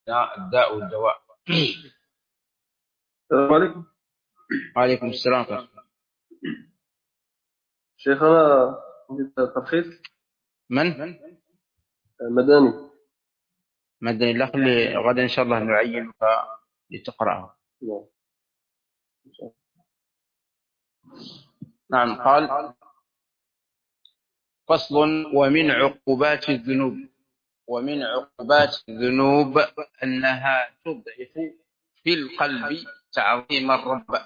الداء والدواء. السلام عليكم. وعليكم السلام ورحمة الله. شيخنا تلخيص من؟ مدني. مدني الله، خلي غدا إن شاء الله نعينك لتقرأه. نعم. نعم. قال: فصل: ومن عقوبات الذنوب أنها تضعف في القلب تعظيم الرب.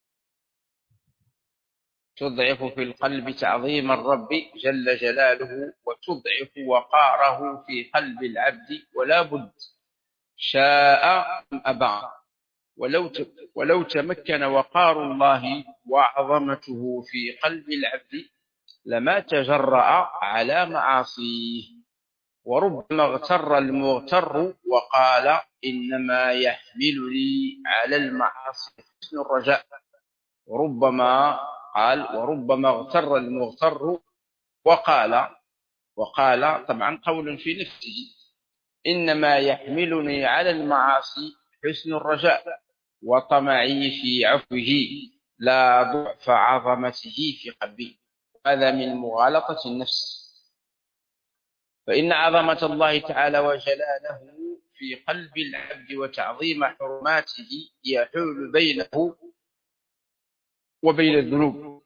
تضعف في القلب تعظيم الرب جل جلاله، وتضعف وقاره في قلب العبد، ولا بد شاء أم أبى. ولو تمكن وقار الله وعظمته في قلب العبد لما تجرأ على معاصيه. وربما اغتر المغتر وقال: إنما يحملني على المعاصي حسن الرجاء. وربما اغتر المغتر وقال طبعا قول في نفسه: إنما يحملني على المعاصي حسن الرجاء وطمعي في عفوه لا ضعف عظمته في قلبي. هذا من مغالطة النفس، فإن عظمة الله تعالى وجلاله في قلب العبد وتعظيم حرماته يحول بينه وبين الذنوب.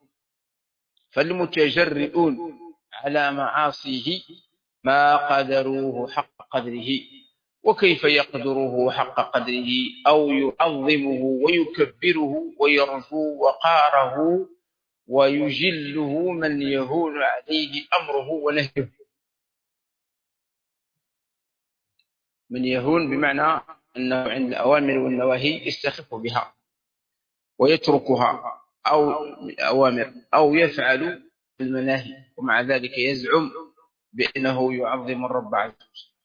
فالمتجرئون على معاصيه ما قدروه حق قدره. وكيف يقدره حق قدره أو يعظمه ويكبره ويرجو وقاره ويجله من يهون عليه أمره ونهيه. من يهون بمعنى أنه عند الأوامر والنواهي يستخف بها ويتركها، أو الأوامر، أو يفعل المناهي، ومع ذلك يزعم بأنه يعظم الرب عز وجل.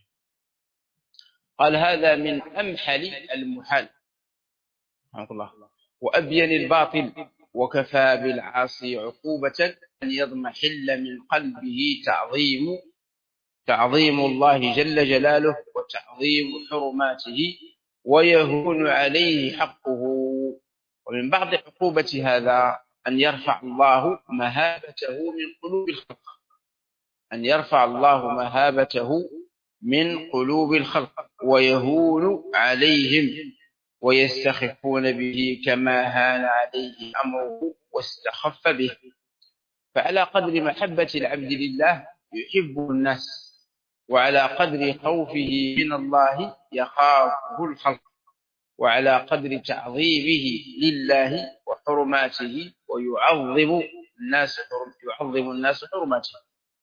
قال: هذا من أمحل المحال الله وأبين الباطل. وكفى بالعاصي عقوبة أن يضمحل من قلبه تعظيم الله جل جلاله وتعظيم حرماته ويهون عليه حقه. ومن بعض عقوبة هذا أن يرفع الله مهابته من قلوب الخلق. أن يرفع الله مهابته من قلوب الخلق ويهون عليهم ويستخفون به كما هان عليه أمره واستخف به. فعلى قدر محبة العبد لله يحبه الناس، وعلى قدر خوفه من الله يخافه الخلق، وعلى قدر تعظيمه لله وحرماته ويعظم الناس حرماته.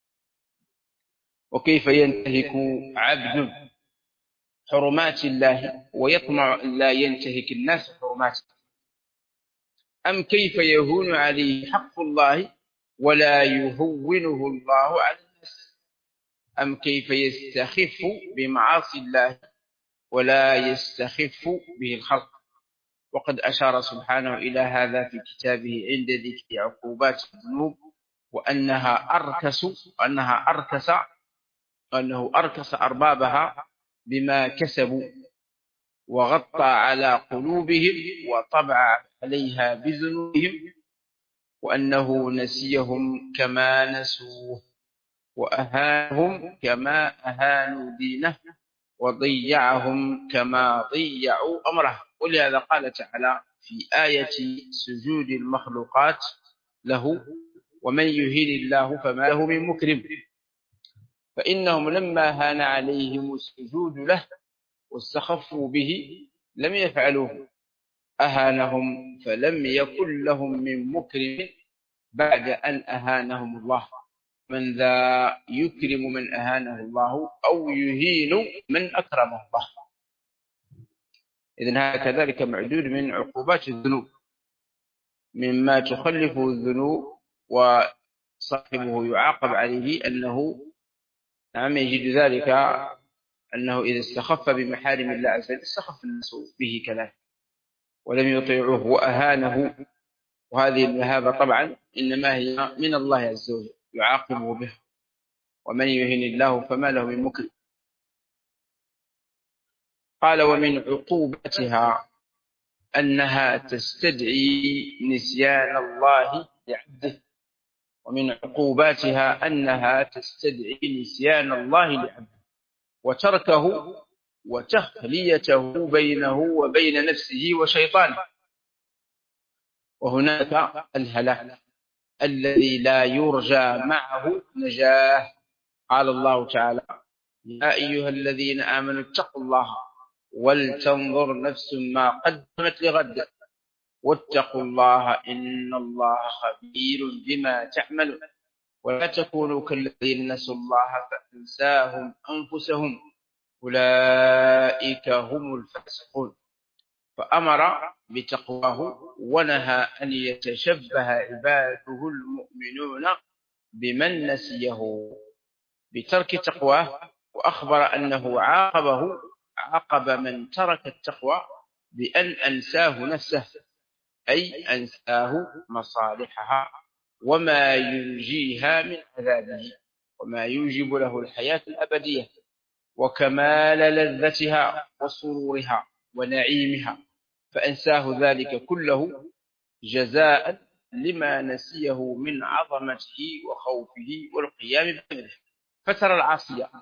وكيف ينتهك عبد حرمات الله ويطمع أن لا ينتهك الناس حرماته؟ أم كيف يهون عليه حق الله ولا يهونه الله على الناس؟ أم كيف يستخف بمعاصي الله ولا يستخف به الخلق؟ وقد أشار سبحانه إلى هذا في كتابه عند ذكر عقوبات الذنوب، وأنه أركس أربابها بما كسبوا وغطى على قلوبهم وطبع عليها بذنوبهم، وأنه نسيهم كما نسوه وأهانهم كما أهانوا دينه وضيعهم كما ضيعوا أمره. ولهذا قال تعالى في آية سجود المخلوقات له: ومن يهن الله فما له من مكرم. فإنهم لما هان عليهم السجود له واستخفوا به لم يفعلوه، أهانهم فلم يكن لهم من مكرم بعد أن أهانهم الله. من ذا يكرم من أهانه الله أو يهين من أكرمه الله. إذن هذا كذلك معدود من عقوبات الذنوب، مما تخلفه الذنوب وصاحبه يعاقب عليه أنه نعم يجد ذلك، أنه إذا استخف بمحارم الله عز وجل استخف الناس به كذلك ولم يطيعوه وأهانه. وهذه المهابة طبعا إنما هي من الله عز وجل يعاقبه به. ومن يهن الله فما له من مكرم. قال ومن عقوبتها أنها تستدعي نسيان الله لعبده. ومن عقوباتها أنها تستدعي نسيان الله لعبده وتركه وتخليته بينه وبين نفسه وشيطانه. وهناك الهلاك الذي لا يرجى معه نجاة. قال الله تعالى يا أيها الذين آمنوا اتقوا الله ولتنظر نفس ما قدمت لغد واتقوا الله إن الله خبير بما تعملون ولا تكونوا كالذين نسوا الله فأنساهم أنفسهم أولئك هم الفاسقون. فأمر بتقواه ونهى أن يتشبه عباده المؤمنون بمن نسيه بترك تقواه، وأخبر أنه عاقب من ترك التقوى بأن أنساه نفسه، أي أنساه مصالحها وما ينجيها من عذابه وما يوجب له الحياة الأبدية وكمال لذتها وسرورها ونعيمها، فأنساه ذلك كله جزاء لما نسيه من عظمته وخوفه والقيام بأمره. فترى العاصية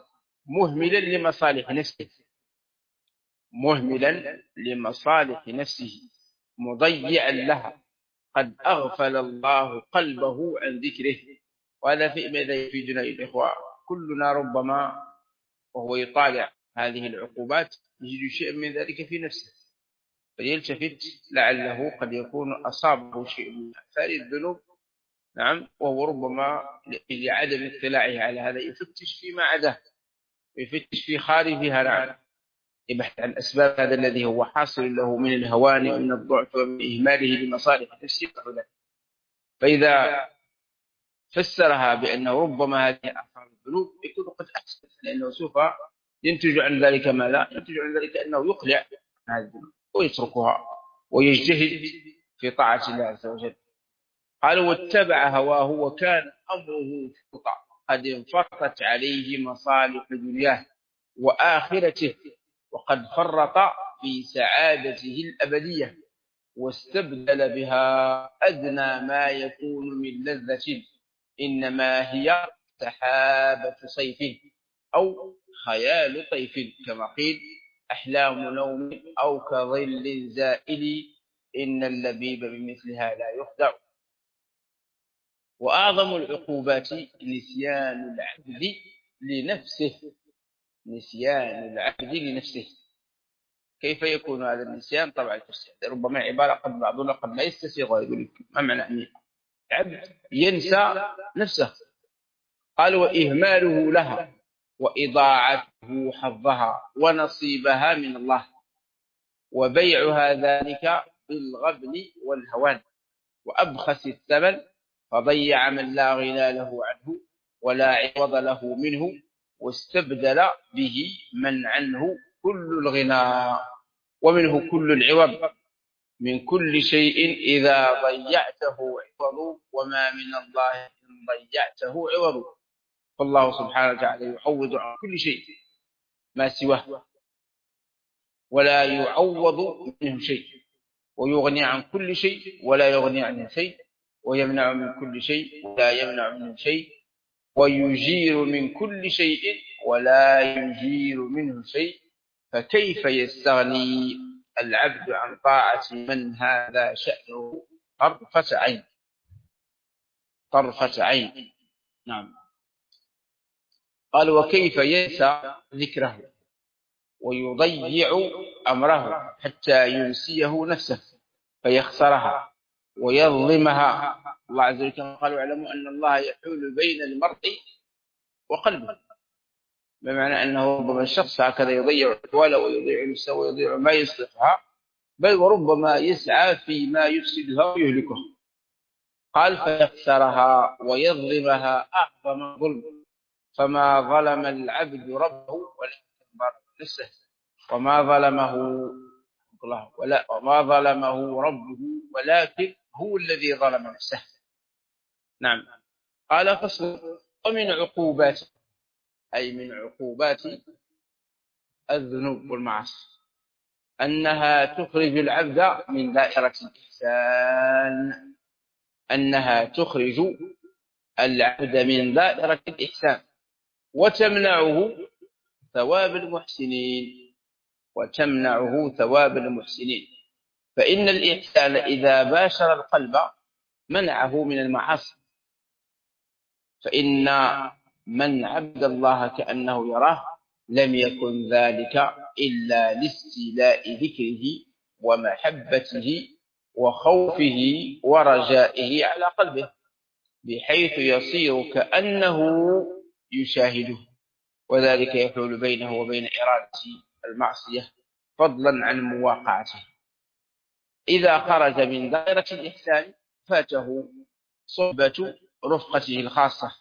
مهملا لمصالح نفسه مضيعا لها، قد أغفل الله قلبه عن ذكره. وهذا في ماذا يفيدنا يا الإخوة؟ كلنا ربما وهو يطالع هذه العقوبات يجد شيء من ذلك في نفسه فيلتفت لعله قد يكون أصابه شيء من آثار الذنوب. نعم، وهو ربما لعدم اطلاعه على هذا يفتش فيما عداه، يفتش في خارجها. نعم، يبحث عن أسباب هذا الذي هو حاصل له من الهوان ومن الضعف ومن إهماله لمصالح نفسه. فإذا فسرها بأنه ربما هذه آثار الذنوب يكون قد أحسن، لأنه سوف ينتج عن ذلك ما لا ينتج عن ذلك أنه يقلع عن هذه الذنوب ويتركها ويجتهد في طاعة الله عز وجل. قال واتبع هواه وكان أمره فرطا، قد انفرطت عليه مصالح دنياه وآخرته وقد فرط في سعادته الأبدية واستبدل بها أدنى ما يكون من لذة إنما هي سحابة صيف أو خيال طيف، كما قيل أحلام نوم أو كظل زائل إن اللبيب بمثلها لا يخدع. وأعظم العقوبات نسيان العبد لنفسه. كيف يكون هذا النسيان؟ طبعا ربما عبارة قد بعضنا قد لا يستسيغ ويقول لك ما معنى أن العبد ينسى نفسه؟ قال وإهماله لها وإضاعته حظها ونصيبها من الله وبيعها ذلك بالغبن والهوان وأبخس الثمن، فضيع من لا غنى له عنه ولا عوض له منه واستبدل به من عنه كل الغنى ومنه كل العوض من كل شيء إذا ضيعته عوض وما من الله إن ضيعته عوض. فالله سبحانه وتعالى يعوض عن كل شيء ما سواه ولا يعوض منه شيء، ويغني عن كل شيء ولا يغني عنه شيء، ويمنع من كل شيء ولا يمنع منه شيء، ويجير من كل شيء ولا يجير منه شيء. فكيف يستغني العبد عن طاعة من هذا شأنه طرفة عين؟ نعم. قال وكيف ينسى ذكره ويضيع أمره حتى ينسيه نفسه فيخسرها ويظلمها. الله عز وجل قال واعلموا أن الله يحول بين المرء وقلبه، بمعنى أنه ربما الشخص هكذا يضيع أحواله ويضيع نفسه ويضيع ما يصلحها، بل وربما يسعى فيما يفسدها ويهلكها. قال فيخسرها ويظلمها أعظم ظلم، فما ظلم العبد ربه ولكن ظلم نفسه وما ظلمه ربه ولكن هو الذي ظلم نفسه. نعم. قال فصل ومن عقوبات، أي من عقوبات الذنوب والمعاصي، أنها تخرج العبد من دائرة الإحسان، أنها تخرج العبد من دائرة الإحسان وتمنعه ثواب المحسنين، وتمنعه ثواب المحسنين. فإن الإحسان إذا باشر القلب منعه من المعاصي، فإن من عبد الله كأنه يراه لم يكن ذلك إلا لاستيلاء ذكره ومحبته وخوفه ورجائه على قلبه، بحيث يصير كأنه يشاهده، وذلك يحول بينه وبين إرادة المعصية فضلا عن مواقعته. إذا خرج من دائرة الإحسان فاته صحبة رفقته الخاصة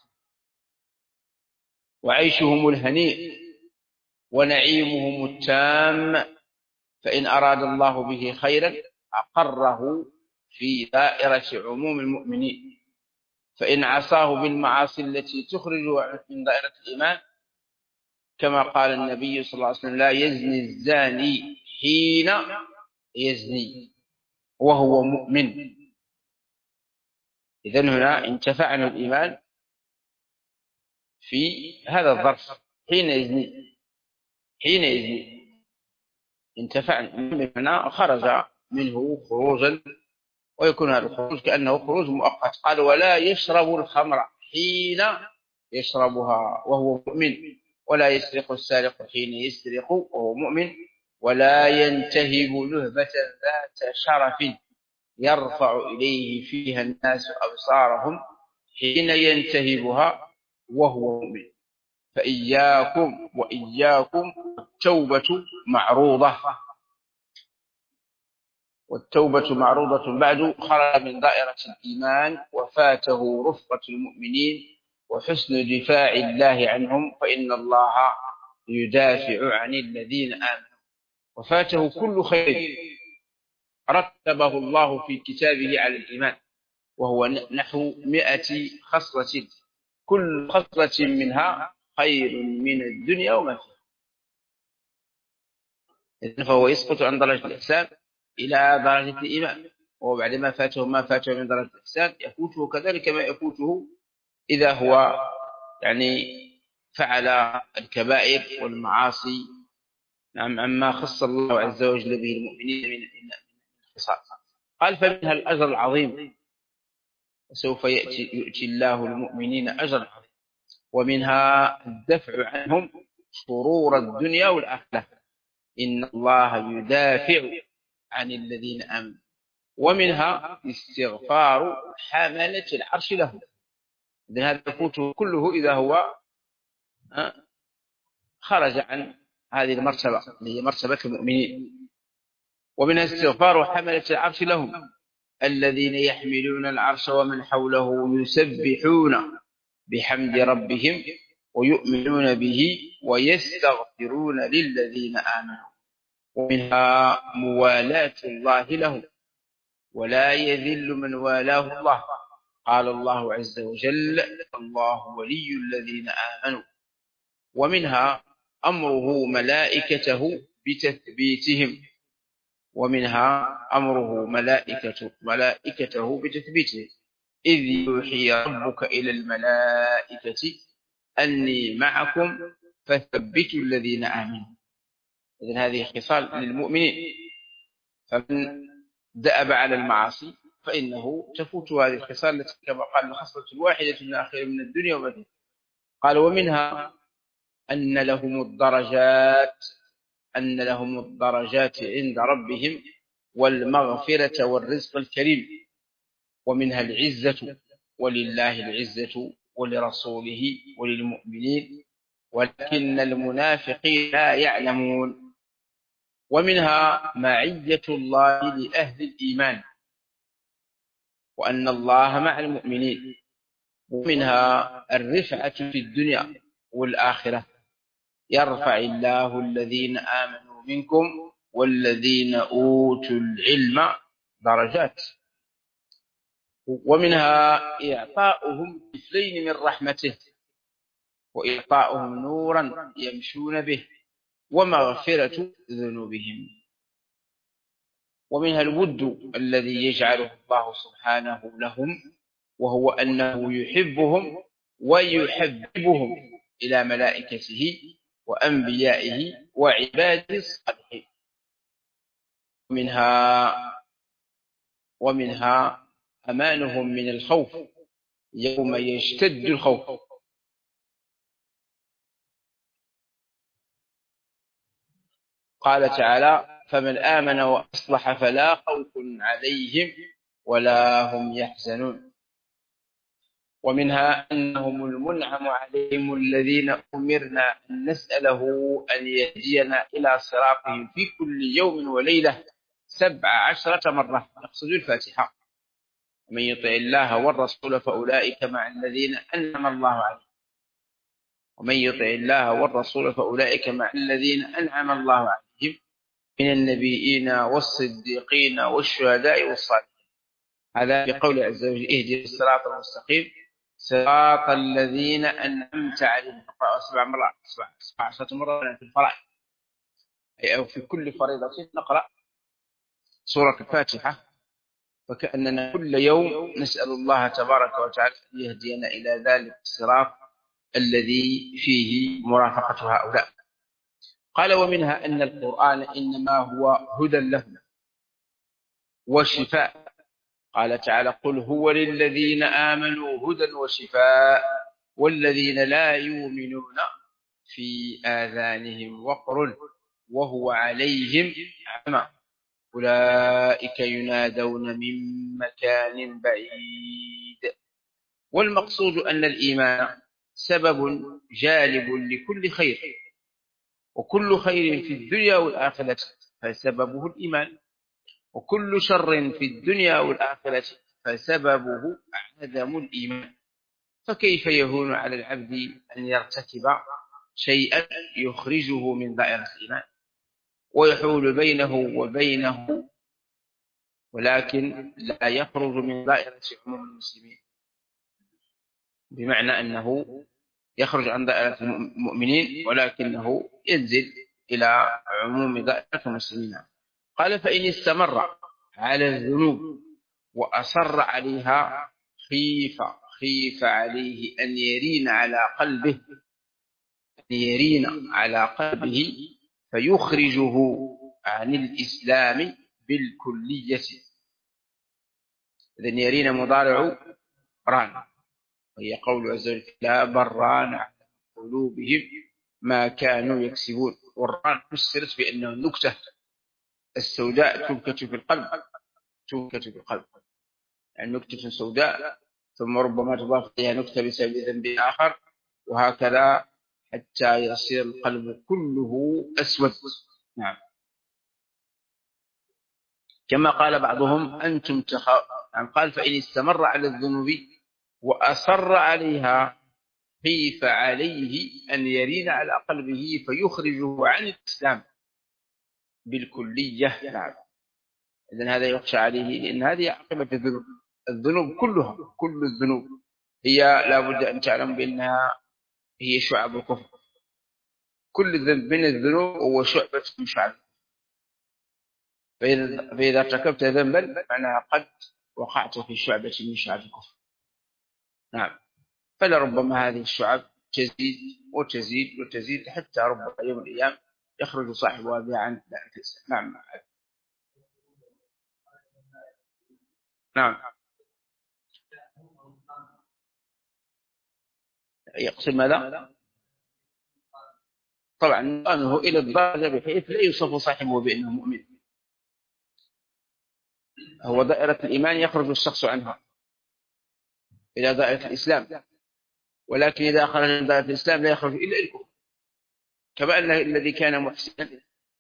وعيشهم الهنيء ونعيمهم التام، فإن أراد الله به خيرا أقره في دائرة عموم المؤمنين، فإن عصاه بالمعاصي التي تخرج من دائرة الإيمان كما قال النبي صلى الله عليه وسلم: لا يزني الزاني حين يزني وهو مؤمن. إذن هنا انتفعنا الإيمان في هذا الظرف، حين يزني انتفعنا بمعنى خرج منه خروجا، ويكون هذا الخروج كأنه خروج مؤقت. قال: ولا يشرب الخمر حين يشربها وهو مؤمن، ولا يسرق السارق حين يسرق وهو مؤمن، ولا ينتهب لهبة ذات شرف يرفع إليه فيها الناس أبصارهم حين ينتهبها وهو مؤمن. فإياكم وإياكم التوبة معروضة، والتوبة معروضة بعد خرج من دائرة الإيمان وفاته رفقة المؤمنين وحسن دفاع الله عنهم، فإن الله يدافع عن الذين آمنوا، وفاته كل خير رتبه الله في كتابه على الإيمان، وهو نحو 100 خصلة، كل خصلة منها خير من الدنيا وما فيها. إذن فهو يسقط عن درجة الإحسان إلى درجة الإيمان، وبعد ما فاته من درجة الإحسان يفوته كذلك ما يفوته إذا هو فعل الكبائر والمعاصي، نعم، عما خص الله عز وجل به المؤمنين من الخصال. قال: فمنها الأجر العظيم، وسوف يؤتي الله المؤمنين أجرا عظيما، ومنها الدفع عنهم شرور الدنيا والآخرة، إن الله يدافع عن الذين آمنوا، ومنها استغفار حملة العرش لهم. إذن هذا يفوته كله إذا هو خرج عن هذه المرتبة اللي هي مرتبة المؤمنين. ومنها استغفار حملة العرش لهم الذين يحملون العرش ومن حوله يسبحون بحمد ربهم ويؤمنون به ويستغفرون للذين آمنوا. ومنها موالاة الله لهم، ولا يذل من والاه الله، قال الله عز وجل: الله ولي الذين آمنوا. ومنها أمره ملائكته بتثبيتهم، إذ يوحي ربك إلى الملائكة أني معكم فثبتوا الذين آمنوا. إذن هذه خصال للمؤمنين، فمن دأب على المعاصي فإنه تفوت هذه الخصال التي كما قال الخصلة الواحدة من آخر من الدنيا وما فيها. قال: ومنها أن لهم الدرجات عند ربهم والمغفرة والرزق الكريم. ومنها العزة، ولله العزة ولرسوله وللمؤمنين ولكن المنافقين لا يعلمون. ومنها معية الله لأهل الإيمان، وأن الله مع المؤمنين. ومنها الرفعة في الدنيا والآخرة، يرفع الله الذين آمنوا منكم والذين أوتوا العلم درجات. ومنها إعطاؤهم كفلين من رحمته، وإعطاؤهم نورا يمشون به، ومغفرة ذنوبهم. ومنها الود الذي يجعله الله سبحانه لهم، وهو أنه يحبهم ويحببهم إلى ملائكته وأنبيائه وعباده الصالحين. ومنها أمانهم من الخوف يوم يشتد الخوف. قال تعالى: فمن آمن وأصلح فلا خوف عليهم ولا هم يحزنون. ومنها أنهم المنعم عليهم الذين أمرنا أن نسأله أن يهدينا إلى صراطهم في كل يوم وليلة 17 مرة، نقصد الفاتحة. ومن يطع الله والرسول فأولئك مع الذين أنعم الله عليهم ومن يطع الله والرسول فأولئك مع الذين أنعم الله عليهم من النبيين والصديقين والشهداء والصالحين. هذا بقول عز وجل: اهدنا الصراط المستقيم صراط الذين أنعمت عليهم. 7 مرات، 17 مرة في الفرائض، أو في كل فريضة نقرأ سورة الفاتحة، فكأننا كل يوم نسأل الله تبارك وتعالى أن يهدينا إلى ذلك الصراط الذي فيه مرافقة هؤلاء. قال: ومنها أن القرآن إنما هو هدى لهم وشفاء. قال تعالى: قل هو للذين آمنوا هدى وشفاء والذين لا يؤمنون في آذانهم وقر وهو عليهم عمى أولئك ينادون من مكان بعيد. والمقصود أن الإيمان سبب جالب لكل خير، وكل خير في الدنيا والآخرة فسببه الإيمان، وكل شر في الدنيا والآخرة فسببه عدم الإيمان. فكيف يهون على العبد أن يرتكب شيئا يخرجه من دائرة الإيمان ويحول بينه وبينه، ولكن لا يخرج من دائرة عموم المسلمين، بمعنى أنه يخرج عن دائرة المؤمنين ولكنه ينزل إلى عموم دائرة المسلمين. قال: فإن استمر على الذنوب وأصر عليها خيف عليه أن يرين على قلبه فيخرجه عن الإسلام بالكلية. إذن يرين مضارع ران، وهي قول عز وجل: لا بران على قلوبهم ما كانوا يكسبون. والران فسرت بأنه النكتة السوداء تنكت في القلب، يعني نكتة سوداء ثم ربما تضاف إليها نكتة بسبب ذنب آخر، وهكذا حتى يصير القلب كله أسود. نعم. كما قال بعضهم: أنتم قال: فإن استمر على الذنوب وأصر عليها خيف عليه أن يرين على قلبه فيخرجه عن الإسلام بالكلية. نعم. إذن هذا يخشى عليه، لأن هذه عاقبة الذنوب كلها. كل الذنوب هي لابد أن تعلم بأنها هي شعب الكفر. كل ذنب من الذنوب هو شعبة من شعب. فإذا ارتكبت ذنبا معناها قد وقعت في شعبة من شعب الكفر. نعم. فلربما هذه الشعب تزيد وتزيد وتزيد حتى ربما يوم الأيام يخرج صاحبها بها عن دائرة الإسلام. نعم. يقسم ماذا؟ طبعا أنه إلى الدرجة بحيث لا يوصف صاحبه بأنه مؤمن. هو دائرة الإيمان يخرج الشخص عنها إلى دائرة الإسلام، ولكن إذا خرج من دائرة الإسلام لا يخرج إلا الكفر. كما أن الذي كان محسنا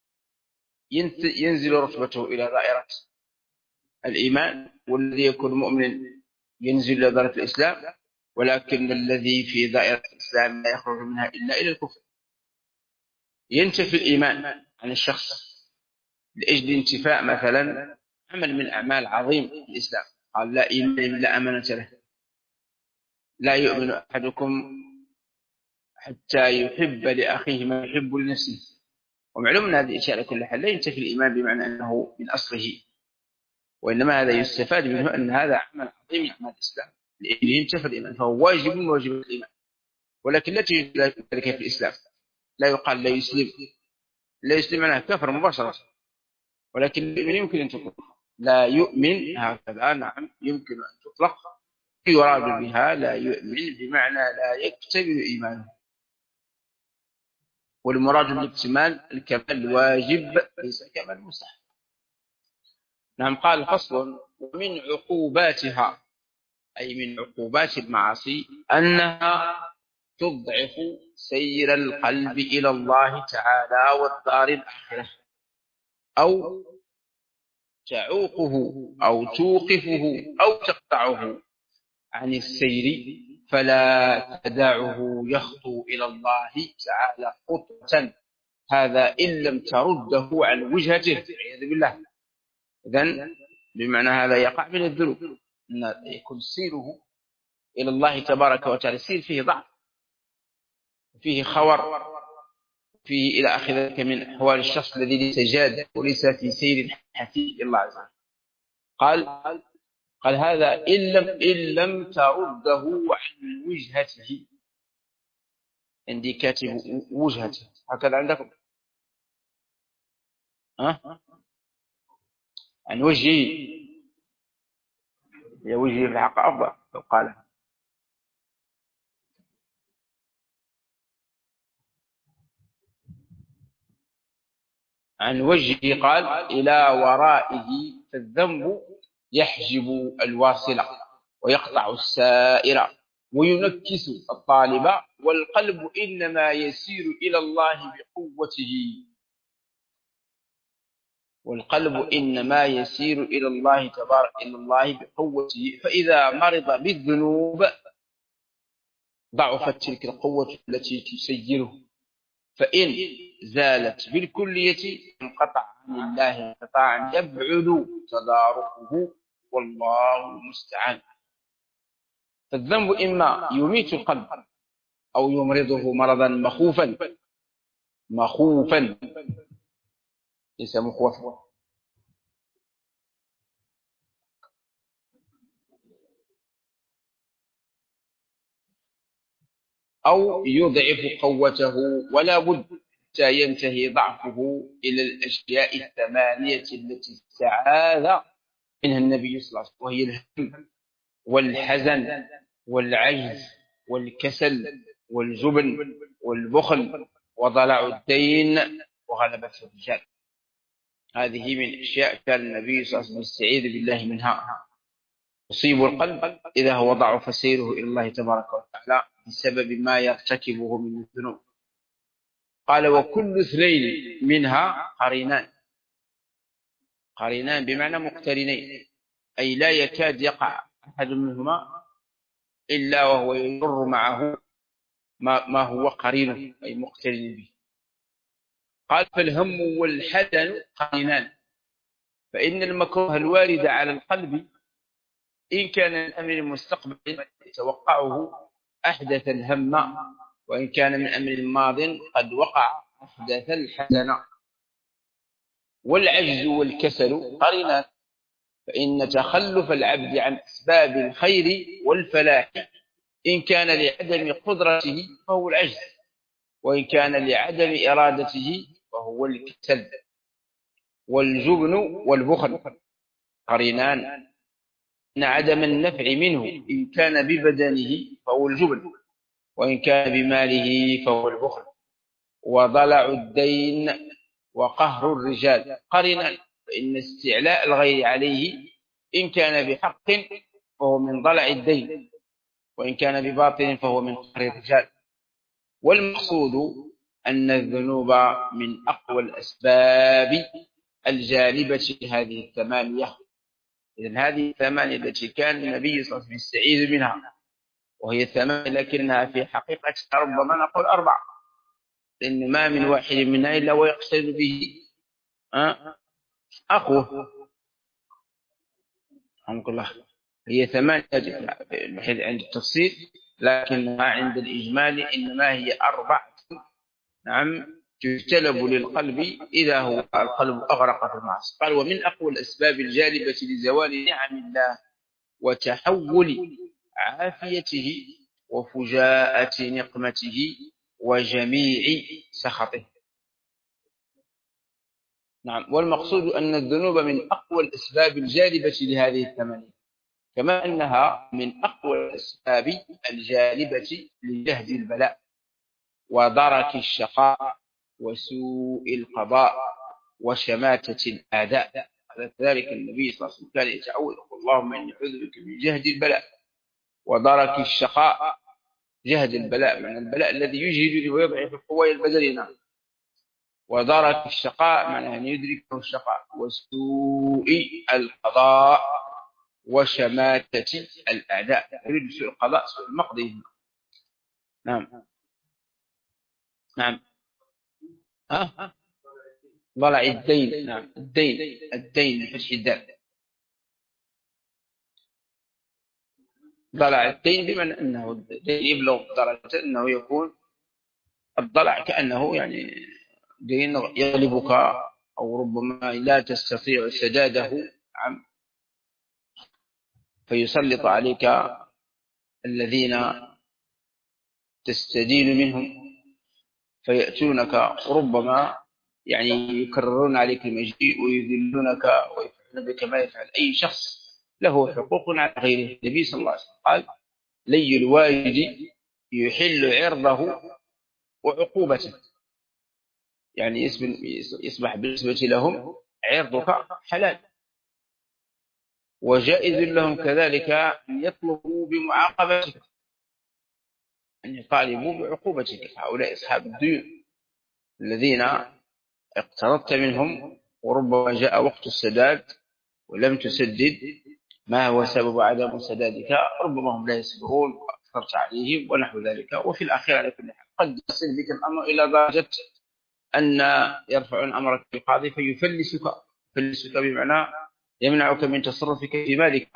ينزل رتبته إلى دائرة الإيمان، والذي يكون مؤمن ينزل إلى دائرة الإسلام، ولكن الذي في دائرة الإسلام لا يخرج منها إلا إلى الكفر. ينتفي الإيمان عن الشخص لأجل انتفاء مثلا عمل من أعمال عظيم في الإسلام. قال: لا إيمان لا أمانة له، لا يؤمن أحدكم حتى يحب لأخيه ما يحب لنفسه. ومعلوم أن هذه الأشياء كلها لا ينتفي الإيمان بمعنى أنه من أصله وإنما هذا يستفاد منه أن هذا عمل عظيم من أعمال الإسلام، لأنه ينتفى الإيمان، فهو واجب من واجبات الإيمان، ولكن لا تجد ذلك في الإسلام. لا يقال لا يسلم، لا يسلم معناه كفر مباشرة، ولكن الإيمان يمكن أن تطلق. لا يؤمن هكذا، نعم، يمكن أن تطلق، يراد بها لا يؤمن بمعنى لا يكتمل إيمانه، والمراد بالاكتمال الكمال الواجب ليس كمال مستحب. نعم. قال فصل: ومن عقوباتها، أي من عقوبات المعاصي، أنها تضعف سير القلب إلى الله تعالى والدار الآخرة، أو تعوقه أو توقفه أو تقطعه عن السير، فلا تدعه يخطو إلى الله تعالى خطوة، هذا إن لم ترده عن وجهته، والعياذ بالله. إذن بمعنى هذا يقع من الذنوب، أن يكون سيره إلى الله تبارك وتعالى السير فيه ضعف، فيه خور، فيه إلى آخر ذلك من أحوال الشخص الذي ليس جاد وليس في سير حثيث إلى الله عز وجل. قال هذا إن لم ترده عن وجهته. عندي كاتب وجهته هكذا عندكم، عن وجهه، يا وجهه في الحق أفضل لو قال عن وجهه، قال إلى ورائه، فالذنب يحجب الواصل ويقطع السائر وينكس الطالب، والقلب إنما يسير إلى الله بقوته، والقلب إنما يسير إلى الله تبارك إلى الله بقوته، فإذا مرض بالذنوب ضعفت تلك القوة التي تسيره، فإن زالت بالكلية انقطع عن الله انقطاعا يبعد تداركه، والله المستعان. فالذنب إما يميت القلب أو يمرضه مرضا مخوفا ليس مخوفا، أو يضعف قوته، ولا بد حتى ينتهي ضعفه إلى الأشياء الثمانية التي استعاذ منها النبي صلى الله عليه وسلم، وهي الهم والحزن والعجز والكسل والجبن والبخل وضلع الدين وغلبة الرجال. هذه من أشياء كان النبي صلى الله عليه وسلم يستعيذ بالله منها. يصيب القلب إذا هو ضعف سيره إلى الله تبارك وتعالى بسبب ما يرتكبه من الذنوب. قال: وكل اثنين منها قرينان بمعنى مقترنين، أي لا يكاد يقع أحد منهما إلا وهو يمر معه ما هو قرينه أي مقترن به. قال: فالهم والحزن قرينان، فإن المكروه الوارد على القلب إن كان من أمر المستقبل يتوقعه أحدث الهم، وإن كان من أمر الماض قد وقع أحدث الحزن. والعجز والكسل قرينان، فإن تخلف العبد عن أسباب الخير والفلاح إن كان لعدم قدرته فهو العجز، وإن كان لعدم إرادته فهو الكسل. والجبن والبخل قرينان، إن عدم النفع منه إن كان ببدنه فهو الجبن، وإن كان بماله فهو البخل. وضلع الدين وقهر الرجال قرينان، فإن استعلاء الغير عليه إن كان بحق فهو من ضلع الدين، وإن كان بباطل فهو من قهر الرجال. والمقصود أن الذنوب من أقوى الأسباب الجالبة لهذه الثمانية. إذن هذه الثمانية التي كان النبي صلى الله عليه وسلم يستعيذ منها، وهي ثمانية لكنها في حقيقة ربما نقول 4، لأن ما من واحد منها إلا ويقصد به أخوه. رحمك الله. هي 8 عند التفصيل، لكنها عند الإجمال إنما هي 4. نعم، تجتلب للقلب إذا هو القلب أغرق في المعصية. قال ومن أقوى الأسباب الجالبة لزوال نعم الله وتحول عافيته وفجاءة نقمته وجميع سخطه. نعم، والمقصود أن الذنوب من أقوى الأسباب الجالبة لهذه الثمانية، كما أنها من أقوى الأسباب الجالبة لجهد البلاء ودرك الشقاء وسوء القضاء وشماتة الأعداء. ذلك النبي صلى الله عليه وسلم كان يتعوذ اللهم إني أعوذ بك من جهد البلاء ودرك الشقاء. جهد البلاء معنى البلاء الذي يجهدني ويضعف قواي البدنية، ودرك الشقاء معنى أن يدركه الشقاء، وسوء القضاء وشماتة الأعداء. يريد سوء القضاء سوء المقضي. نعم نعم ضلع الدين. نعم الدين بفتح الدال. ضلع الدين بمعنى أنه الدين يبلغ درجة أنه يكون الضلع كأنه يعني دين يغلبك أو ربما لا تستطيع سداده فيسلط عليك الذين تستدين منهم فيأتونك ربما يعني يكررون عليك المجيء ويذلونك ويفعلون بك ما يفعل أي شخص له حقوق على غيره. النبي صلى الله عليه وسلم قال لي الواجد يحل عرضه وعقوبته، يعني يصبح بالنسبة لهم عرضك حلال، وجائز لهم كذلك أن يطلبوا بمعاقبتك، أن يطالبوا بعقوبتك. هؤلاء أصحاب الديون الذين اقترضت منهم وربما جاء وقت السداد ولم تسدد، ما هو سبب عدم سدادك؟ ربما هم لا يصبرون وأكثرت عليهم ونحو ذلك. وفي الأخير على كل حال قد يصل بك الأمر إلى درجة أن يرفعون أمرك بالقاضي فيفلسك بمعنى يمنعك من تصرفك في مالك،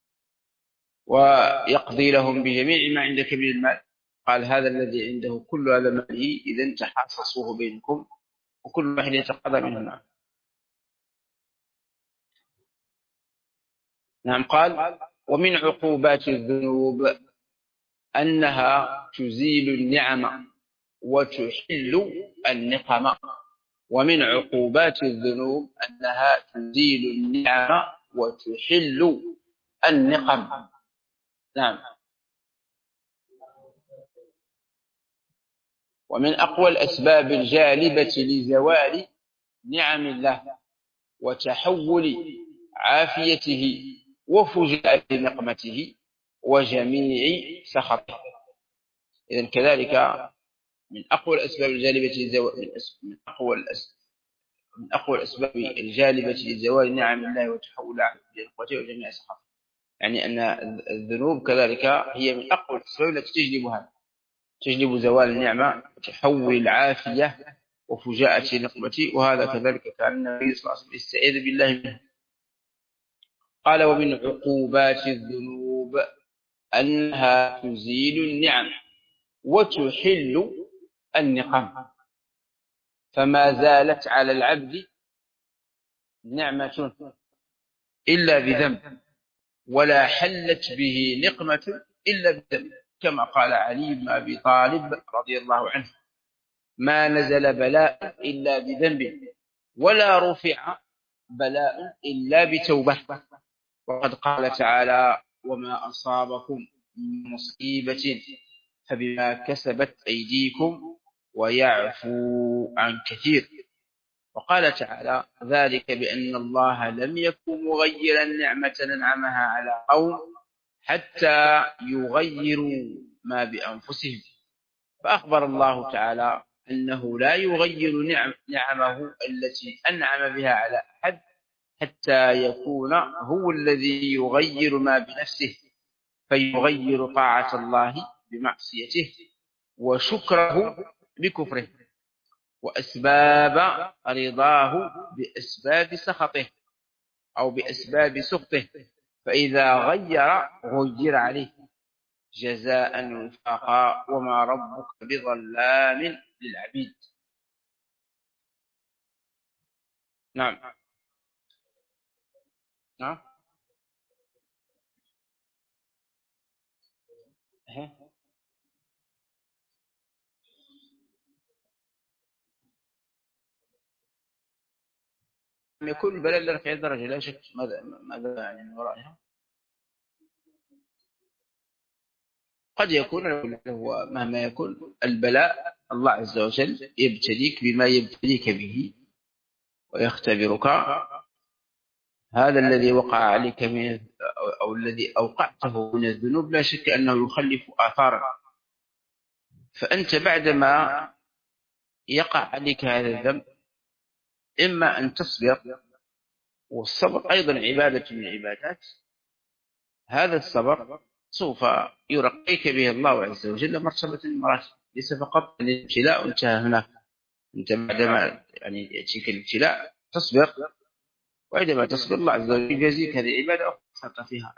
ويقضي لهم بجميع ما عندك من المال. قال هذا الذي عنده كل هذا ماله إذا تحاصصوه بينكم وكل واحد يتقاضى منه معه. نعم. قال ومن عقوبات الذنوب أنها تزيل النعم وتحل النقم. ومن عقوبات الذنوب أنها تزيل النعم وتحل النقم. نعم. ومن أقوى الأسباب الجالبة لزوال نعم الله وتحول عافيته وفجاءة نقمته وجميع سخطه. إذن كذلك من أقوى الأسباب الجالبة من أقوى الأسباب الجالبة لزوال نعم الله وتحول عافيته نقمته وجميع سخطه، يعني أن الذنوب كذلك هي من أقوى الأسباب التي تجلب زوال النعمة وتحول العافية وفجاءة نقمته. وهذا كذلك كان النبي صلى الله عليه وسلم يستعيذ بالله منه. قال ومن عقوبات الذنوب أنها تزيل النعم وتحل النقم، فما زالت على العبد نعمة إلا بذنب ولا حلت به نقمة إلا بذنب، كما قال علي بن أبي طالب رضي الله عنه ما نزل بلاء إلا بذنب ولا رفع بلاء إلا بتوبة. وقد قال تعالى وما أصابكم من مصيبة فبما كسبت أيديكم ويعفو عن كثير. وقال تعالى ذلك بأن الله لم يكن مغيرا نعمة أنعمها على قوم حتى يغيروا ما بأنفسهم. فأخبر الله تعالى أنه لا يغير نعمه التي أنعم بها على أحد حتى يكون هو الذي يغير ما بنفسه، فيغير طاعة الله بمعصيته وشكره بكفره وأسباب رضاه بأسباب سخطه أو بأسباب سخطه، فإذا غير عليه جزاء وفاقا وما ربك بظلام للعبيد. نعم. نعم. يكون البلاء لرفع الدرجة لا شك. ماذا يعني من ورائها؟ قد يكون هو مهما يكون البلاء الله عز وجل يبتليك بما يبتليك به ويختبرك. هذا الذي وقع عليك من أو الذي أوقعته من الذنوب لا شك أنه يخلف آثارا. فأنت بعدما يقع عليك هذا الذنب إما أن تصبر، والصبر أيضا عبادة من العبادات. هذا الصبر سوف يرقيك به الله عز وجل مرتبة من المراتب، ليس فقط الابتلاء وانتهى هناك. أنت بعدما يعني يأتيك الابتلاء تصبر، وعندما تصبر الله عز وجل يجازيك هذه العبادة أخرى فيها.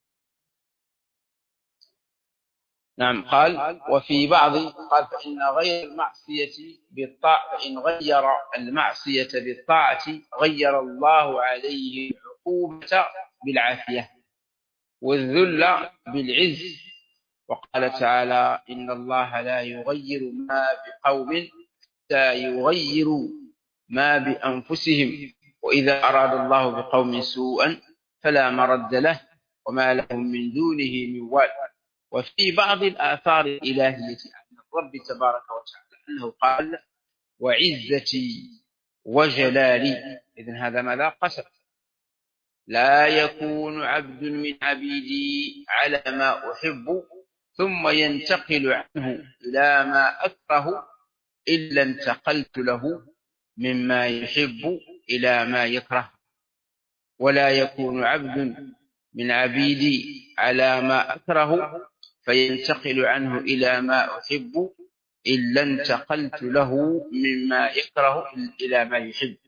نعم. قال وفي بعض قال فإن غير المعصية بالطاعة، فإن غير المعصية بالطاعة غير الله عليه العقوبة بالعافية والذل بالعز. وقال تعالى إن الله لا يغير ما بقوم حتى يغيروا ما بأنفسهم وإذا أراد الله بقوم سوءا فلا مرد له وما لهم من دونه من وال. وفي بعض الآثار الإلهية عن الرب تبارك وتعالى أنه قال وعزتي وجلالي. إذن هذا ماذا قسم؟ لا يكون عبد من عبيدي على ما أحب ثم ينتقل عنه إلى ما أكره إلا انتقلت له مما يحب إلى ما يكره. ولا يكون عبد من عبيدي على ما أكره فينتقل عنه إلى ما أحب إلا انتقلت له مما يكره إلى ما يحب.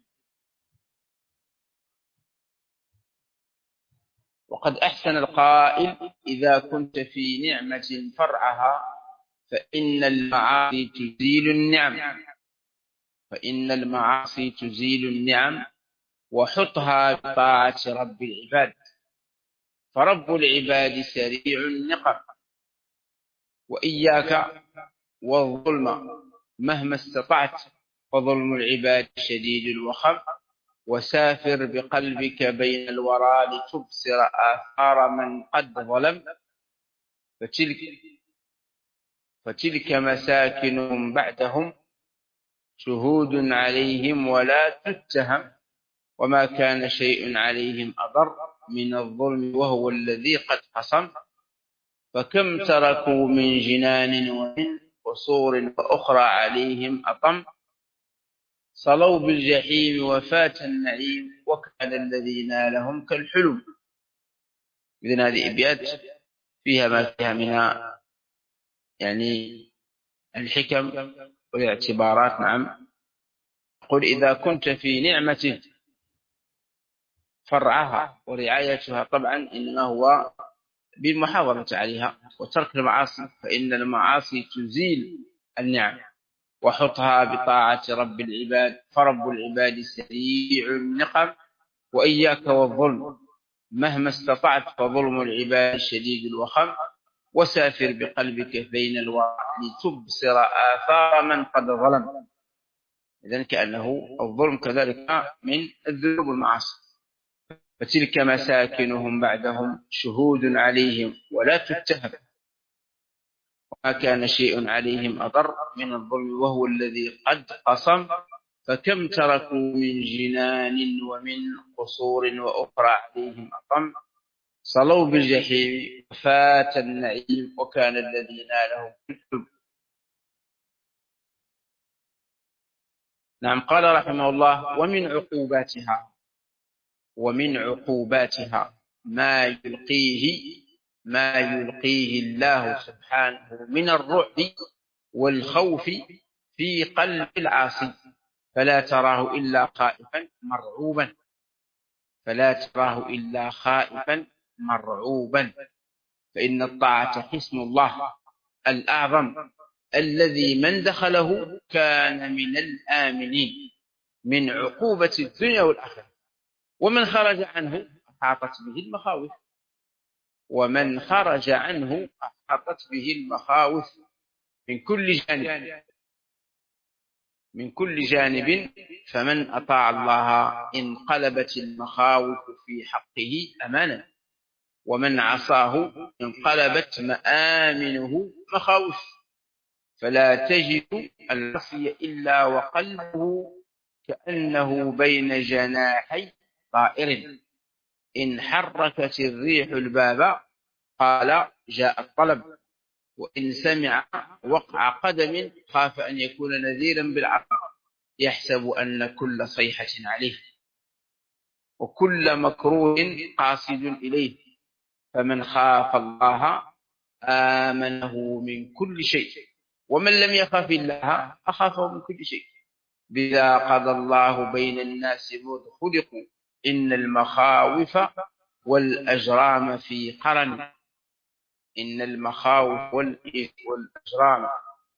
وقد أحسن القائل إذا كنت في نعمة فرعها فإن المعاصي تزيل النعم، فإن المعاصي تزيل النعم وحطها بطاعة رب العباد. فرب العباد سريع النقم، وإياك والظلم مهما استطعت، فظلم العباد شديد الوخم. وسافر بقلبك بين الورى لتبصر آثار من قد ظلم، فتلك مساكنهم بعدهم شهود عليهم ولا تتهم، وما كان شيء عليهم أضر من الظلم وهو الذي قد قصم. فكم تركوا من جنان ومن قصور وأخرى عليهم أطم، صلوا بالجحيم وفات النعيم وكان الذي نالهم كالحلم. إذن هذه أبيات فيها ما فيها من يعني الحكم والاعتبارات. نعم. قل إذا كنت في نعمة فرعها ورعايتها طبعا إنما هو بالمحافظة عليها وترك المعاصي، فإن المعاصي تزيل النعم. وحطها بطاعة رب العباد، فرب العباد سريع النقم. وإياك والظلم مهما استطعت، فظلم العباد شديد الوخم. وسافر بقلبك بين الورى لتبصر آثار من قد ظلم. إذن كأنه الظلم كذلك من الذنوب والمعاصي. فتلك مساكنهم بعدهم شهود عليهم ولا تتهم، وما كان شيء عليهم أضر من الظلم وهو الذي قد قصم. فكم تركوا من جنان ومن قصور وأخرى عليهم أطم، صلوا بالجحيم وفات النعيم وكان الذي نالهم كالحلم. نعم. قال رحمه الله ومن عقوباتها ما يلقيه الله سبحانه من الرعب والخوف في قلب العاصي، فلا تراه إلا خائفا مرعوبا. فإن الطاعة حصن الله الأعظم الذي من دخله كان من الآمنين. من عقوبة الدنيا والآخرة. ومن خرج عنه أحاطت به المخاوف، ومن خرج عنه أحاطت به المخاوف من كل جانب، من كل جانب. فمن أطاع الله انقلبت المخاوف في حقه أمانا، ومن عصاه انقلبت مآمنه مخاوف. فلا تجد العصي إلا وقلبه كأنه بين جناحي طائر. إن حركت الريح الباب قال جاء الطلب، وإن سمع وقع قدم خاف أن يكون نذيرا بالعقل. يحسب أن كل صيحة عليه، وكل مكروه قاصد إليه. فمن خاف الله آمنه من كل شيء، ومن لم يخف الله أخافه من كل شيء. بذا قضى الله بين الناس مذ خلقوا، إن المخاوف والأجرام في قرن. إن المخاوف والأجرام،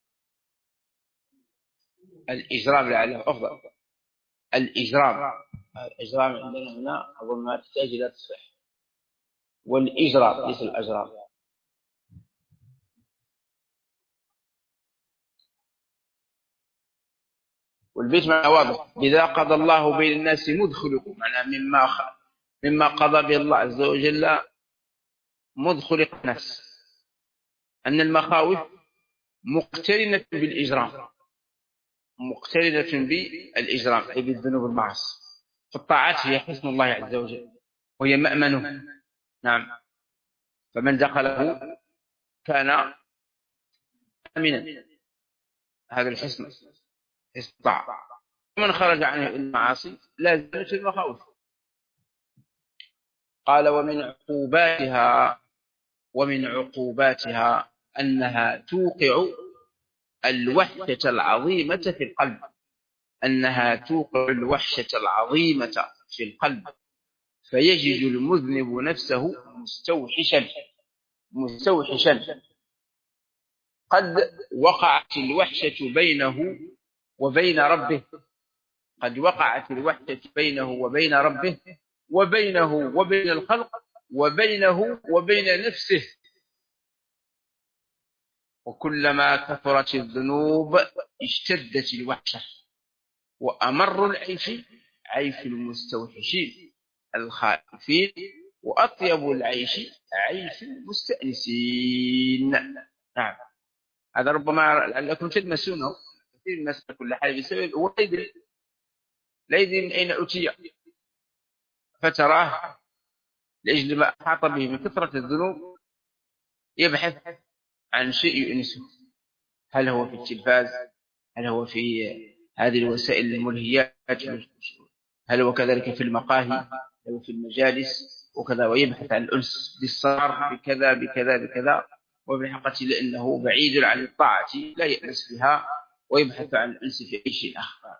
الإجرام لعله أفضل، الإجرام عندنا هنا أظن ما تحتاج إلى تصحيح، والإجرام ليس الأجرام. والبيت معنى واضح. بذا قضى الله بين الناس مذ خلقوا، معنى مما قضى به الله عز وجل مذ خلق الناس، أن المخاوف مقترنة بالإجرام، مقترنة بالإجرام أي بالذنوب والمعاصي. فالطاعات هي حسن الله عز وجل، وهي مأمنه. نعم. فمن دخله كان آمنا، هذا الحسن، حسن الطاعة. ومن خرج عن المعاصي لا زالت المخاوف. قال ومن عقوباتها أنها توقع الوحشة العظيمة في القلب، أنها توقع الوحشة العظيمة في القلب، فيجد المذنب نفسه مستوحشا. قد وقعت الوحشة بينه وبين ربه، قد وقعت الوحشة بينه وبين ربه، وبينه وبين الخلق، وبينه وبين نفسه. وكلما كثرت الذنوب اشتدت الوحشة، وأمر العيش عيش المستوحشين الخائفين، وأطيب العيش عيش المستأنسين. نعم. هذا ربما لعلكم تلمسونه، كثير من الناس كل حال بسبب هو لا يدري من أين أتي، فتراه لأجل ما أحاط به من كثرة الذنوب يبحث عن شيء يؤنسه. هل هو في التلفاز؟ هل هو في هذه الوسائل الملهيات؟ هل هو كذلك في المقاهي؟ هل هو في المجالس وكذا؟ ويبحث عن الأنس بالصار بكذا بكذا بكذا، وبالحقيقة لأنه بعيد عن الطاعة لا يأنس بها، ويبحث عن الأنس في أي شيء آخر.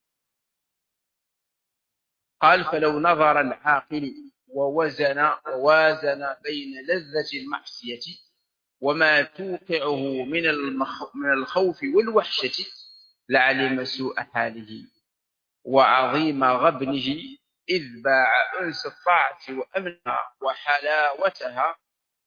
قال فلو نظر العاقل ووازن بين لذة المعصية وما توقعه من الخوف والوحشة لعلم سوء حاله وعظيم غبنه، إذ باع أنس الطاعة وأمنها وحلاوتها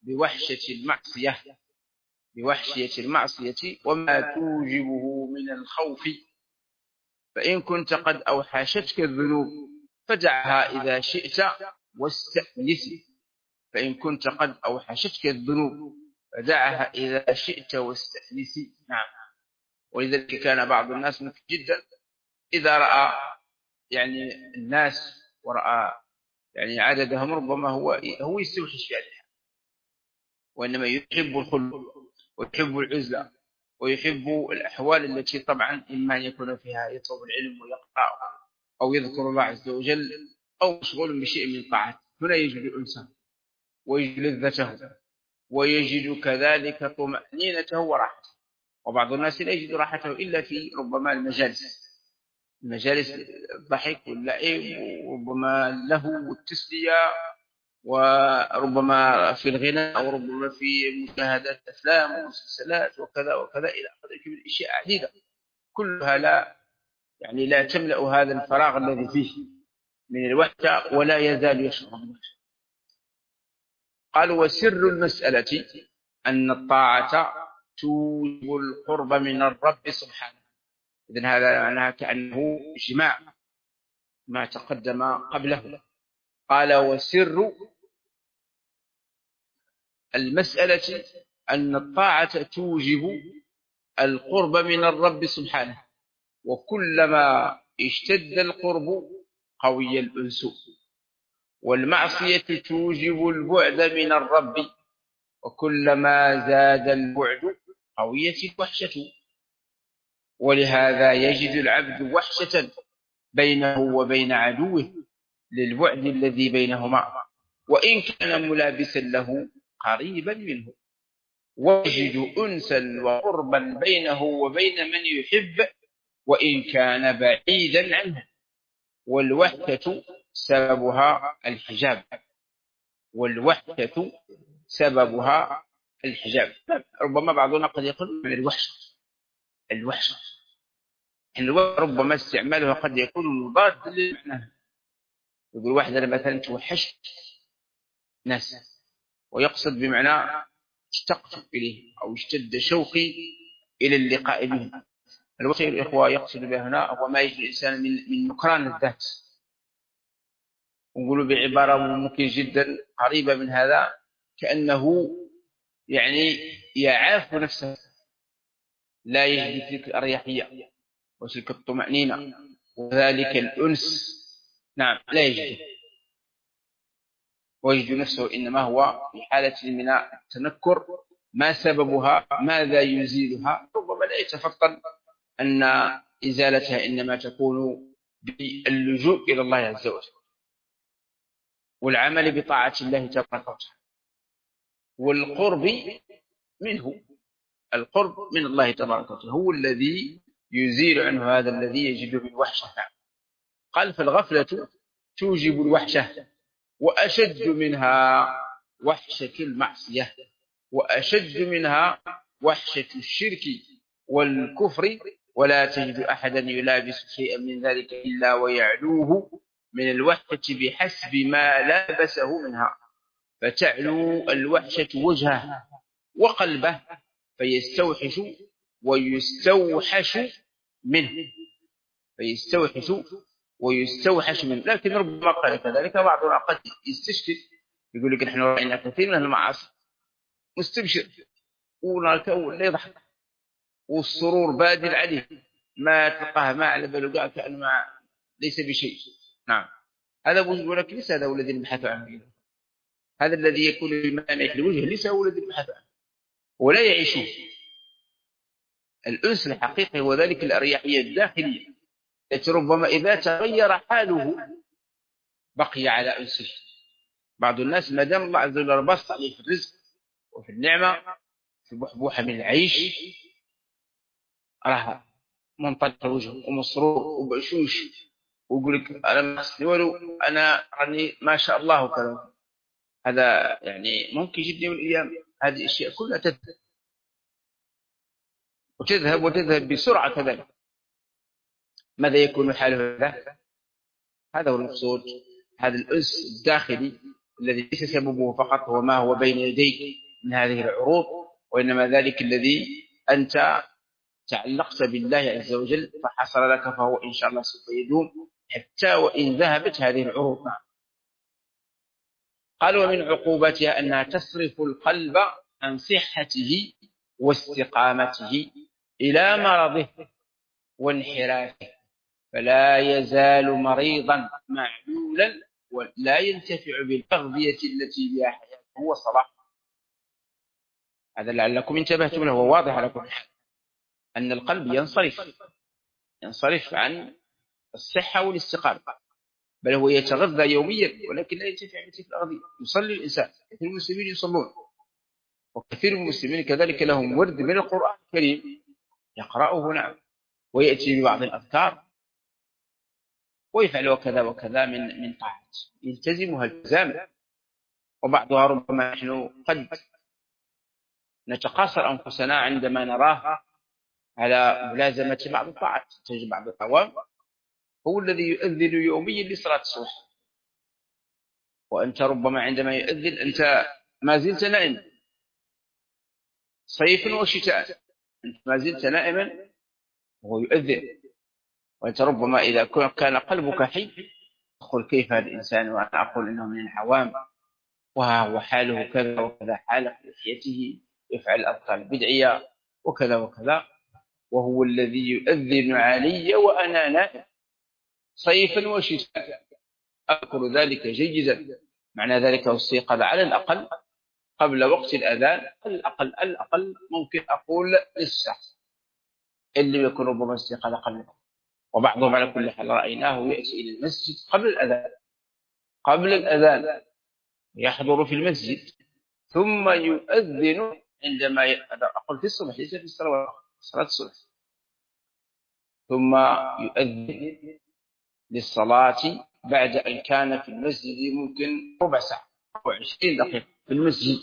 بوحشية المعصية وما توجبه من الخوف. فإن كنت قد أوحشتك الذنوب فدعها إذا شئت واستأنس. فإن كنت قد أوحشتك الذنوب فدعها إذا شئت واستأنس. نعم. ولذلك كان بعض الناس ممكن جدا إذا رأى يعني الناس ورأى يعني عددهم ربما هو يستوحش في هذا، وإنما يحب الخلق ويحب العزلة ويحب الأحوال التي طبعا إما أن يكون فيها يطلب العلم ويقرأ أو يذكر الله عز وجل أو مشغول بشيء من الطاعات. هنا يجد أنسه ويجد لذته ويجد كذلك طمأنينته وراحته. وبعض الناس لا يجد راحته إلا في ربما المجالس الضحك واللعب، وربما له والتسلية، وربما في الغناء، أو ربما في مشاهدة أفلام ومسلسلات وكذا وكذا إلى آخره من الأشياء عديدة كلها لا يعني لا تملأ هذا الفراغ الذي فيه من الوحدة ولا يزال يشعر بالوحدة. قال وسر المسألة أن الطاعة توجب القرب من الرب سبحانه. إذن هذا معناها كأنه إجماع ما تقدم قبله. قال وسر المسألة أن الطاعة توجب القرب من الرب سبحانه، وكلما اشتد القرب قوي الأنس، والمعصية توجب البعد من الرب، وكلما زاد البعد قويت الوحشة. ولهذا يجد العبد وحشة بينه وبين عدوه للبعد الذي بينهما، وإن كان ملابسا له قريبا منه، ويجد أنسا وقربا بينه وبين من يحب وإن كان بعيدا عنه. والوحدة سببها الحجاب، والوحدة سببها الحجاب. ربما بعضنا قد يقول من الوحشة ربما استعمالها قد يكون مضاد لمعناها. يقول واحدة مثلا توحشت ناس، ويقصد بمعنى اشتقت إليه أو اشتد شوقي إلى اللقاء به. الوحشة الإخوة يقصد بها هنا هو ما يجري الإنسان من نكران الذات. ونقولوا بعبارة ممكن جدا قريبة من هذا، كأنه يعني يعاف نفسه، لا يجد تلك الأريحية وتلك الطمأنينة وذلك الأنس. نعم لا يجد، ويجد نفسه إنما هو في حالة من التنكر. ما سببها؟ ماذا يزيلها؟ ربما لا يتفطن أن إزالتها إنما تكون باللجوء إلى الله عز وجل والعمل بطاعة الله تبارك وتعالى والقرب منه. القرب من الله تبارك وتعالى هو الذي يزيل عنه هذا الذي يجد بالوحشة. قال فالغفلة توجب الوحشة، وأشد منها وحشة المعصية، وأشد منها وحشة الشرك والكفر، ولا تجد أحدا يلابس شيئا من ذلك إلا ويعلوه من الوحشة بحسب ما لابسه منها، فتعلو الوحشة وجهه وقلبه فيستوحش ويستوحش منه، فيستوحش ويستوحش منه. لكن ربما قال كذلك بعضنا قد يستشكل، يقول لك نحن رأينا كثير من المعاصي مستبشر ولا يضحك والسرور بادل عليه، ما تلقاه ما على باله كأنه ما ليس بشيء. نعم هذا ولكن ليس هذا هو الذي نبحث عنه. هذا الذي يكون بملامح الوجه ليس هو الذي نبحث عنه ولا يعيشه. الأنس الحقيقي هو ذلك الأريحية الداخلية التي ربما إذا تغير حاله بقي على أنسه. بعض الناس ما دام الله عز وجل بسط عليه في الرزق وفي النعمة في بحبوحة من العيش راه منطلق الوجه ومسرور وبشوش ويقول لك أنا ما أصلي ولو أنا راني ما شاء الله كذا. هذا يعني ممكن جدا من الأيام هذه الأشياء كلها وتذهب بسرعة كذلك. ماذا يكون حاله هذا هو المقصود. هذا الأنس الداخلي الذي ليس سببه فقط هو ما هو بين يديك من هذه العروض، وإنما ذلك الذي أنت تعلقت بالله عز وجل فحصل لك، فهو إن شاء الله سوف يدوم حتى وإن ذهبت هذه العروض. قال ومن عقوبتها أنها تصرف القلب عن صحته واستقامته إلى مرضه وانحرافه، فلا يزال مريضا معلولا ولا ينتفع بالأغذية التي بها حياته وصلاحه. هذا لعلكم انتبهتم له، وواضح على كل حال أن القلب ينصرف عن الصحة والاستقامة، بل هو يتغذى يوميا ولكن لا ينتفع بتلك الأغذية. يصلي الإنسان، كثير من المسلمين يصلون وكثير من المسلمين كذلك لهم ورد من القرآن الكريم يقرأه نعم، ويأتي ببعض الأذكار ويفعل وكذا وكذا من طاعات يلتزمها التزاما، وبعضها ربما نحن قد نتقاصر أنفسنا عندما نراه على ملازمة بعض الطاعات. تجد بعض العوام هو الذي يؤذن يوميا لصلاة الصبح، وأنت ربما عندما يؤذن أنت ما زلت نائما صيفا وشتاء، أنت ما زلت نائما وهو يؤذن، وأنت ربما إذا كان قلبك حي تقول كيف هذا الإنسان وأنا أقول إنه من العوام وهو حاله كذا وكذا، حاله في لحيته يفعل الأذكار البدعية وكذا وكذا، وهو الذي يؤذن علي وأنا نائم صيفا وشتاء. أذكر ذلك جيدا. معنى ذلك استيقظ على الأقل قبل وقت الأذان، الأقل ممكن أقول للساعة اللي يكون ربما استيقظ قبل، وبعضهم على كل حال رأيناه يأتي إلى المسجد قبل الأذان يحضر في المسجد ثم يؤذن عندما أقول في الصبح ليس في صلاة الصبح، ثم يؤذن للصلاة بعد أن كان في المسجد ممكن ربع ساعة أو 20 دقيقة في المسجد،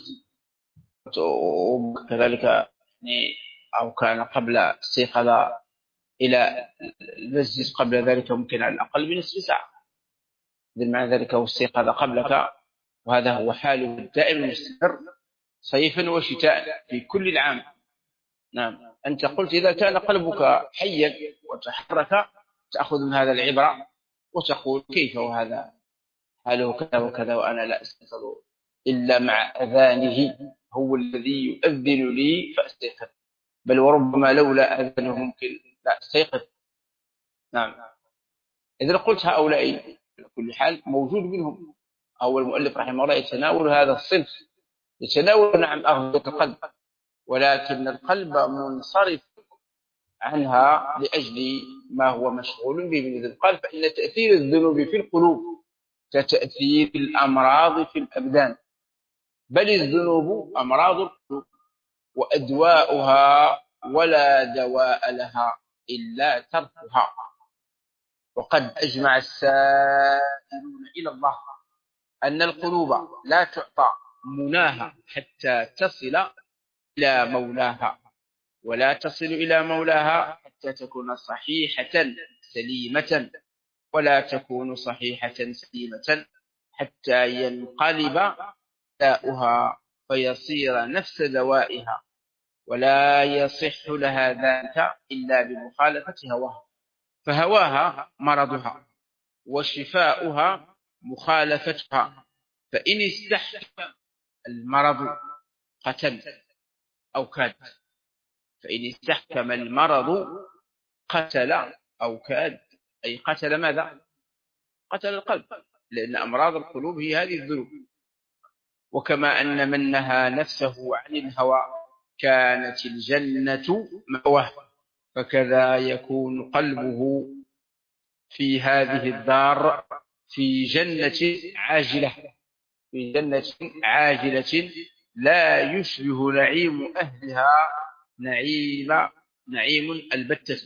وكذلك يعني أو كان قبل استيقظ إلى المسجد قبل ذلك ممكن على الأقل بنصف ساعة، معنى ذلك هو استيقظ قبلك، وهذا هو حاله الدائم المستمر صيفا وشتاء في كل العام. نعم، أنت قلت إذا كان قلبك حيا وتحرك تأخذ من هذا العبرة وتقول كيف وهذا حاله كذا وكذا وأنا لا أستيقظ إلا مع أذانه، هو الذي يؤذن لي فأستيقظ، بل وربما لولا أذانه ممكن لا أستيقظ. نعم، إذا قلت هؤلاء على كل حال موجود منهم، أو المؤلف رحمه الله يتناول هذا الصنف، يتناول نعم أغذية القلب، ولكن القلب منصرف عنها لأجل ما هو مشغول به من الذنوب. قال فإن تأثير الذنوب في القلوب كتأثير الأمراض في الأبدان، بل الذنوب أمراض القلوب وأدواؤها ولا دواء لها إلا تركها. وقد أجمع السائلون إلى الله أن القلوب لا تعطى مناها حتى تصل إلى مولاها، ولا تصل إلى مولاها حتى تكون صحيحة سليمة، ولا تكون صحيحة سليمة حتى ينقلب داؤها فيصير نفس دوائها، ولا يصح لها ذلك إلا بمخالفة هواها، فهواها مرضها وشفاؤها مخالفتها، فإن استحكم المرض قتل أو كاد، فإن استحكم المرض قتل أو كاد، أي قتل ماذا؟ قتل القلب، لأن أمراض القلوب هي هذه الذنوب. وكما أن من نهى نفسه عن الهوى كانت الجنة مأواه، فكذا يكون قلبه في هذه الدار في جنة عاجلة، في جنة عاجلة لا يشبه نعيم أهلها نعيم البتة.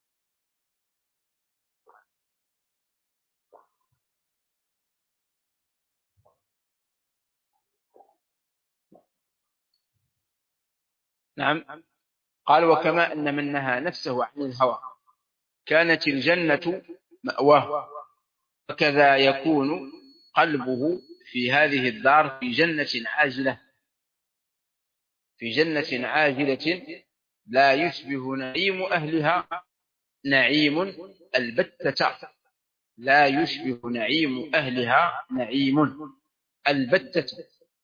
نعم، قال وكما أن من نهى نفسه عن الهوى كانت الجنة مأواه، فكذا يكون قلبه في هذه الدار في جنة عاجلة، في جنة عاجلة لا يشبه نعيم أهلها نعيم البتة، لا يشبه نعيم أهلها نعيم البتة.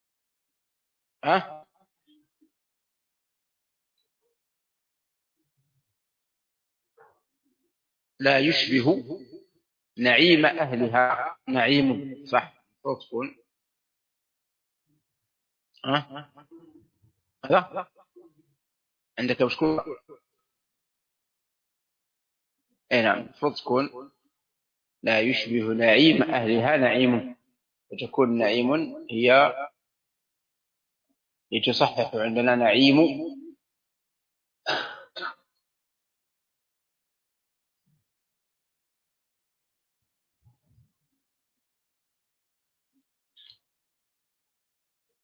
ها؟ لا يشبه نعيم أهلها نعيم، صح، تكون ها هذا عندك وشكون؟ اي نعم، المفروض تكون لا يشبه نعيم أهلها نعيم، وتكون نعيم هي يتصحح عندنا نعيم.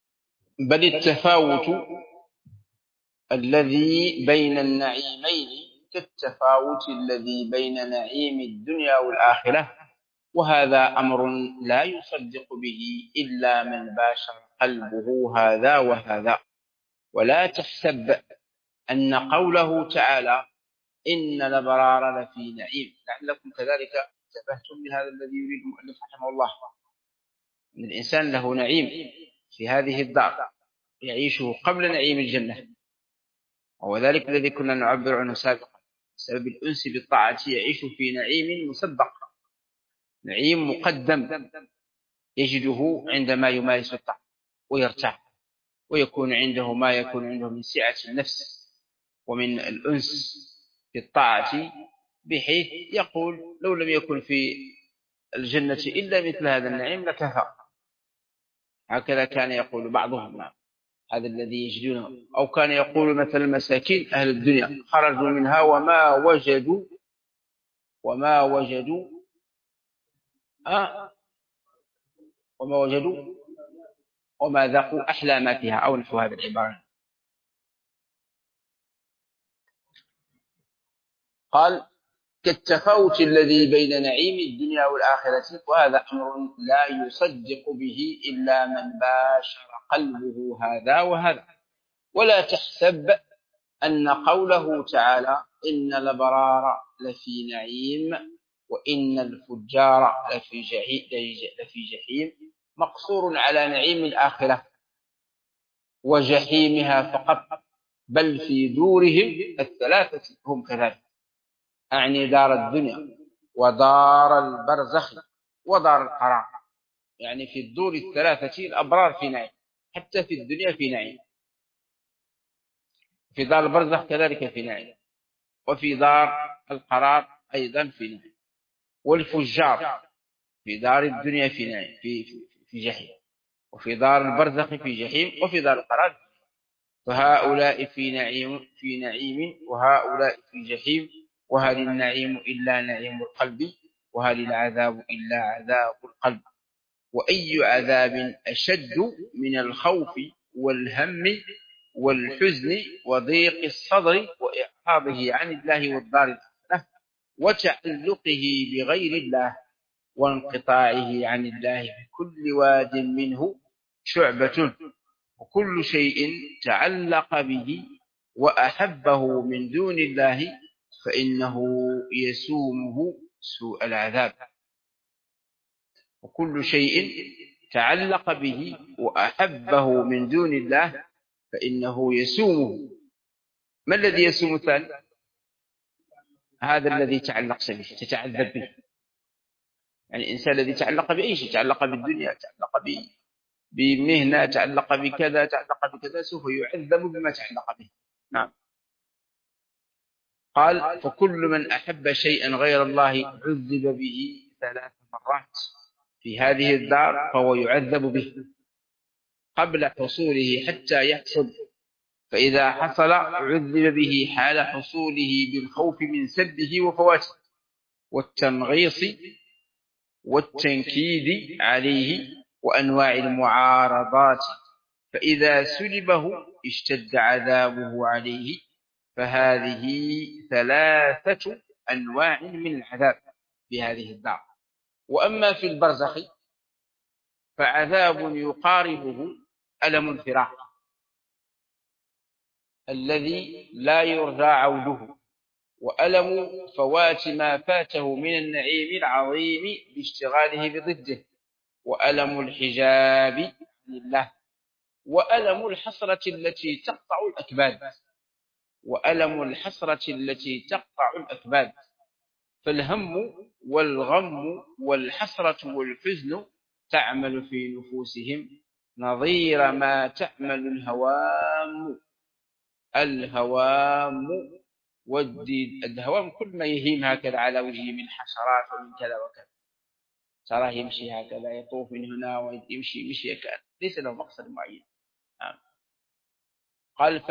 بل التفاوت الذي بين النعيمين كالتفاوت الذي بين نعيم الدنيا والآخرة، وهذا أمر لا يصدق به إلا من باشر قلبه هذا وهذا. ولا تحسب أن قوله تعالى إن الأبرار لفي نعيم، لعلكم كذلك انتبهتم لهذا الذي يريد المؤلف رحمه الله، أن الإنسان له نعيم في هذه الدار يعيشه قبل نعيم الجنة، وهو ذلك الذي كنا نعبر عنه سابقا، بسبب الأنس بالطاعة يعيش في نعيم مسبق، نعيم مقدم يجده عندما يمارس الطاعة ويرتاح، ويكون عنده ما يكون عنده من سعة النفس ومن الأنس بالطاعة، بحيث يقول لو لم يكن في الجنة إلا مثل هذا النعيم لكفى. هكذا كان يقول بعضهم، هذا الذي يجدونه. أو كان يقول مثل المساكين أهل الدنيا خرجوا منها وما ذاقوا أحلى ما فيها، أو نحو هذه العبارة. قال كالتفاوت الذي بين نعيم الدنيا والآخرة، وهذا أمر لا يصدق به إلا من باشر قلبه هذا وهذا. ولا تحسب أن قوله تعالى إن الأبرار لفي نعيم وإن الفجار لفي جحيم مقصور على نعيم الآخرة وجحيمها فقط، بل في دورهم الثلاثة هم كذلك، أعني دار الدنيا ودار البرزخ ودار القرار. يعني في الدور الثلاثة الأبرار في نعيم، حتى في الدنيا في نعيم، في دار البرزخ كذلك في نعيم، وفي دار القرار أيضا في نعيم. والفجار في دار الدنيا في نعيم في جحيم، وفي دار البرزخ في جحيم، وفي دار القرار. فهؤلاء في نعيم وهؤلاء في جحيم، وهل النعيم إلا نعيم القلب، وهل العذاب إلا عذاب القلب. وأي عذاب أشد من الخوف والهم والحزن وضيق الصدر وإعراضه عن الله والدار الآخرة وتعلقه بغير الله وانقطاعه عن الله بكل واد منه شعبة، وكل شيء تعلق به وأحبه من دون الله فإنه يسومه سوء العذاب. وكل شيء تعلق به وأحبه من دون الله فإنه يسومه. ما الذي يسوم الثاني؟ هذا الذي تعلق به تتعذب به. يعني الإنسان الذي تعلق بأي شيء، تعلق بالدنيا، تعلق بمهنة، تعلق بكذا، تعلق بكذا، سوف يعذب بما تعلق به. نعم. قال فكل من أحب شيئا غير الله عذب به 3 مرات في هذه الدار، فهو يعذب به قبل حصوله حتى يحصل، فإذا حصل عذب به حال حصوله بالخوف من سده وفواته والتنغيص والتنكيد عليه وأنواع المعارضات، فإذا سلبه اشتد عذابه عليه. فهذه 3 أنواع من العذاب بهذه الدار. وأما في البرزخ فعذاب يقاربه ألم الفراق الذي لا يرجى عوده، وألم فوات ما فاته من النعيم العظيم باشتغاله بضده، وألم الحجاب عن الله، وألم الحسرة التي تقطع الأكباد، وألم الحسرة التي تقطع الأكباد. فالهم والغم والحسرة والحزن تعمل في نفوسهم نظير ما تعمل الهوام الهوام كل ما يهيم هكذا على وجهه من حشرات ومن كذا وكذا، تراه يمشي هكذا، يطوف من هنا ويمشي مشي كان ليس له مقصد معين. قال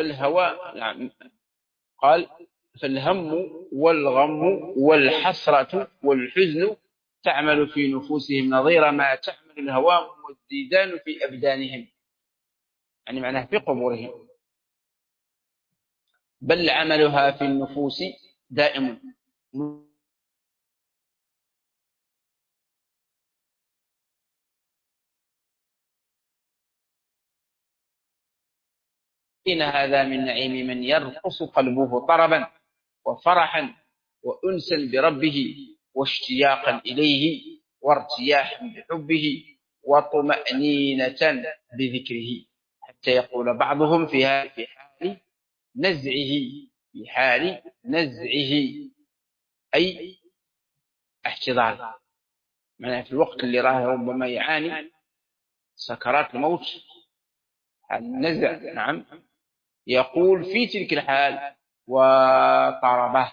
فالهم والغم والحسرة والحزن تعمل في نفوسهم نظير ما تعمل الهوام والديدان في أبدانهم، يعني معناه في قبورهم. بل عملها في النفوس دائم. إن هذا من نعيم من يرقص قلبه طربا وفرحا وأنسا بربه واشتياقا إليه وارتياحا بحبه وطمأنينة بذكره، حتى يقول بعضهم في حال نزعه، في حال نزعه أي احتضار، معناه في الوقت اللي راه ربما يعاني سكرات الموت، النزع. نعم، يقول في تلك الحال وطربه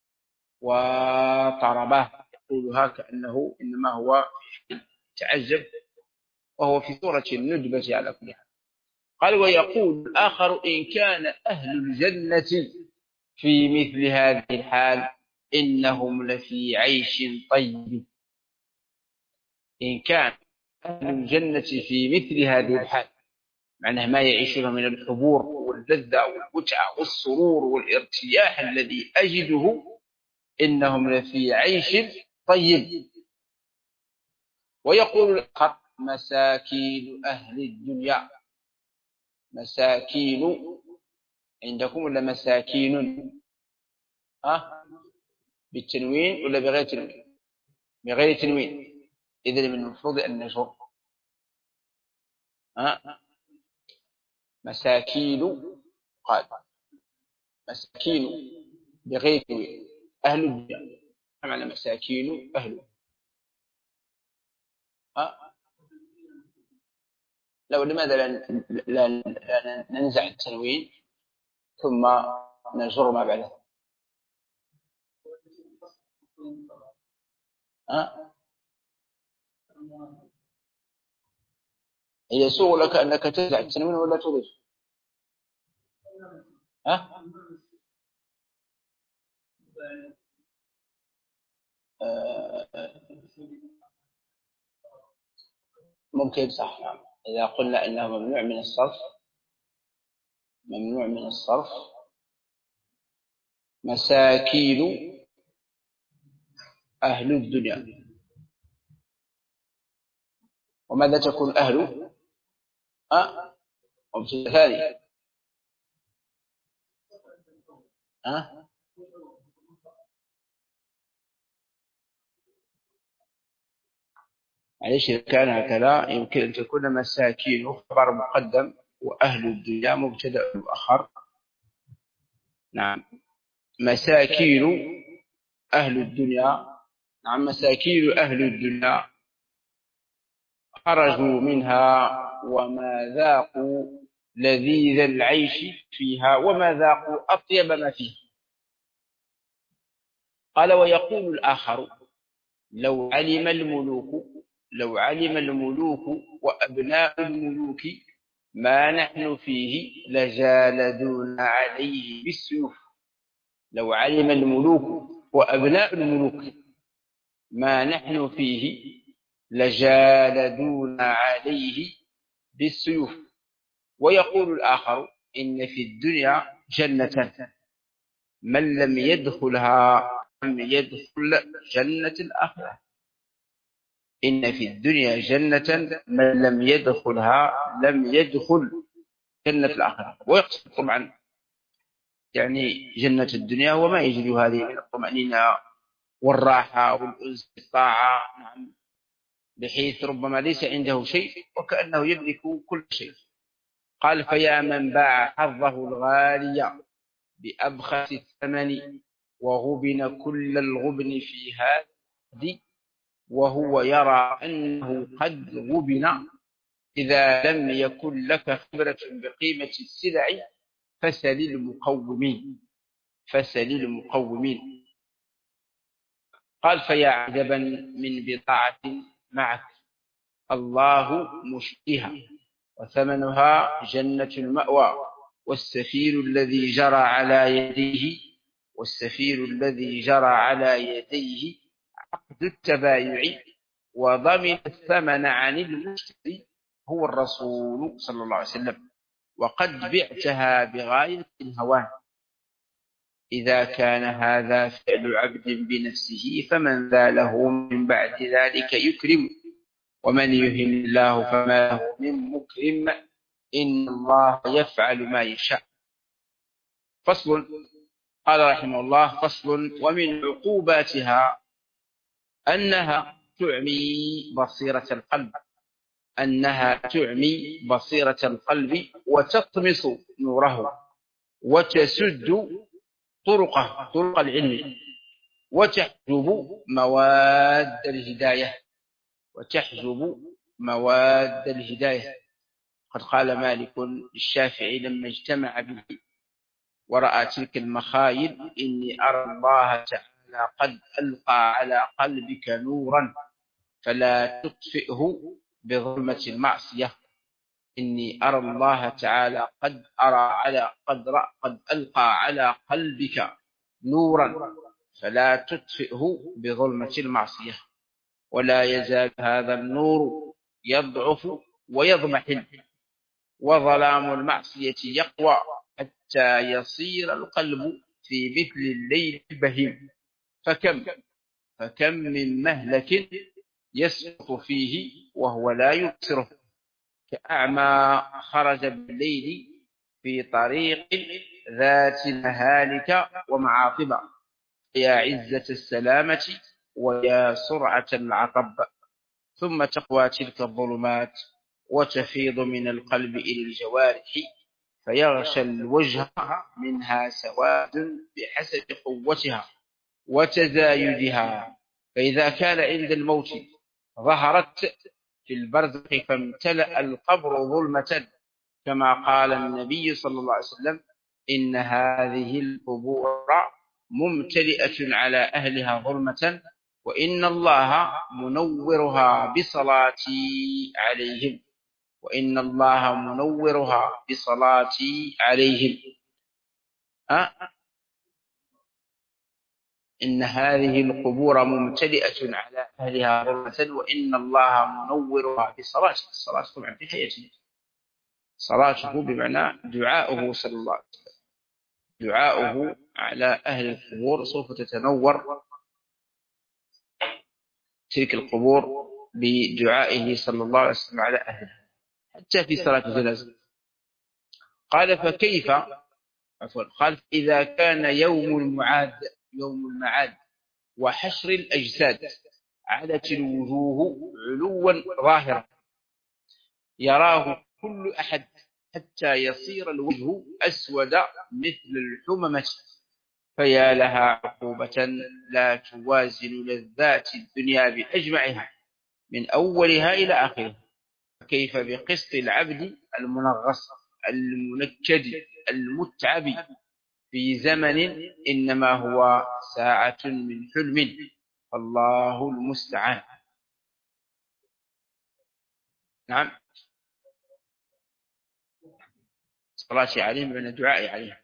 وطربه، يقولها كأنه إنما هو تعجب، وهو في سورة الندبة على كل حال. قال ويقول الآخر إن كان أهل الجنة في مثل هذه الحال إنهم لفي عيش طيب. إن كان أهل الجنة في مثل هذه الحال، معناه ما يعيشون من الحبور واللذة والمتعة والسرور والارتياح الذي أجده، إنهم لفي عيش طيب. ويقول الآخر مساكين أهل الدنيا. مساكين عندكم ولا مساكين؟ بالتنوين ولا بغير تنوين؟ بغير تنوين. إذن من المفروض أن نجر مساكين. قال مساكين بغير تنوين أهل الدنيا، معنى مساكين أهل. لو لماذا لا ننزع التنوين ثم نجر ما بعده؟ يسوغ لك أنك تنزع التنوين ولا تضيف؟ ممكن صح. إذا قلنا أنه ممنوع من الصرف، ممنوع من الصرف مساكين أهل الدنيا. وماذا تكون أهل؟ مبتدأ ثاني. معليش، إذا كان هكذا يمكن أن تكون مساكين خبر مقدم وأهل الدنيا مبتدأ مؤخر. نعم، مساكين أهل الدنيا. نعم، مساكين أهل الدنيا خرجوا منها وما ذاقوا لذيذ العيش فيها وما ذاقوا أطيب ما فيه. قال ويقول الآخر لو علم الملوك وأبناء الملوك ما نحن فيه لجالدونا عليه بالسيوف. لو علم الملوك وأبناء الملوك ما نحن فيه لجالدونا عليه بالسيوف. ويقول الآخر إن في الدنيا جنة من لم يدخلها لم يدخل جنة الآخرة. إن في الدنيا جنة من لم يدخلها لم يدخل جنة الآخرة. ويقصد طبعا يعني جنة الدنيا وما يجد هذه من الطمأنينة والراحة والأنس بالطاعة. نعم، بحيث ربما ليس عنده شيء وكأنه يملك كل شيء. قال فيا من باع حظه الغالي بأبخس الثمن وغبن كل الغبن في هذه وهو يرى أنه قد غبن، إذا لم يكن لك خبرة بقيمة السلع فسل المقومين. قال فيا عجبا من بضاعة معك الله مشتيها وثمنها جنة المأوى والسفير الذي جرى على يديه عقد التبايع وضمن الثمن عن المشتري هو الرسول صلى الله عليه وسلم، وقد بعتها بغاية الهوان. إذا كان هذا فعل عبد بنفسه فمن ذا له من بعد ذلك يكرم، ومن يهن الله فما له من مكرم، إن الله يفعل ما يشاء. فصل. قال رحمه الله: فصل. ومن عقوباتها أنها تعمي بصيرة القلب، أنها تعمي بصيرة القلب وتطمس نوره، وتسد طرق العلم، وتحجب مواد الهداية، قد قال مالك للشافعي لما اجتمع به ورأى تلك المخايل: إني أرى الله تعالى قد ألقى على قلبك نورا فلا تطفئه بظلمة المعصية. إني أرى الله تعالى قد ألقى على قلبك نورا فلا تطفئه بظلمة المعصية، ولا يزال هذا النور يضعف ويضمحل، وظلام المعصية يقوى حتى يصير القلب في مثل الليل البهيم. فكم من مهلك يسقط فيه وهو لا يبصره، كأعمى خرج بالليل في طريق ذات مهالك ومعاقب، يا عزة السلامة ويا سرعة العطب. ثم تقوى تلك الظلمات وتفيض من القلب إلى الجوارح، فيغشى الوجه منها سواد بحسب قوتها وتزايدها، فإذا كان عند الموت ظهرت في البرزخ فامتلأ القبر ظلمة، كما قال النبي صلى الله عليه وسلم: إن هذه القبور ممتلئة على أهلها ظلمة، وإن الله منورها بصلاتي عليهم، إن هذه القبور ممتلئة على أهلها ظلمة وإن الله منورها بصلاته. الصلاة طبعا في حياته، صلاته بمعنى دعاؤه صلى الله عليه وسلم، دعاؤه على أهل القبور سوف تتنور تلك القبور بدعائه صلى الله عليه وسلم على أهلها، حتى في صلاة الجنازة. قال: فكيف؟ قال: إذا كان يوم المعاد وحشر الأجساد علت الوجوه علوا ظاهرا يراه كل أحد، حتى يصير الوجه أسود مثل الحممة، فيا لها عقوبة لا توازن لذات الدنيا بأجمعها من أولها إلى آخرها. فكيف بقسط العبد المنغص المنكد المتعب في زمن إنما هو ساعة من حلم، فالله المستعان. نعم. صلاتي عليهم بأن دعائي عليهم.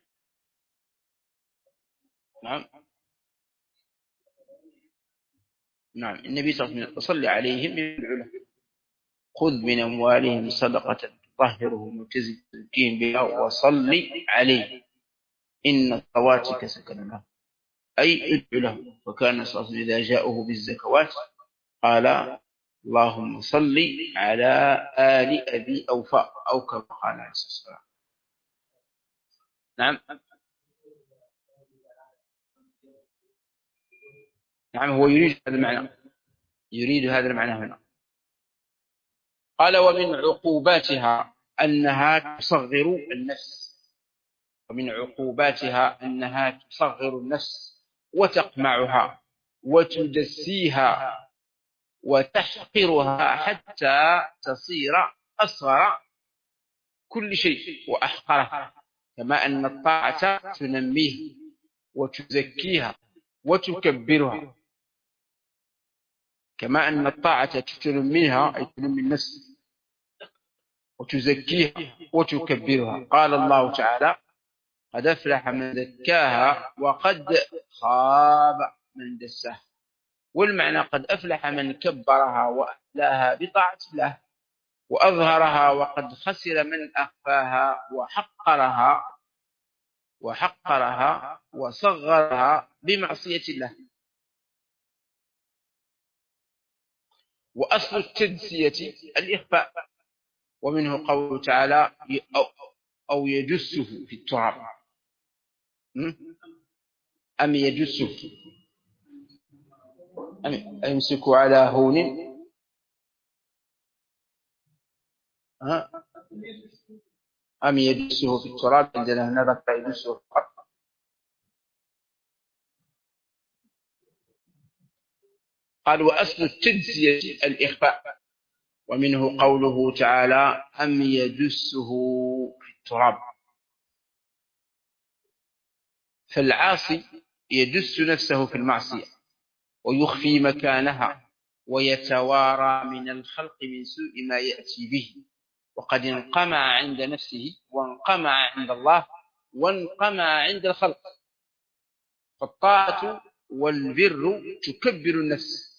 نعم. النبي صلى الله عليه وسلم يصلي عليهم بالعلا: خذ من أموالهم صدقة تطهرهم وتزكيهم بها وصلي عليه إن صلواتك سكن لهم، أي ادعو لهم. وكان صلى الله عليه وسلم إذا جاءه بالزكوات قال: اللهم صل على آل أبي أوفاء، أو كما قال عليه الصلاة والسلام. نعم هو يريد هذا المعنى هنا. قال: ومن عقوباتها أنها تصغر النفس وتقمعها وتدسيها وتحقرها حتى تصير أصغر كل شيء وأحقرها، كما أن الطاعة تنميها وتزكيها وتكبرها، كما أن الطاعة تنميها أي تنمي النفس وتزكيها وتكبرها. قال الله تعالى: قد أفلح من زكاها وقد خاب من دساها. والمعنى: قد أفلح من كبرها وأعلاها بطاعة الله وأظهرها، وقد خسر من أخفاها وحقرها وحقرها وصغرها بمعصية الله. وأصل التدسية الإخفاء، ومنه قوله تعالى أو يدسه في التراب، أم يدسه أم يمسك على هون، أم يدسه في التراب، عندنا هنا يدسه في الأرض. قال وأصل التدسية الإخفاء، ومنه قوله تعالى أم يدسه في التراب. فالعاصي يدس نفسه في المعصية ويخفي مكانها ويتوارى من الخلق من سوء ما يأتي به، وقد انقمع عند نفسه وانقمع عند الله وانقمع عند الخلق. فالطاعة والبر تكبر النفس،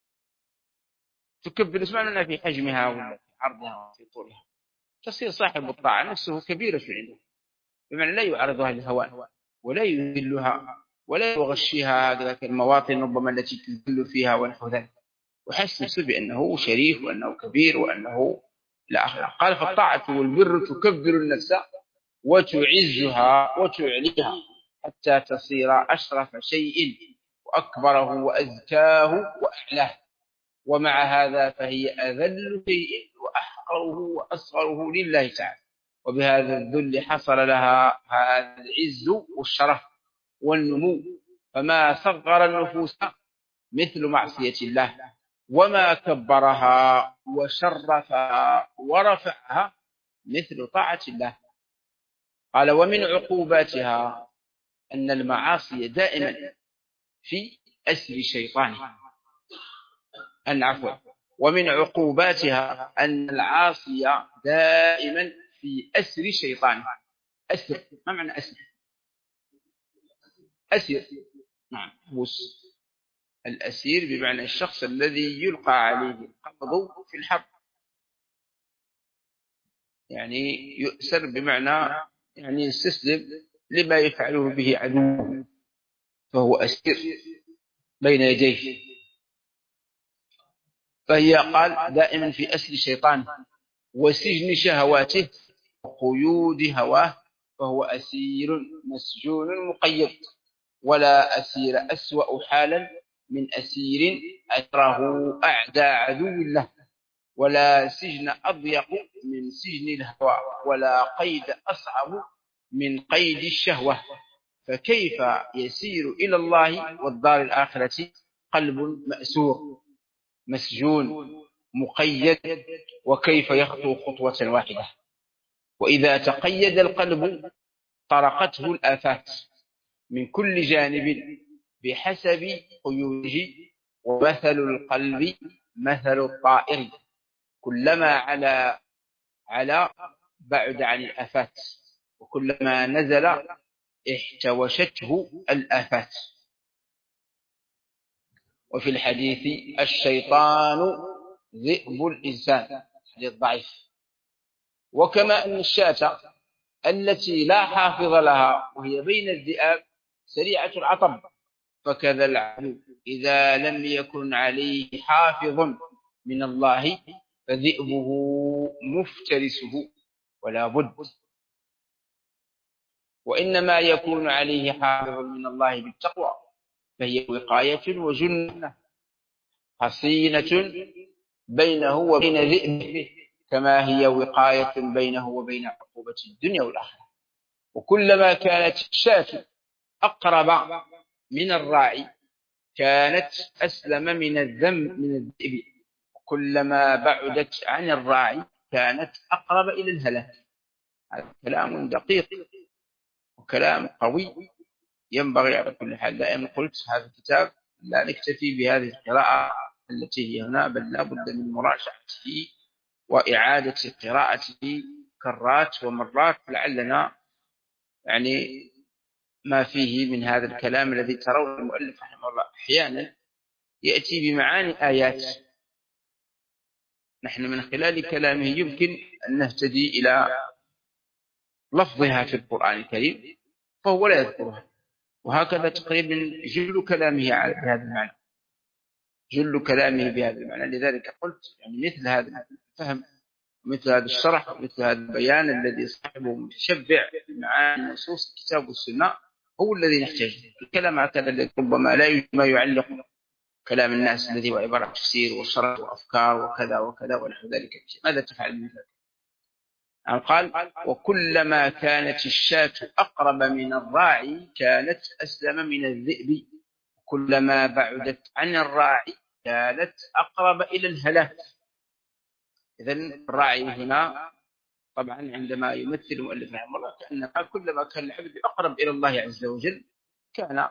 تكبر اسمعنا في حجمها ولا في عرضها وفي طولها، تصير صاحب الطاعة نفسه كبيرة عنده، بمعنى لا يعرضها للهوان ولا يذلها ولا يغشيها ذلك المواطن ربما التي تذل فيها ونحو ذلك، وحس نفسه بأنه شريف وأنه كبير وأنه لا آخر. قال فالطاعة والبر تكبر النفس وتعزها وتعليها حتى تصير أشرف شيء وأكبره وأزكاه وأعلاه، ومع هذا فهي أذل شيء وأحقره وأصغره لله تعالى. وبهذا الذل حصل لها هذا العز والشرف والنمو، فما صغر النفوس مثل معصية الله، وما كبرها وشرفها ورفعها مثل طاعة الله. قال ومن عقوباتها أن المعاصي دائما في أسر شيطانها، ومن عقوباتها أن العاصي دائما في أسر شيطانها. أسر، ما معنى أسر؟ أسر نعم بس الأسير بمعنى الشخص الذي يلقى عليه القبض في الحرب، يعني يؤسر بمعنى يعني يستسلم لما يفعله به عدوه، فهو أسير بين يديه. فهي قال دائما في أسر شيطان وسجن شهواته وقيود هواه، فهو أسير مسجون مقيد. ولا أسير أسوأ حالا من أسير أسره أعدى عدو الله، ولا سجن أضيق من سجن الهوى، ولا قيد أصعب من قيد الشهوة. فكيف يسير إلى الله والدار الآخرة قلب مأسور مسجون مقيد، وكيف يخطو خطوة واحدة؟ وإذا تقيد القلب طرقته الآفات من كل جانب بحسب قيوده. ومثل القلب مثل الطائر، كلما على بعد عن الآفات، وكلما نزل احتوشته الآفات. وفي الحديث الشيطان ذئب الإنسان، حديث ضعيف. وكما أن الشاة التي لا حافظ لها وهي بين الذئاب سريعة العطب، فكذا العدو إذا لم يكن عليه حافظ من الله فذئبه مفترسه ولا بد. وإنما يكون عليه حافظ من الله بالتقوى، فهي وقاية وجنة حصينة بينه وبين ذئبه، كما هي وقاية بينه وبين عقوبة الدنيا والآخرة. وكلما كانت الشاة أقرب من الراعي كانت أسلم من الذئب، وكلما بعدت عن الراعي كانت أقرب إلى الهلاك. هذا كلام دقيق وكلام قوي، ينبغي على كل حال. دائما قلت هذا الكتاب لا نكتفي بهذه القراءة التي هي هنا، بل لا بد من مراجعته وإعادة قراءته كرات ومرات، لعلنا يعني ما فيه من هذا الكلام الذي ترون المؤلف رحمه الله أحيانا يأتي بمعاني آيات نحن من خلال كلامه يمكن أن نهتدي إلى لفظها في القرآن الكريم، فهو لا يذكرها. وهكذا تقريبا جل كلامه بهذا المعنى، جل كلامه بهذا المعنى. لذلك قلت يعني مثل هذا الفهم، مثل هذا الشرح، مثل هذا البيان الذي صاحبه متشبع بمعاني نصوص الكتاب والسنة هو الذي نحتاجه. الكلام هكذا الذي ربما لا ما يعلق كلام الناس الذي هو عبارة عن تفسير وشرح وأفكار وكذا وكذا ونحو ذلك. ماذا تفعل مثل؟ قال: وكلما كانت الشاة أقرب من الراعي كانت أسلم من الذئب، كلما بعدت عن الراعي كانت أقرب إلى الهلاك. إذن الراعي هنا طبعا عندما يمثل المؤلف رحمه الله كأنما كلما كان العبد أقرب إلى الله عز وجل كان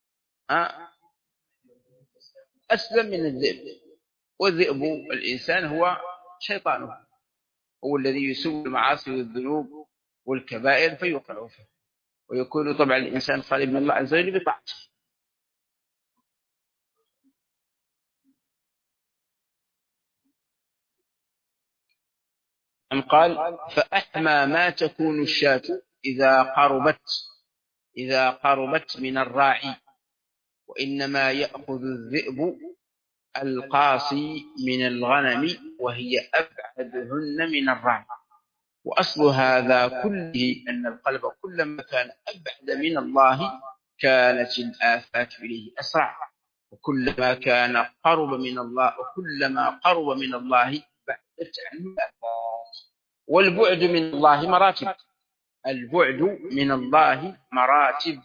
أسلم من الذئب. والذئب الإنسان هو شيطانه، هو الذي يسوي المعاصي والذنوب والكبائر فيوقع فيه، ويكون طبعا الإنسان قريب من الله عز وجل بطاعته. قال: فأحمى ما تكون الشاة إذا قربت من الراعي، وإنما يأخذ الذئب القاصي من الغنم وهي أبعدهن من الراعي. وأصل هذا كله أن القلب كلما كان أبعد من الله كانت الآفات إليه أسرع، وكلما كان قرب من الله وكلما قرب من الله بعدت عنه الآفات. والبعد من الله مراتب، البعد من الله مراتب،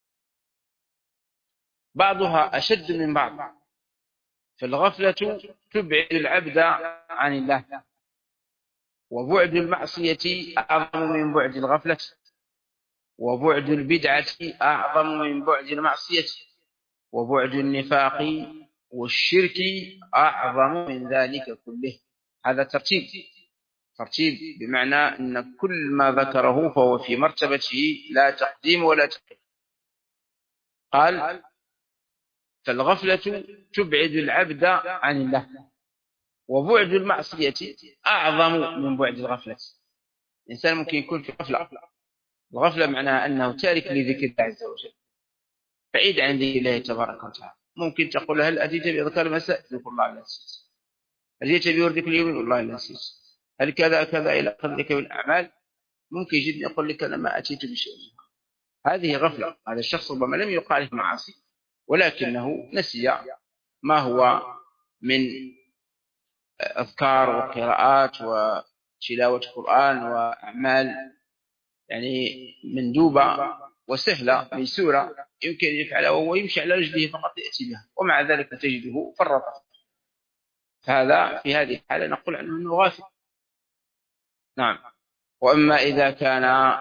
بعضها أشد من بعض. فالغفلة تبعد العبد عن الله، وبعد المعصية أعظم من بعد الغفلة، وبعد البدعة أعظم من بعد المعصية، وبعد النفاق والشرك أعظم من ذلك كله. هذا ترتيب بمعنى أن كل ما ذكره فهو في مرتبته لا تقديم ولا تأخير. قال: فالغفلة تبعد العبد عن الله، وبعد المعصية أعظم من بعد الغفلة. الإنسان ممكن يكون في غفلة، الغفلة معناها أنه تارك لذكر الله عز وجل، بعيد عن ذكر الله تبارك وتعالى. ممكن تقول: هل أتيت بأذكار المساء؟ يقول الله لا نسيت. هل أتيت بوردك اليوم؟ والله لا نسيت. هل كذا كذا إلى قدرك من الأعمال؟ ممكن جدا يقول لك: أنا ما أتيت بشيء. هذه غفلة. هذا الشخص ربما لم يقارف معاصي ولكنه نسي ما هو من أذكار وقراءات وتلاوة قرآن وأعمال يعني مندوبة وسهلة ميسورة يمكن أن يفعلها وهو يمشي على رجله فقط يأتي بها، ومع ذلك تجده فرط. هذا في هذه الحالة نقول عنه أنه غافل. نعم. وأما إذا كان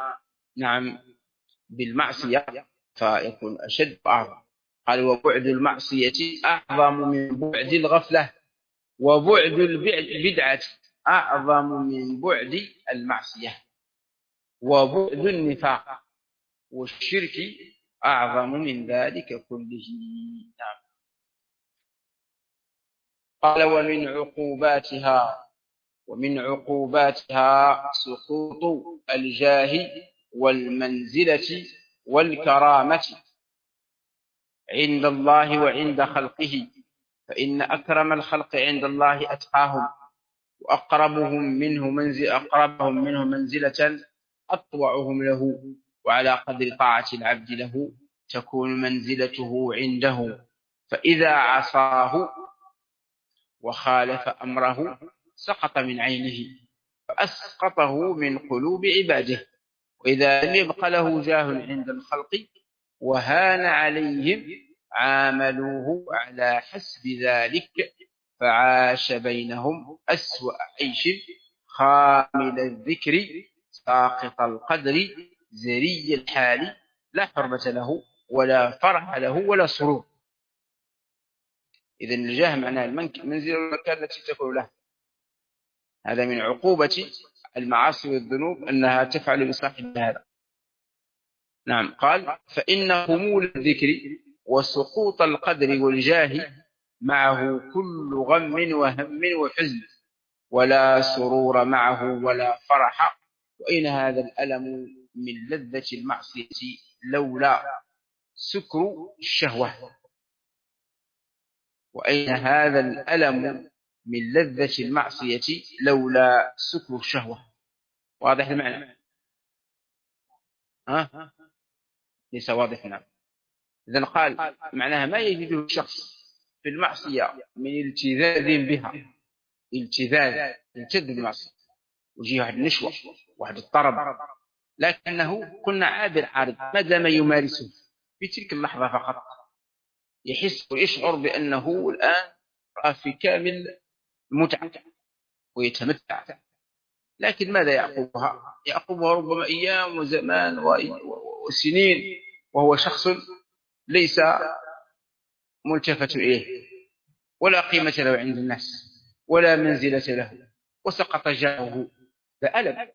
بالمعصية فيكون أشد وأعظم. قال: وبعد المعصية أعظم من بعد الغفلة، وبعد البدعة أعظم من بعد المعصية، وبعد النفاق والشرك أعظم من ذلك كله. نعم. قال: ومن عقوباتها سقوط الجاه والمنزلة والكرامة عند الله وعند خلقه، فإن أكرم الخلق عند الله أتقاهم، وأقربهم منه منزلة أطوعهم له، وعلى قدر طاعة العبد له تكون منزلته عنده. فإذا عصاه وخالف أمره سقط من عينه فأسقطه من قلوب عباده، وإذا لم يبق له جاه عند الخلق وهان عليهم عاملوه على حسب ذلك، فعاش بينهم أسوأ عيش، خامل الذكر ساقط القدر زري الحال، لا حرمة له ولا فرح له ولا سرور. إذن الجاه معناه المنزل والمكان التي تكون له. هذا من عقوبة المعاصي والذنوب أنها تفعل بصاحب هذا. نعم. قال: فإن خمول الذكر وسقوط القدر والجاه معه كل غم وهم وحزن، ولا سرور معه ولا فرح، وإن هذا الألم من لذة المعصية لولا سكر الشهوة. وأين هذا الألم من لذة المعصية لولا سكر الشهوة؟ واضح المعنى؟ ها؟ ليس واضح. نعم. إذن قال معناها ما يجده الشخص في المعصية من التذاذ بها، يلتذ بالمعصية ويجيه واحد النشوة واحد الطرب، لكنه قلنا عارض ما دام يمارسه في تلك اللحظة فقط، يحس ويشعر بأنه الآن في كامل المتعة ويتمتع. لكن ماذا يعقبها ربما أيام وزمان وسنين وهو شخص ليس ملتفت إليه ولا قيمة له عند الناس ولا منزلة له، وسقط جاهه. فألم،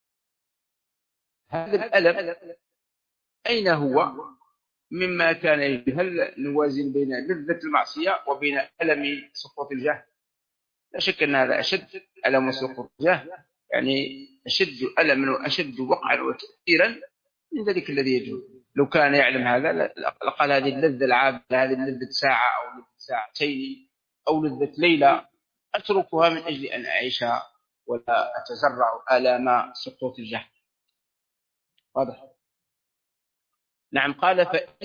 هذا الألم أين هو مما كان يجب؟ هل نوازن بين لذة المعصية وبين ألم سقوط الجاه؟ لا شك أن هذا أشد، ألم سقوط الجاه يعني أشد ألما وأشد وقعا وتأثيرا من ذلك الذي يجب. لو كان يعلم هذا لقال هذه اللذة العابرة، هذه اللذة ساعة أو لذة ساعتين أو لذة ليلة أتركها من أجل أن أعيش ولا أتزرع آلام سقوط الجاه. واضح؟ نعم. قال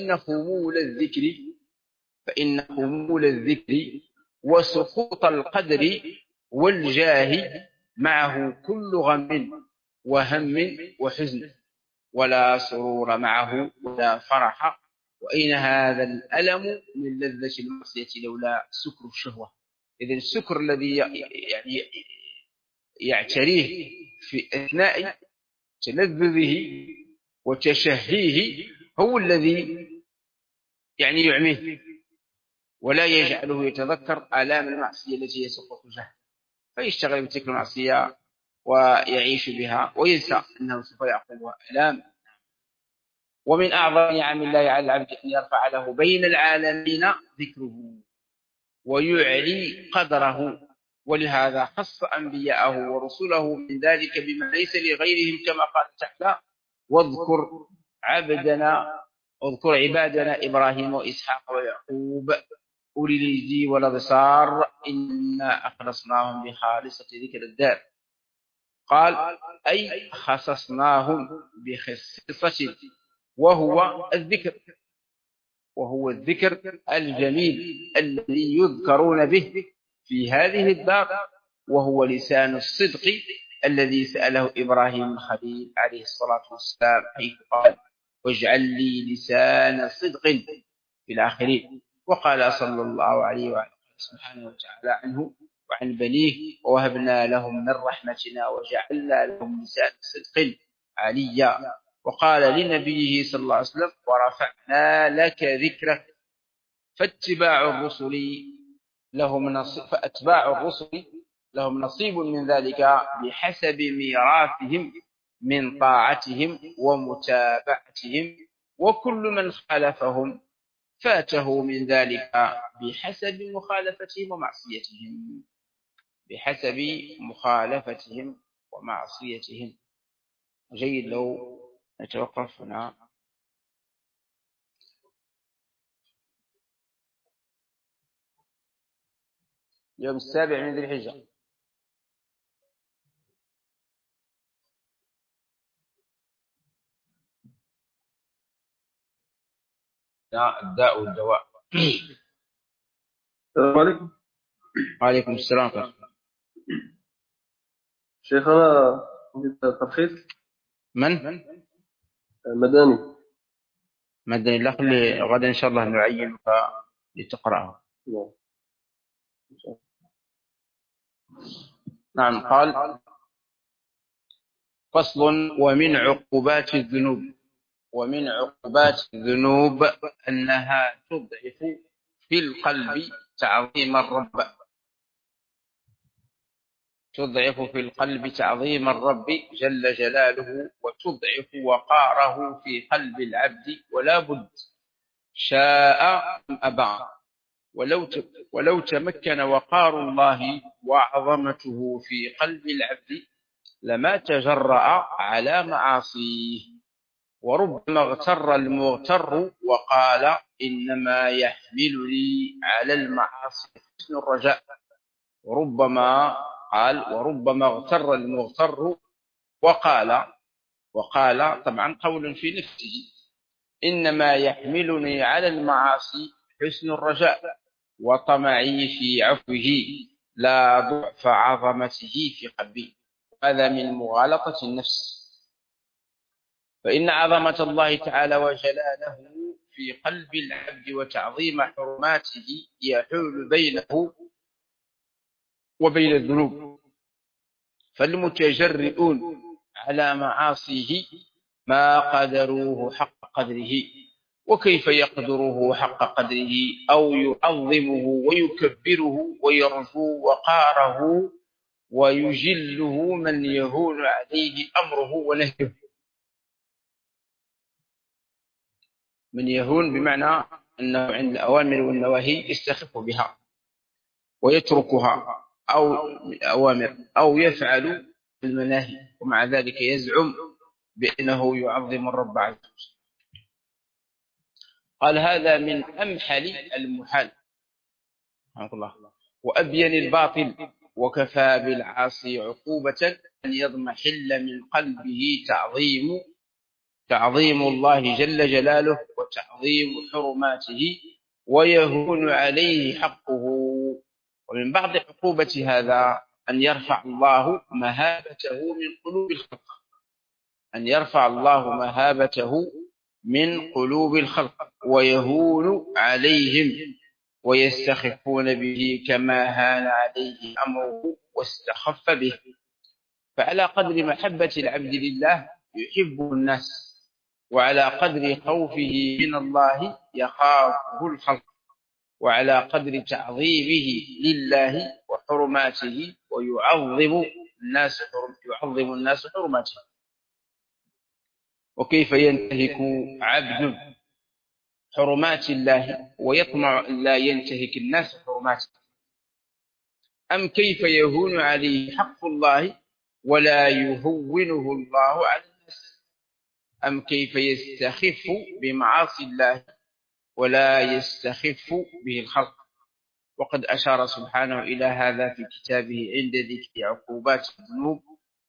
فإن خمول الذكر وسقوط القدر والجاه معه كل غم وهم وحزن، ولا سرور معه ولا فرح. وأين هذا الألم من لذة المعصية لولا سكر الشهوة؟ إذن السكر الذي يعني يعتريه في أثناء تلذذه وتشهيه هو الذي يعني يعميه ولا يجعله يتذكر آلام المعصية التي هي سقوط الجهل، فيشتغل بتلك المعصية ويعيش بها وينسى أنه سوف يعقبها آلام. ومن أعظم نعم الله على العبد أن يرفع له بين العالمين ذكره ويعلي قدره، ولهذا خص أنبياءه ورسله من ذلك بما ليس لغيرهم، كما قال تعالى: واذكر عبادنا إبراهيم وإسحاق ويعقوب أولي اليد والأبصار إنا أخلصناهم بخالصة ذكر الدار. قال أي خصصناهم بخصيصة، وهو الذكر الجميل الذي يذكرون به في هذه الدار، وهو لسان الصدق الذي سأله إبراهيم الخليل عليه الصلاة والسلام، حيث قال: واجعل لي لسان صدق في الآخرين. وقال صلى الله عليه وعلى سبحانه وتعالى عنه وعن بنيه: ووهبنا لهم من رحمتنا وجعلنا لهم لسان صدق عليا. وقال لنبيه صلى الله عليه وسلم: ورفعنا لك ذكرك. فاتباع الرسل لهم نصيب من ذلك بحسب ميراثهم من طاعتهم ومتابعتهم، وكل من خالفهم فاته من ذلك بحسب مخالفتهم ومعصيتهم. جيد لو نتوقف هنا. يوم 7 من ذي الحجة. الداء والدواء. السلام عليكم. وعليكم السلام. شيخنا تلخيص من؟ مدني الله، خلي غدا إن شاء الله نعينك لتقرأه. نعم. قال: فصل: ومن عقوبات الذنوب أنها تضعف في القلب تعظيم الرب جل جلاله، وتضعف وقاره في قلب العبد، ولا بد شاء أم أبى. ولو تمكن وقار الله وعظمته في قلب العبد لما تجرأ على معاصيه، وربما اغتر المغتر وقال إنما يحملني على المعاصي حسن الرجاء. وربما قال وربما اغتر المغتر وقال طبعا قول في نفسه إنما يحملني على المعاصي حسن الرجاء وطمعي في عفوه لا ضعف عظمته في قلبي. هذا من مغالطة النفس، فإن عظمة الله تعالى وجلاله في قلب العبد وتعظيم حرماته يحول بينه وبين الذنوب. فالمتجرئون على معاصيه ما قدروه حق قدره، وكيف يقدره حق قدره أو يعظمه ويكبره ويرجو وقاره ويجله من يهون عليه أمره ونهيه. من يهون بمعنى أنه عند الأوامر والنواهي يستخف بها ويتركها أو الأوامر أو يفعل المناهي، ومع ذلك يزعم بأنه يعظم الرب عز وجل. قال هذا من أمحل المحال وأبين الباطل، وكفى بالعاصي عقوبة أن يضمحل من قلبه تعظيم الله جل جلاله وتعظيم حرماته ويهون عليه حقه. ومن بعض عقوبة هذا أن يرفع الله مهابته من قلوب الخلق، أن يرفع الله مهابته من قلوب الخلق ويهون عليهم ويستخفون به كما هان عليه أمره واستخف به. فعلى قدر محبة العبد لله يحبه الناس، وعلى قدر خوفه من الله يخافه الخلق، وعلى قدر تعظيمه لله وحرماته ويعظم الناس حرماته. وكيف ينتهك عبد حرمات الله ويطمع أن لا ينتهك الناس حرماته؟ أم كيف يهون عليه حق الله ولا يهونه الله على الناس؟ أم كيف يستخف بمعاصي الله ولا يستخف به الخلق؟ وقد أشار سبحانه إلى هذا في كتابه عند ذكر عقوبات الذنوب،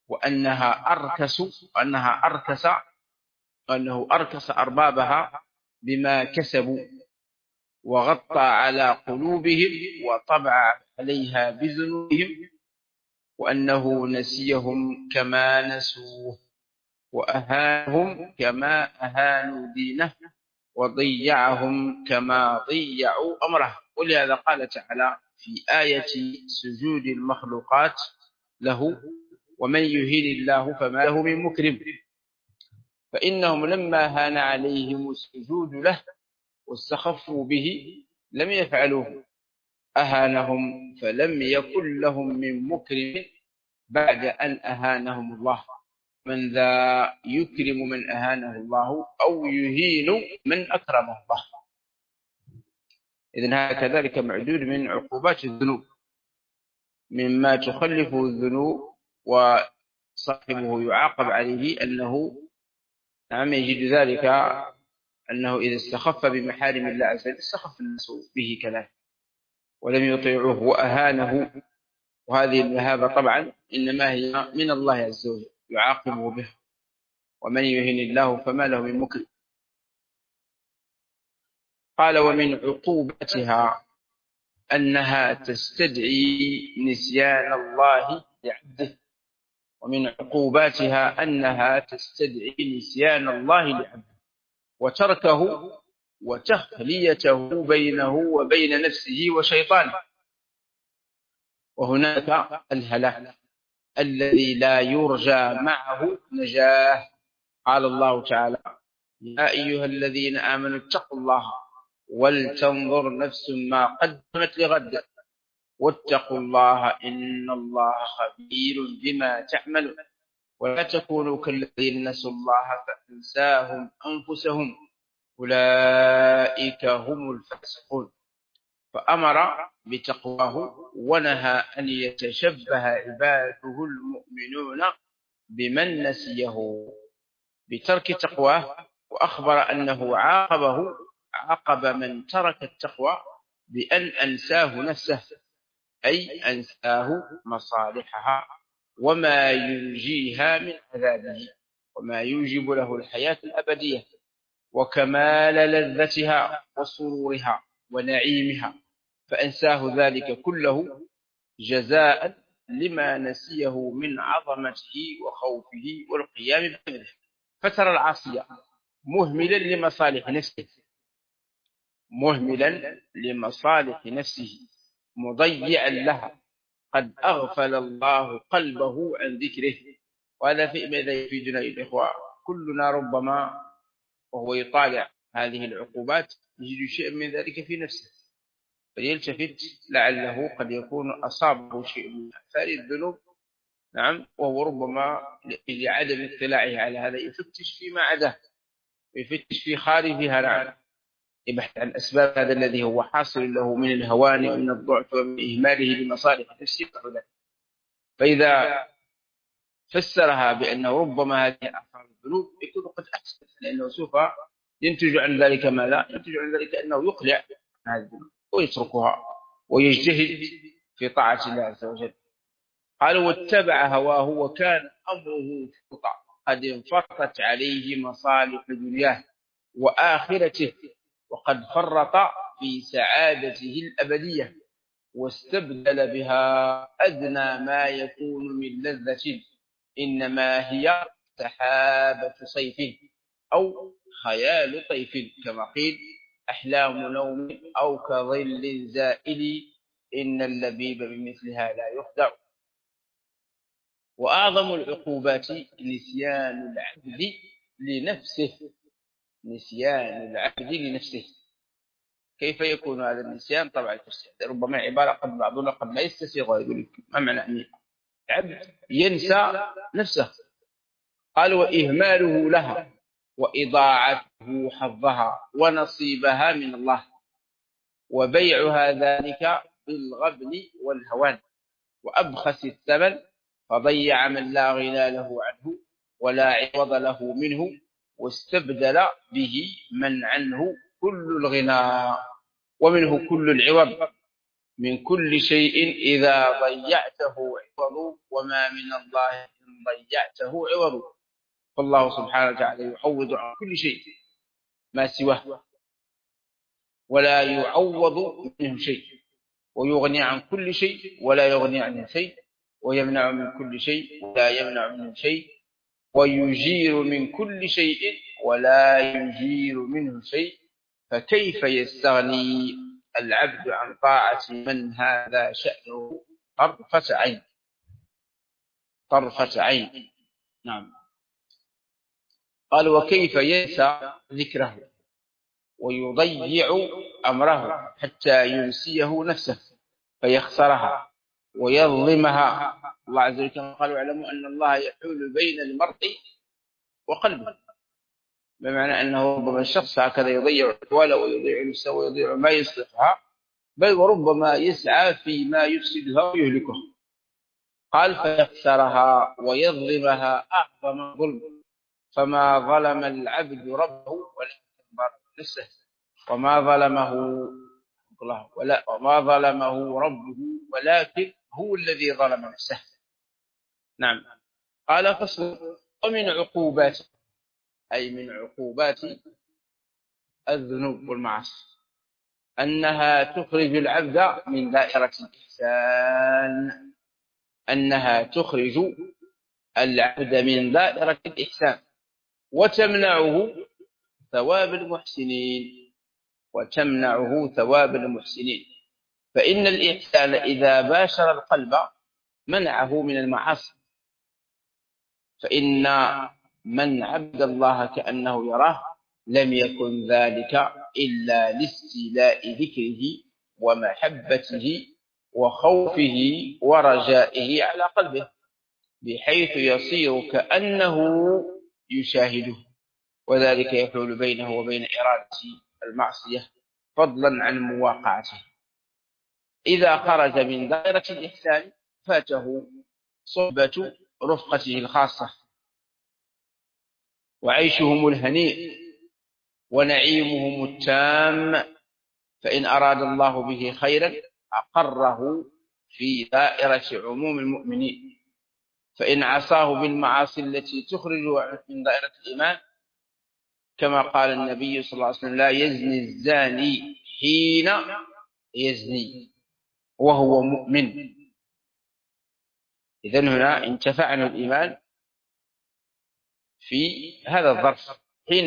وأنه أركس أربابها بما كسبوا وغطى على قلوبهم وطبع عليها بذنوبهم، وأنه نسيهم كما نسوه وأهانهم كما أهانوا دينه وضيعهم كما ضيعوا أمره. ولهذا قال تعالى في آية سجود المخلوقات له ومن يهين الله فما له من مكرم، فإنهم لما هان عليهم السجود له واستخفوا به لم يفعلوه، أهانهم فلم يكن لهم من مكرم بعد أن أهانهم الله. من ذا يكرم من أهانه الله أو يهين من أكرمه الله. إذن هذا كذلك معدود من عقوبات الذنوب، مما تخلفه الذنوب وصاحبه يعاقب عليه أنه يجد ذلك أنه إذا استخف بمحارم الله عز وجل استخف الناس به كذلك ولم يطيعوه وأهانه. وهذه المهابة طبعا إنما هي من الله عز وجل يعاقبه بها، ومن يهن الله فما له من مكرم. قال ومن عقوبتها أنها تستدعي نسيان الله لعبده. ومن عقوباتها أنها تستدعي نسيان الله لعبده وتركه وتخليته بينه وبين نفسه وشيطانه. وهناك الهلاك الذي لا يرجى معه نجاة. قال الله تعالى يا أيها الذين آمنوا اتقوا الله ولتنظر نفس ما قدمت لغد واتقوا الله إن الله خبير بما تعملون ولا تكونوا كالذين نسوا الله فأنساهم أنفسهم أولئك هم الفاسقون. فأمر بتقواه ونهى أن يتشبه عباده المؤمنون بمن نسيه. بترك تقواه، وأخبر أنه عاقب من ترك التقوى بأن أنساه نفسه، أي أنساه مصالحها وما ينجيها من عذابه، وما يوجب له الحياة الأبدية وكمال لذتها وسرورها ونعيمها، فأنساه ذلك كله جزاء لما نسيه من عظمته وخوفه والقيام بأمره. فترى العاصية مهملا لمصالح نفسه مضيعا لها، قد أغفل الله قلبه عن ذكره. وهذا في ماذا يفيدنا يا الإخوة؟ كلنا ربما وهو يطالع هذه العقوبات يجد شيء من ذلك في نفسه، فيلتفت لعله قد يكون أصابه شيء من آثار الذنوب. نعم، وهو ربما لعدم اطلاعه على هذا يفتش فيما عداه، يفتش في خارجها. نعم، يبحث عن أسباب هذا الذي هو حاصل له من الهوان ومن الضعف ومن إهماله لمصالح نفسه. فإذا فسرها بأنه ربما هذه آثار الذنوب يكون قد أحسن، لأنه سوف ينتج عن ذلك ما لا ينتج عن ذلك أنه يقلع هذه الذنوب ويتركها ويجتهد في طاعة الله عز وجل. قال واتبع هواه وكان أمره فرطا، قد انفرطت عليه مصالح دنياه وآخرته، وقد فرط في سعادته الأبدية، واستبدل بها أدنى ما يكون من لذة، إنما هي سحابة صيف أو خيال طيف، كما قيل أحلام نوم أو كظل زائل، إن اللبيب بمثلها لا يخدع. وأعظم العقوبات نسيان العبد لنفسه. كيف يكون هذا النسيان؟ طبعا ربما عبارة قد بعضنا قد لا يستسيغ ويقول لك ما معنى أن العبد ينسى نفسه؟ قال وإهماله لها وإضاعته حظها ونصيبها من الله، وبيعها ذلك بالغبن والهوان وأبخس الثمن، فضيع من لا غنى له عنه ولا عوض له منه، واستبدل به من عنه كل الغنى ومنه كل العوض، من كل شيء إذا ضيعته عوض، وما من الله إن ضيعته عوض. فالله سبحانه وتعالى يعوض عن كل شيء ما سواه ولا يعوض منه شيء، ويغني عن كل شيء ولا يغني عنه شيء، ويمنع من كل شيء ولا يمنع منه شيء، ويجير من كل شيء ولا يجير منه شيء. فكيف يستغني العبد عن طاعة من هذا شأنه طرفة عين؟ نعم. قال وكيف ينسى ذكره ويضيع أمره حتى ينسيه نفسه فيخسرها ويظلمها. الله عز وجل قال واعلموا أن الله يحول بين المرء وقلبه، بمعنى أنه ربما الشخص هكذا يضيع أحواله ويضيع نفسه ويضيع ما يصلحها، بل وربما يسعى فيما يفسدها ويهلكها. قال فيخسرها ويظلمها أعظم ظلم، فما ظلم العبد ربه ولكن ظلم نفسه، وما ظلمه ربه ولكن هو الذي ظلم نفسه. نعم. قال فصل ومن عقوبات، أي من عقوبات الذنوب والمعاصي، أنها تخرج العبد من دائرة الإحسان، وتمنعه ثواب المحسنين. فإن الإحسان إذا باشر القلب منعه من المعاصي، فإن من عبد الله كأنه يراه لم يكن ذلك إلا لاستيلاء ذكره ومحبته وخوفه ورجائه على قلبه، بحيث يصير كأنه يشاهده، وذلك يحول بينه وبين إرادة المعصية فضلا عن مواقعته. إذا خرج من دائرة الإحسان فاته صحبة رفقته الخاصة وعيشهم الهنيء ونعيمهم التام. فإن أراد الله به خيرا أقره في دائرة عموم المؤمنين، فإن عصاه بالمعاصي التي تخرجه من دائرة الإيمان، كما قال النبي صلى الله عليه وسلم: لا يزني الزاني حين يزني وهو مؤمن. إذن هنا انتفعنا الإيمان في هذا الظرف، حين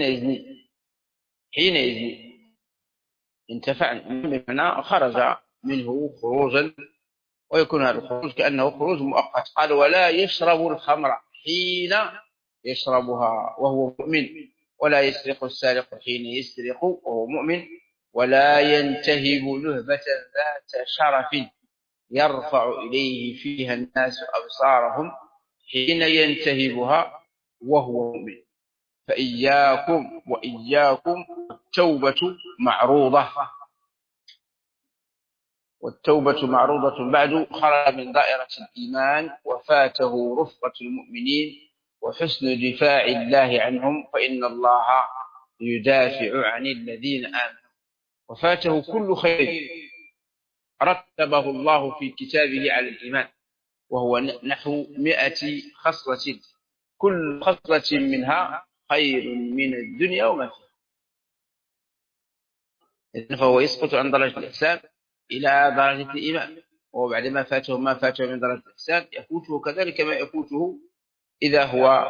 يزني انتفعنا، بمعنى خرج منه خروجا، ويكون هذا الخروج كأنه خروج مؤقت. قال: ولا يشرب الخمر حين يشربها وهو مؤمن، ولا يسرق السارق حين يسرق وهو مؤمن، ولا ينتهب لهبة ذات شرف يرفع إليه فيها الناس أبصارهم حين ينتهبها وهو مؤمن. فإياكم وإياكم التوبة معروضة، والتوبة معروضة بعد خرج من دائرة الإيمان وفاته رفقة المؤمنين وحسن دفاع الله عنهم، فإن الله يدافع عن الذين آمنوا. وفاته كل خير رتبه الله في كتابه على الإيمان، وهو نحو 100 خصلة، كل خصلة منها خير من الدنيا وما فيها. إذن فهو يسقط عن درجة الإحسان إلى درجة الإيمان، وبعد ما فاته من درجة الإحسان يفوته كذلك ما يفوته إذا هو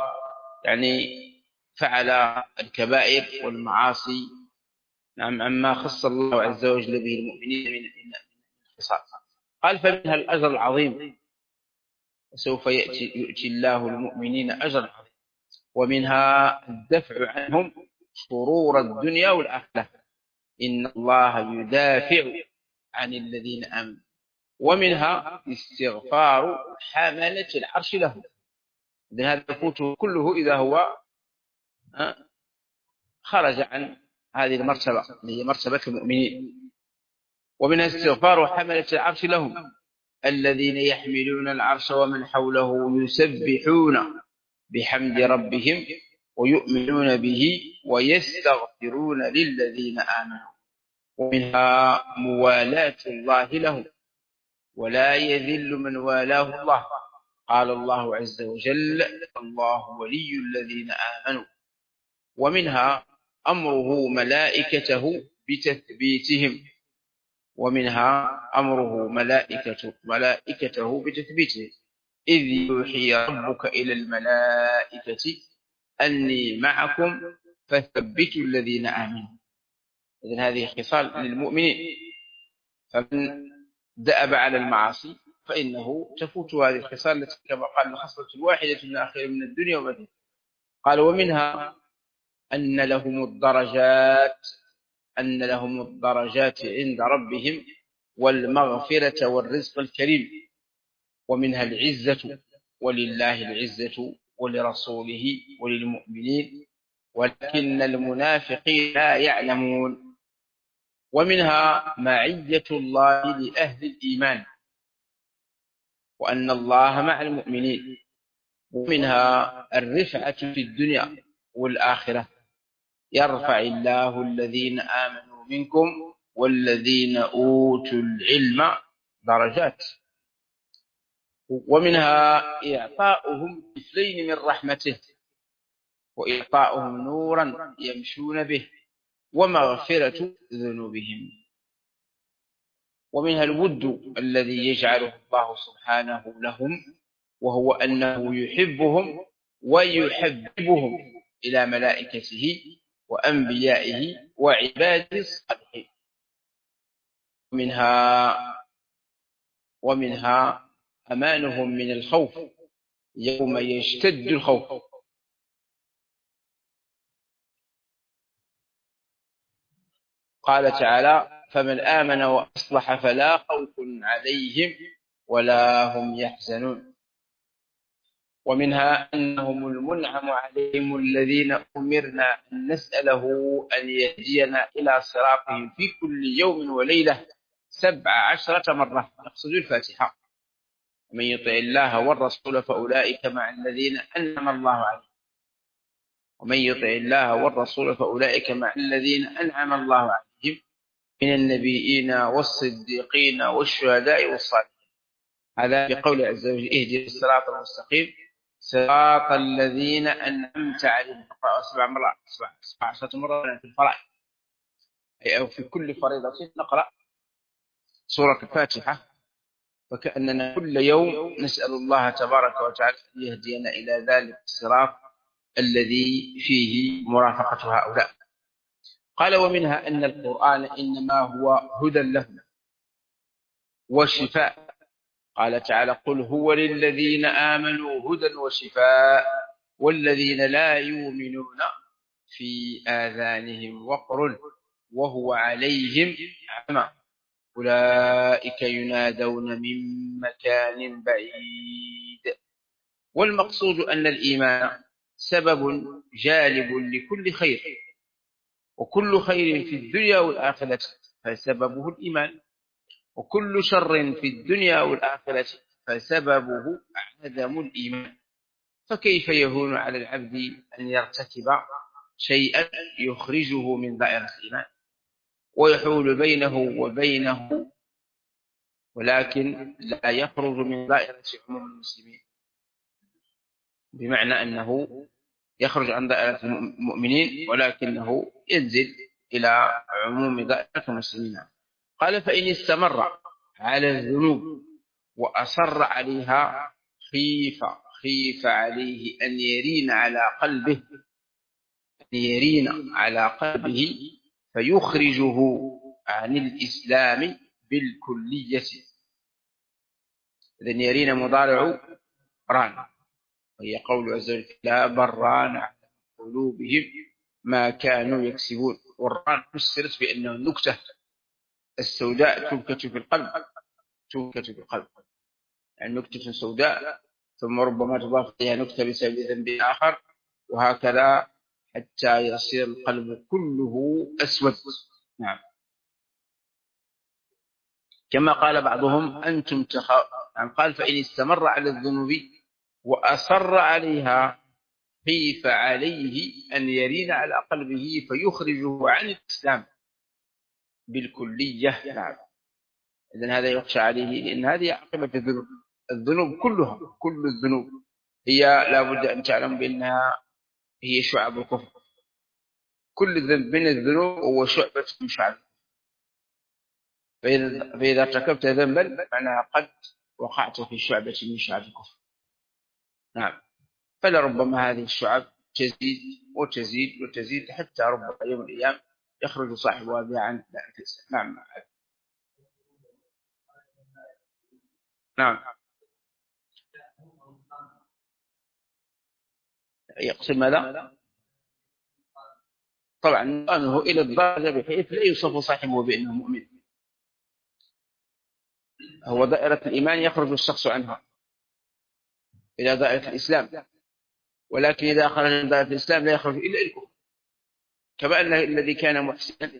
فعل الكبائر والمعاصي. نعم، عما خص الله عز وجل به المؤمنين من الخصال. قال: فمنها الأجر العظيم، وسوف يؤتي الله المؤمنين أجرا عظيما. ومنها الدفع عنهم شرور الدنيا والآخرة، إن الله يدافع عن الذين آمنوا. ومنها استغفار حملة العرش لهم، إذن هذا يفوته كله إذا هو خرج عن هذه المرتبة اللي هي مرتبة المؤمنين. ومنها استغفار حملة العرش لهم، الذين يحملون العرش ومن حوله يسبحون بحمد ربهم ويؤمنون به ويستغفرون للذين آمنوا. ومنها موالاة الله لهم، ولا يذل من والاه الله. قال الله عز وجل: الله ولي الذين آمنوا. ومنها أمره ملائكته بتثبيتهم، إذ يوحي ربك إلى الملائكة أني معكم فثبتوا الذين آمنوا. إذن هذه خصال للمؤمنين، فمن دأب على المعاصي فإنه تفوت هذه الخصال التي كما قال الخصلة الواحدة من آخر من الدنيا وما فيها. قال: ومنها أن لهم الدرجات عند ربهم والمغفرة والرزق الكريم. ومنها العزة، ولله العزة ولرسوله وللمؤمنين ولكن المنافقين لا يعلمون. ومنها معية الله لأهل الإيمان، وأن الله مع المؤمنين. ومنها الرفعة في الدنيا والآخرة، يرفع الله الذين آمنوا منكم والذين أوتوا العلم درجات. ومنها إعطاؤهم كفلين من رحمته، وإعطاؤهم نورا يمشون به، ومغفرة ذنوبهم. ومنها الود الذي يجعله الله سبحانه لهم، وهو أنه يحبهم ويحببهم إلى ملائكته وأنبيائه وعباده الصالحين. ومنها أمانهم من الخوف يوم يشتد الخوف. قال تعالى: فمن آمن وأصلح فلا خوف عليهم ولا هم يحزنون. ومنها أنهم المنعم عليهم الذين أمرنا أن نسأله أن يهدينا إلى صراطهم في كل يوم وليلة 17 مرة، نقصد الفاتحة. ومن يطع الله والرسول فأولئك مع الذين أنعم الله عليهم ومن يطع الله والرسول فأولئك مع الذين أنعم الله عليهم من النبيين والصديقين والشهداء والصالحين. هذا بقول عز وجل اهدنا الصراط المستقيم صراط الذين أنعمت عليهم. 7 مرات 17 مرة في الفرائض، أو في كل فريضة نقرأ سورة الفاتحة، فكأننا كل يوم نسأل الله تبارك وتعالى أن يهدينا إلى ذلك الصراط الذي فيه مرافقة هؤلاء. قال ومنها أن القرآن إنما هو هدى لهم وشفاء. قال تعالى قل هو للذين آمنوا هدى وشفاء والذين لا يؤمنون في آذانهم وقر وهو عليهم عمى أولئك ينادون من مكان بعيد. والمقصود أن الإيمان سبب جالب لكل خير، وكل خير في الدنيا والآخرة فسببه الإيمان، وكل شر في الدنيا والآخرة فسببه عدم الإيمان. فكيف يهون على العبد أن يرتكب شيئا يخرجه من دائرة الإيمان ويحول بينه وبينه، ولكن لا يخرج من دائرة عموم المسلمين، بمعنى أنه يخرج عن دائرة المؤمنين ولكنه ينزل إلى عموم دائرة المسلمين. قال فإن استمر على الذنوب وأصر عليها خيف عليه أن يرين على قلبه فيخرجه عن الإسلام بالكلية. إذن يرين مضارع ران، وهي قول عز وجل لا بران على قلوبهم ما كانوا يكسبون. والران فسرت بأنه النكتة السوداء تنكت في القلب، يعني نكتة سوداء ثم ربما تضاف إليها نكتة بسبب ذنب آخر، وهكذا حتى يصير القلب كله أسود. نعم. كما قال بعضهم أنتم يعني قال فإن استمر على الذنوب وأصر عليها خيف عليه أن يرين على قلبه فيخرجه عن الإسلام بالكلية. نعم. إذن هذا يخشى عليه، لأن هذه عاقبة الذنوب كلها. كل الذنوب هي لابد أن تعلم بأنها هي شعب الكفر. كل ذنب من الذنوب هو شعبة من شعب. فإذا ارتكبت ذنبا معناها قد وقعت في شعبة من شعب الكفر. نعم. فلربما هذه الشعب تزيد وتزيد وتزيد حتى ربما يوم الأيام يخرج صاحبها بها عن دائرة الإسلام. نعم. يقسم ماذا؟ طبعا أنه إلى الدرجة بحيث لا يوصف صاحبه بأنه مؤمن. هو دائرة الإيمان يخرج الشخص عنها إلى دائرة الإسلام، ولكن إذا خرج من دائرة الإسلام لا يخرج إلا الكفر. كما أن الذي كان محسنا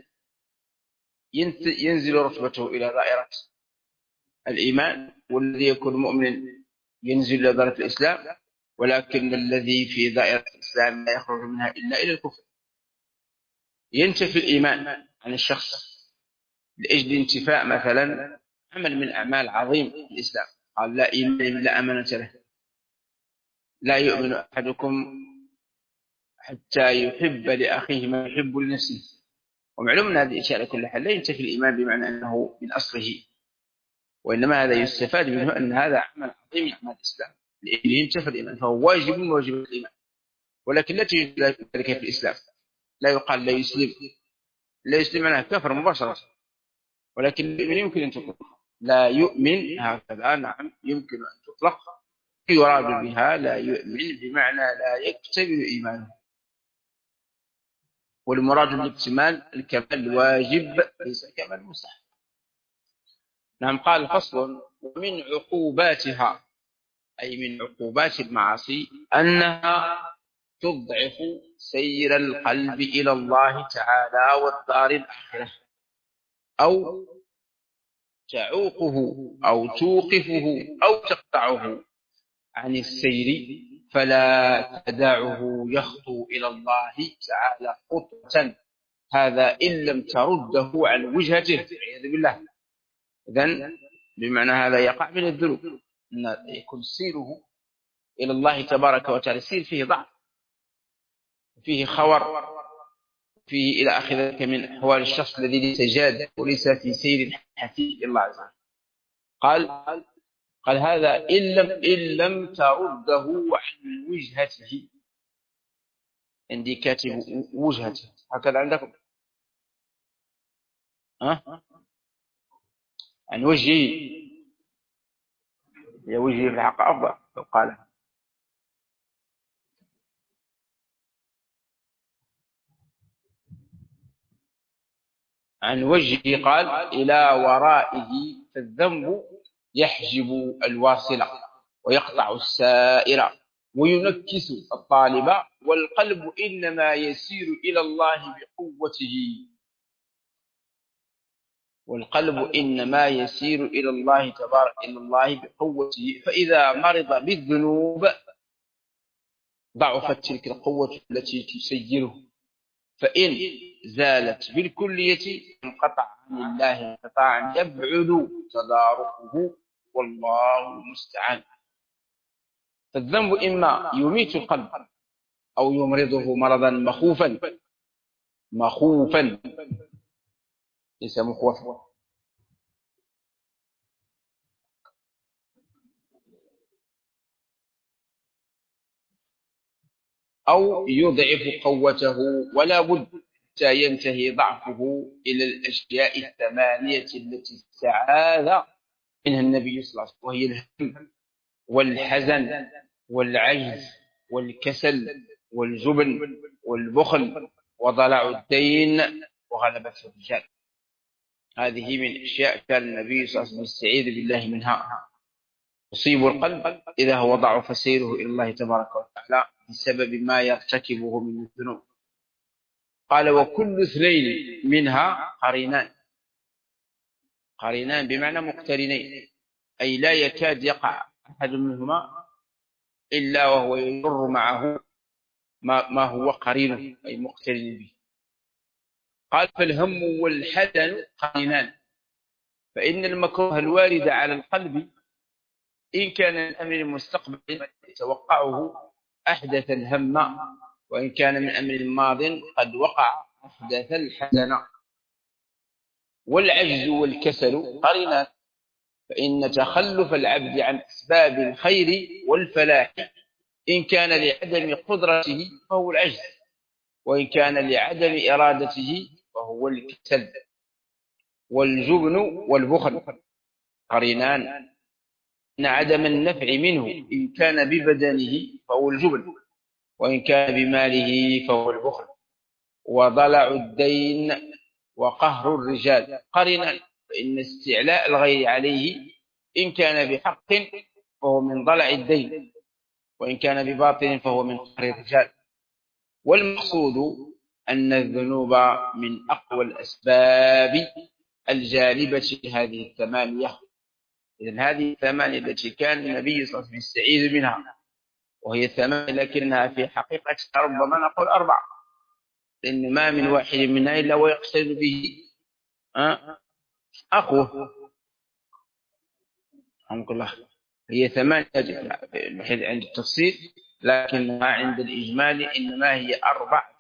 ينزل رتبته إلى دائرة الإيمان، والذي يكون مؤمنا ينزل إلى دائرة الإسلام، ولكن الذي في دائرة الإسلام لا يخرج منها إلا إلى الكفر. ينتفي الإيمان عن الشخص لأجل انتفاء مثلا عمل من أعمال عظيم في الإسلام. قال لا إيمان لا أمانة له، لا يؤمن أحدكم حتى يحب لأخيه ما يحب لنفسه. ومعلوم أن هذه الأشياء كلها لا ينتفي الإيمان بمعنى أنه من أصله، وإنما هذا يستفاد منه أن هذا عمل عظيم من أعمال الإسلام، لأنه ينتفي الإيمان فهو واجب من واجبات الإيمان. ولكن لا توجد ذلك في الإسلام. لا يقال لا يسلم، لا يسلم معناه كفر مباشرة، ولكن المؤمن يمكن أن تطلق لا يؤمن هكذا. نعم يمكن أن تطلق، يراد بها لا يؤمن بمعنى لا يكتمل إيمانه، والمراد بالاكتمال الكمال الواجب ليس كمال مستحب. نعم. قال فصل ومن عقوباتها، أي من عقوبات المعاصي، أنها تضعف سير القلب إلى الله تعالى والدار الآخرة، أو تعوقه أو توقفه أو تقطعه عن السير فلا تدعه يخطو إلى الله تعالى خطوة، هذا إن لم ترده عن وجهته والعياذ بالله. إذن بمعنى هذا يقع من الذنوب، أن يكون سيره إلى الله تبارك وتعالى سير فيه ضعف، فيه خور، فيه إلى آخر ذلك من أحوال الشخص الذي ليس جاد وليس في سير حثيث إلى الله عز وجل. قال هذا إن لم ترده عن وجهته. عندي كاتب وجهته هكذا عندكم، عن وجهه، يا وجهه في الحق أفضل لو قال. عن وجهه قال إلى ورائه، فالذنب يحجب الواصل ويقطع السائر وينكس الطالب، والقلب إنما يسير إلى الله بقوته. والقلب إنما يسير إلى الله تبارك إلى الله بقوته، فإذا مرض بالذنوب ضعفت تلك القوة التي تسيره، فإن زالت بالكلية انقطع عن الله انقطاعا يبعد تداركه، والله المستعان. فالذنب إما يميت القلب أو يمرضه مرضا مخوفا ليس مخوفا، أو يضعف قوته، ولا بد حتى ينتهي ضعفه إلى الأشياء الثمانية التي استعاذ منها النبي صلى الله عليه وسلم، وهي الهم والحزن والعجز والكسل والجبن والبخل وضلع الدين وغلبة الرجال. هذه من أشياء كان النبي صلى الله عليه وسلم يستعيذ بالله منها. يصيب القلب إذا هو ضعف سيره إلى الله تبارك وتعالى بسبب ما يرتكبه من الذنوب. قال وكل اثنين منها قرينان بمعنى مقترنين، أي لا يكاد يقع أحد منهما إلا وهو يمر معه ما هو قرينه أي مقترن به. قال فالهم والحزن قرينان، فإن المكروه الوارد على القلب إن كان من أمر المستقبل يتوقعه أحدث الهم، وإن كان من أمر الماض قد وقع أحدث الحزن. والعجز والكسل قرينان، فإن تخلف العبد عن أسباب الخير والفلاح إن كان لعدم قدرته فهو العجز، وإن كان لعدم إرادته فهو الكسل. والجبن والبخل قرينان، إن عدم النفع منه إن كان ببدنه فهو الجبن، وإن كان بماله فهو البخل. وضلع الدين وقهر الرجال قرينان، فإن استعلاء الغير عليه إن كان بحق فهو من ضلع الدين، وإن كان بباطل فهو من قهر الرجال. والمقصود أن الذنوب من أقوى الأسباب الجالبة لهذه الثمانية. إذن هذه الثمانية التي كان النبي صلى الله عليه وسلم يستعيذ منها، وهي ثمانية لكنها في حقيقة ربما نقول 4، لأن ما من واحد منها إلا ويقصد به أخوه. رحمك الله. هي 8 عند التفصيل، لكنها عند الإجمال إنما هي 4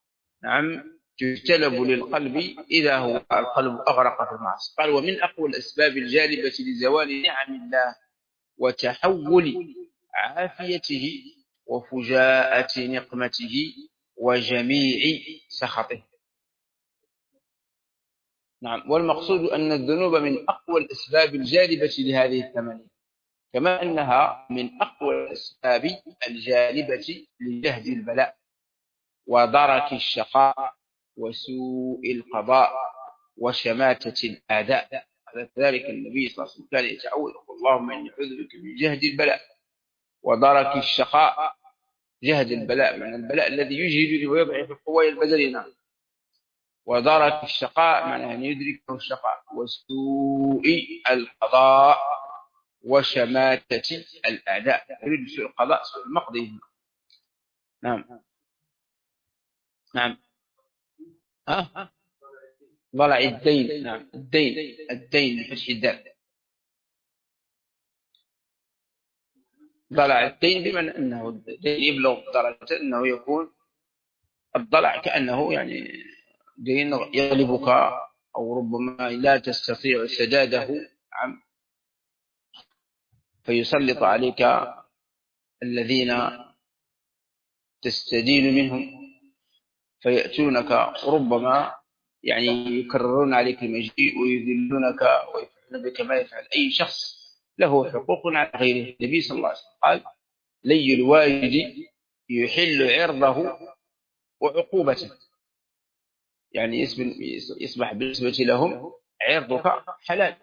تجتلب للقلب إذا هو القلب أغرق في المعصية. قال ومن أقوى الأسباب الجالبة لزوال نعم الله وتحول عافيته وفجاءة نقمته وجميع سخطه. نعم. والمقصود أن الذنوب من أقوى الأسباب الجالبة لهذه الثمانية، كما أنها من أقوى الأسباب الجالبة لجهد البلاء ودرك الشقاء وسوء القضاء وشماتة الأعداء. ذلك النبي صلى الله عليه وسلم كان يتعوذ اللهم إني أعوذ بك من جهد البلاء ودرك الشقاء. جهد البلاء معنى البلاء الذي يجهد ويضعف القوى البدنية، ودرك الشقاء معنى أن يدركه الشقاء، وسوء القضاء وشماتة الأعداء. يريد سوء القضاء، سوء المقضي. نعم نعم. ضلع الدين. نعم، الدين بفتح الدال. ضلع الدين بمعنى أنه الدين يبلغ درجة أنه يكون الضلع كأنه يعني دين يغلبك، أو ربما لا تستطيع سداده. نعم. فيسلط عليك الذين تستدين منهم، فيأتونك ربما يعني يكررون عليك المجيء ويذلونك ويفعلون بك ما يفعل أي شخص له حقوق على غيره. النبي صلى الله عليه وسلم قال: لي الوالد يحل عرضه وعقوبته، يعني يصبح بالنسبة لهم عرضك حلال،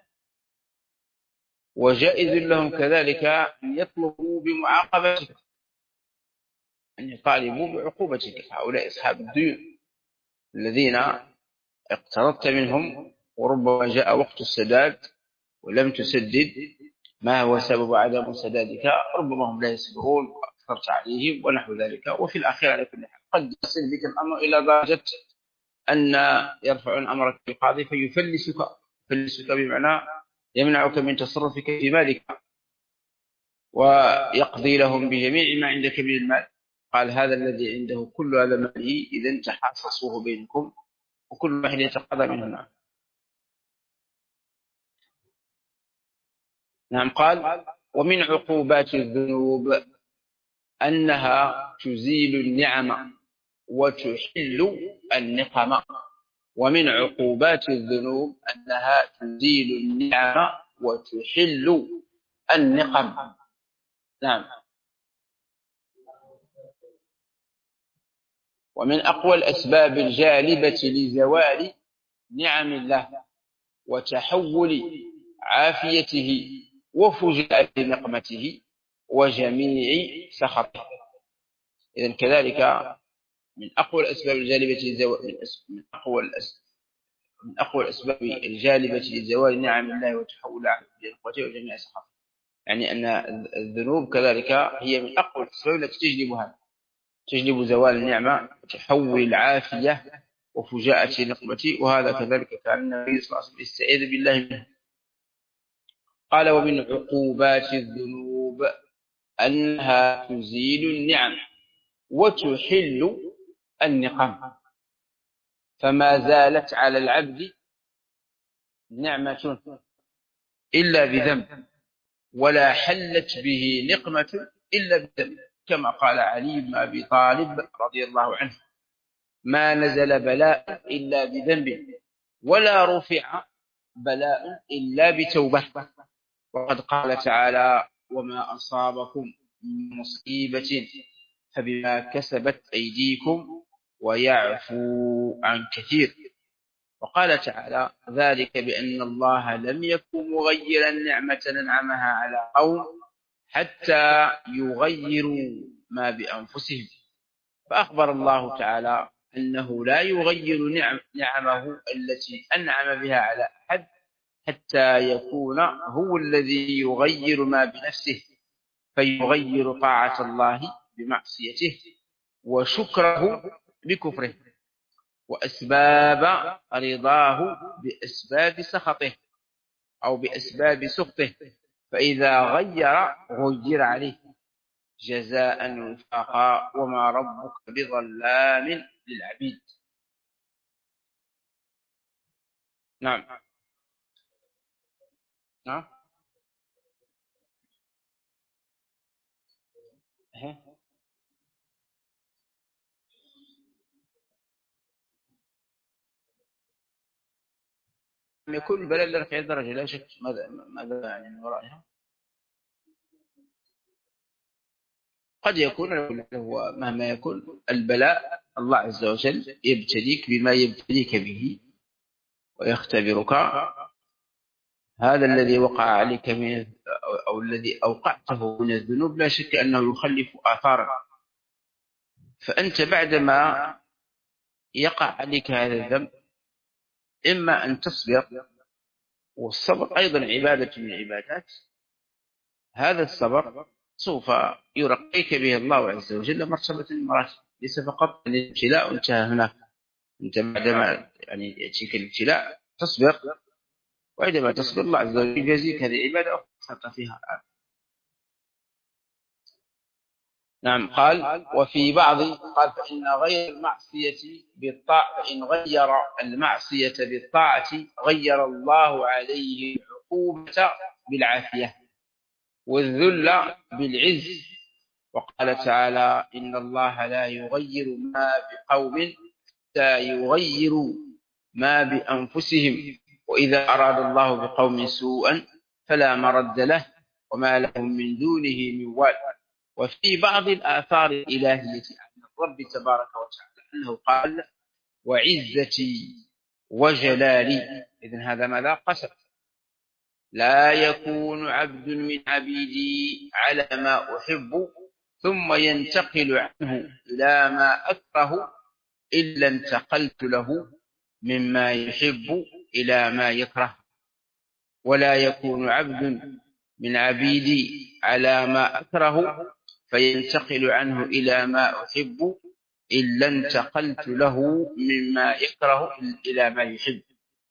وجائز لهم كذلك أن يطلبوا بمعاقبتك، أن يطالبوا بعقوبتك. هؤلاء أصحاب الديون الذين اقترضت منهم وربما جاء وقت السداد ولم تسدد. ما هو سبب عدم سدادك؟ ربما هم لا يصبرون وأكثرت عليهم ونحو ذلك. وفي الأخير على كل حال قد يصل بك الأمر إلى درجة أن يرفعون أمرك للقاضي فيفلسك بمعنى يمنعك من تصرفك في مالك، ويقضي لهم بجميع ما عندك من المال. قال: هذا الذي عنده كل هذا ماله إذا تحاصصوه بينكم وكل واحد يتقاضى منه. نعم. قال: ومن عقوبات الذنوب أنها تزيل النعم وتحل النقم. ومن عقوبات الذنوب أنها تزيل النعم وتحل النقم. نعم. ومن أقوى الأسباب الجالبة لزوال نعم الله وتحول عافيته وفجاءة نقمته وجميع سخطه. إذن كذلك من أقوى الأسباب الجالبة من أقوى الأسباب الجالبة لزوال نعم الله وتحول عافيته نقمته وجميع سخطه، يعني أن الذنوب كذلك هي من أقوى الأسباب التي تجلب زوال النعمة وتحول العافية وفجاءة نقمته. وهذا كذلك كان النبي صلى الله عليه وسلم يستعيذ بالله منه. قال: ومن عقوبات الذنوب أنها تزيل النعم وتحل النقم. فما زالت على العبد نعمة إلا بذنب، ولا حلت به نقمة إلا بذنب، كما قال علي بن أبي طالب رضي الله عنه: ما نزل بلاء إلا بذنب، ولا رفع بلاء إلا بتوبة. وقد قال تعالى: وما أصابكم من مصيبة فبما كسبت أيديكم ويعفو عن كثير. وقال تعالى: ذلك بأن الله لم يكن مغيرا نعمة أنعمها على قوم حتى يغيروا ما بأنفسهم. فأخبر الله تعالى أنه لا يغير نعمه التي أنعم بها على أحد حتى يكون هو الذي يغير ما بنفسه، فيغير طاعة الله بمعصيته وشكره بكفره، وأسباب رضاه بأسباب سخطه أو بأسباب سخطه، فإذا غير عليه جزاء وفاقا، وما ربك بظلام للعبيد. نعم نعم. يكون البلاء لرفع الدرجة لا شك. ماذا يعني من ورائها؟ قد يكون هو مهما يكون البلاء الله عز وجل يبتليك بما يبتليك به ويختبرك. هذا الذي وقع عليك من أو الذي أوقعته من الذنوب لا شك أنه يخلف آثارا. فأنت بعدما يقع عليك هذا الذنب إما أن تصبر، والصبر أيضا عبادة من العبادات، هذا الصبر سوف يرقيك به الله عز وجل مرتبة من المراتب، ليس فقط الابتلاء وانتهى هناك. أنت بعدما يعني يأتيك الابتلاء تصبر، وعندما تصبر الله عز وجل يجازيك هذه العبادة أخرى فيها. نعم. قال وفي بعض قال فإن غير المعصية بالطاعة، فإن غير المعصية بالطاعة غير الله عليه العقوبة بالعافية والذل بالعز. وقال تعالى إن الله لا يغير ما بقوم حتى يغيروا ما بأنفسهم وإذا أراد الله بقوم سوءا فلا مرد له وما لهم من دونه من وال. وفي بعض الآثار الإلهية عن الرب تبارك وتعالى أنه قال وعزتي وجلالي. إذن هذا ماذا؟ قسم. لا يكون عبد من عبيدي على ما أحب ثم ينتقل عنه إلى ما أكره إلا انتقلت له مما يحب إلى ما يكره. ولا يكون عبد من عبيدي على ما أكره فينتقل عنه إلى ما أحب إلا انتقلت له مما يكره إلى ما يحب.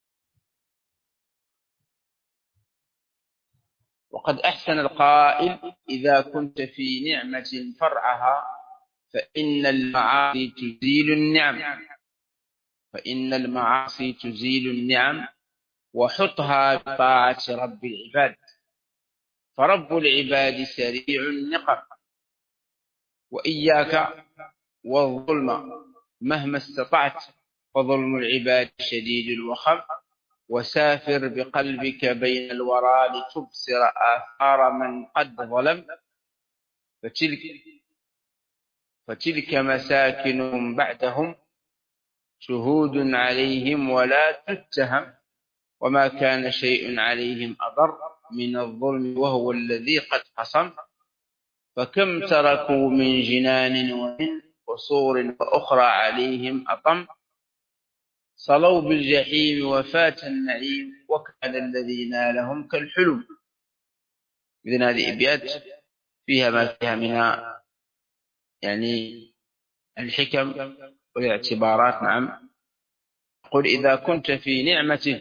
وقد أحسن القائل إذا كنت في نعمة فرعها فإن المعاصي تزيل النعم، فإن المعاصي تزيل النعم وحطها بطاعة رب العباد، فرب العباد سريع النقم. وإياك والظلم مهما استطعت فظلم العباد شديد الوخم. وسافر بقلبك بين الورى لتبصر آثار من قد ظلم، فتلك مساكنهم بعدهم شهود عليهم ولا تتهم. وما كان شيء عليهم أضر من الظلم وهو الذي قد قصم. فكم تركوا من جنان ومن قصور وأخرى عليهم أطم. صلوا بالجحيم وفات النعيم وكان الذي نالهم كالحلم. إذن هذه أبيات فيها ما فيها من يعني الحكم والاعتبارات. نعم. قل إذا كنت في نعمة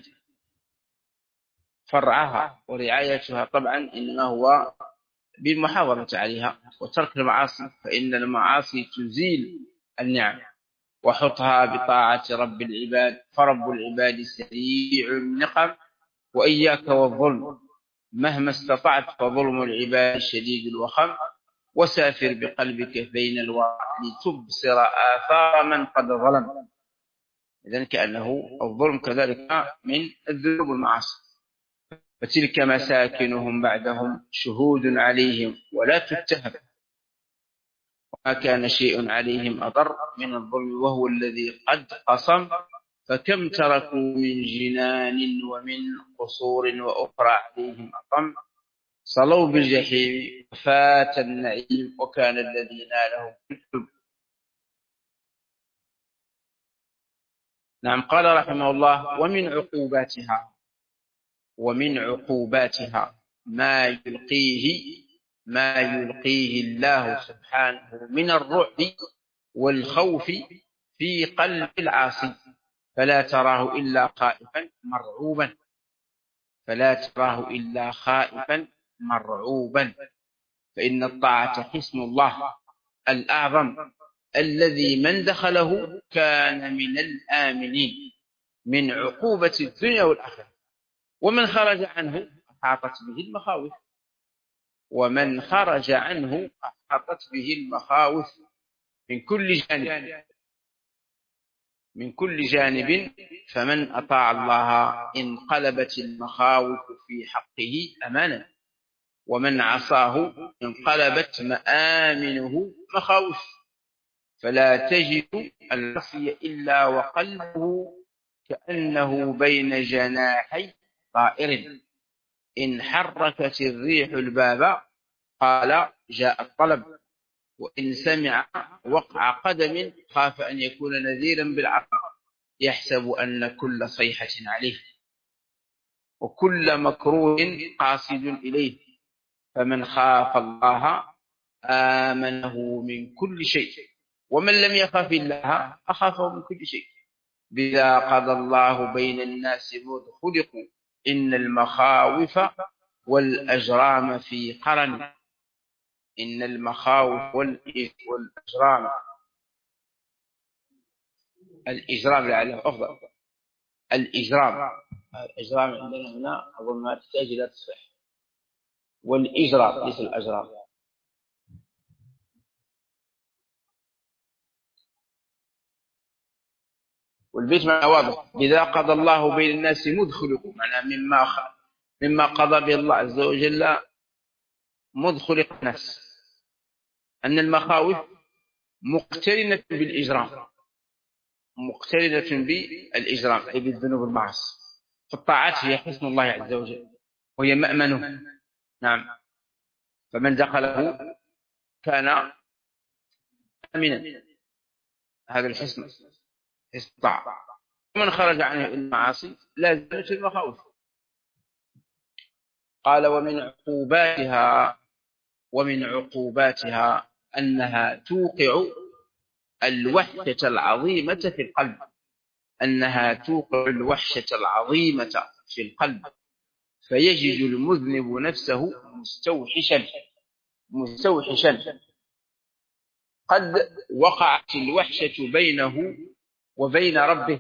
فرعها ورعايتها طبعا إنما هو بالمحافظة عليها وترك المعاصي، فإن المعاصي تزيل النعم وحطها بطاعة رب العباد، فرب العباد سريع النقم. وإياك والظلم مهما استطعت فظلم العباد شديد الوخم. وسافر بقلبك بين الورى لتبصر آثار من قد ظلم. إذن كأنه الظلم كذلك من الذنوب والمعاصي. فتلك مساكنهم بعدهم شهود عليهم ولا تتهم. وما كان شيء عليهم أضر من الظلم وهو الذي قد قصم. فكم تركوا من جنان ومن قصور وأخرى عليهم أطم. صلوا بالجحيم وفات النعيم وكان الذي نالهم كالحلم. نعم. قال رحمه الله ومن عقوباتها ما يلقيه الله سبحانه من الرعب والخوف في قلب العاصي فلا تراه إلا خائفا مرعوبا. فإن الطاعة حصن الله الأعظم الذي من دخله كان من الآمنين من عقوبة الدنيا والآخرة، ومن خرج عنه أحاطت به المخاوف من كل جانب. فمن أطاع الله انقلبت المخاوف في حقه أمانا، ومن عصاه انقلبت مآمنه مخاوف. فلا تجد العصي إلا وقلبه كأنه بين جناحي طائر. إن حركت الريح الباب قال جاء الطلب، وإن سمع وقع قدم خاف أن يكون نذيرا بالعقل. يحسب أن كل صيحة عليه وكل مكروه قاصد إليه. فمن خاف الله آمنه من كل شيء، ومن لم يخف الله أخافه من كل شيء. بذا قضى الله بين الناس مذ خلقوا إن المخاوف والأجرام في قرن. إن المخاوف والأجرام، الإجرام لعله أفضل. الإجرام عندنا هنا أظن ما تحتاج إلى تصحيح، والإجرام ليس الأجرام. والبيت معنى واضح. بذا قضى الله بين الناس مذ خلقوا، معنى مما قضى به الله عز وجل مذ خلق الناس، أن المخاوف مقترنة بالإجرام، أي بالذنوب والمعاصي. فالطاعات هي حسن الله عز وجل وهي مأمنه. نعم، فمن دخله كان آمنا، هذا الحسن، حسن الطاعة. ومن خرج عن المعاصي لا زالت المخاوف. قال ومن عقوباتها أنها توقع الوحشة العظيمة في القلب، فيجد المذنب نفسه مستوحشا. قد وقعت الوحشة بينه وبين ربه،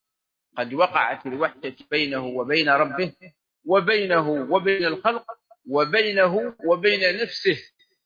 وبينه وبين الخلق، وبينه وبين نفسه.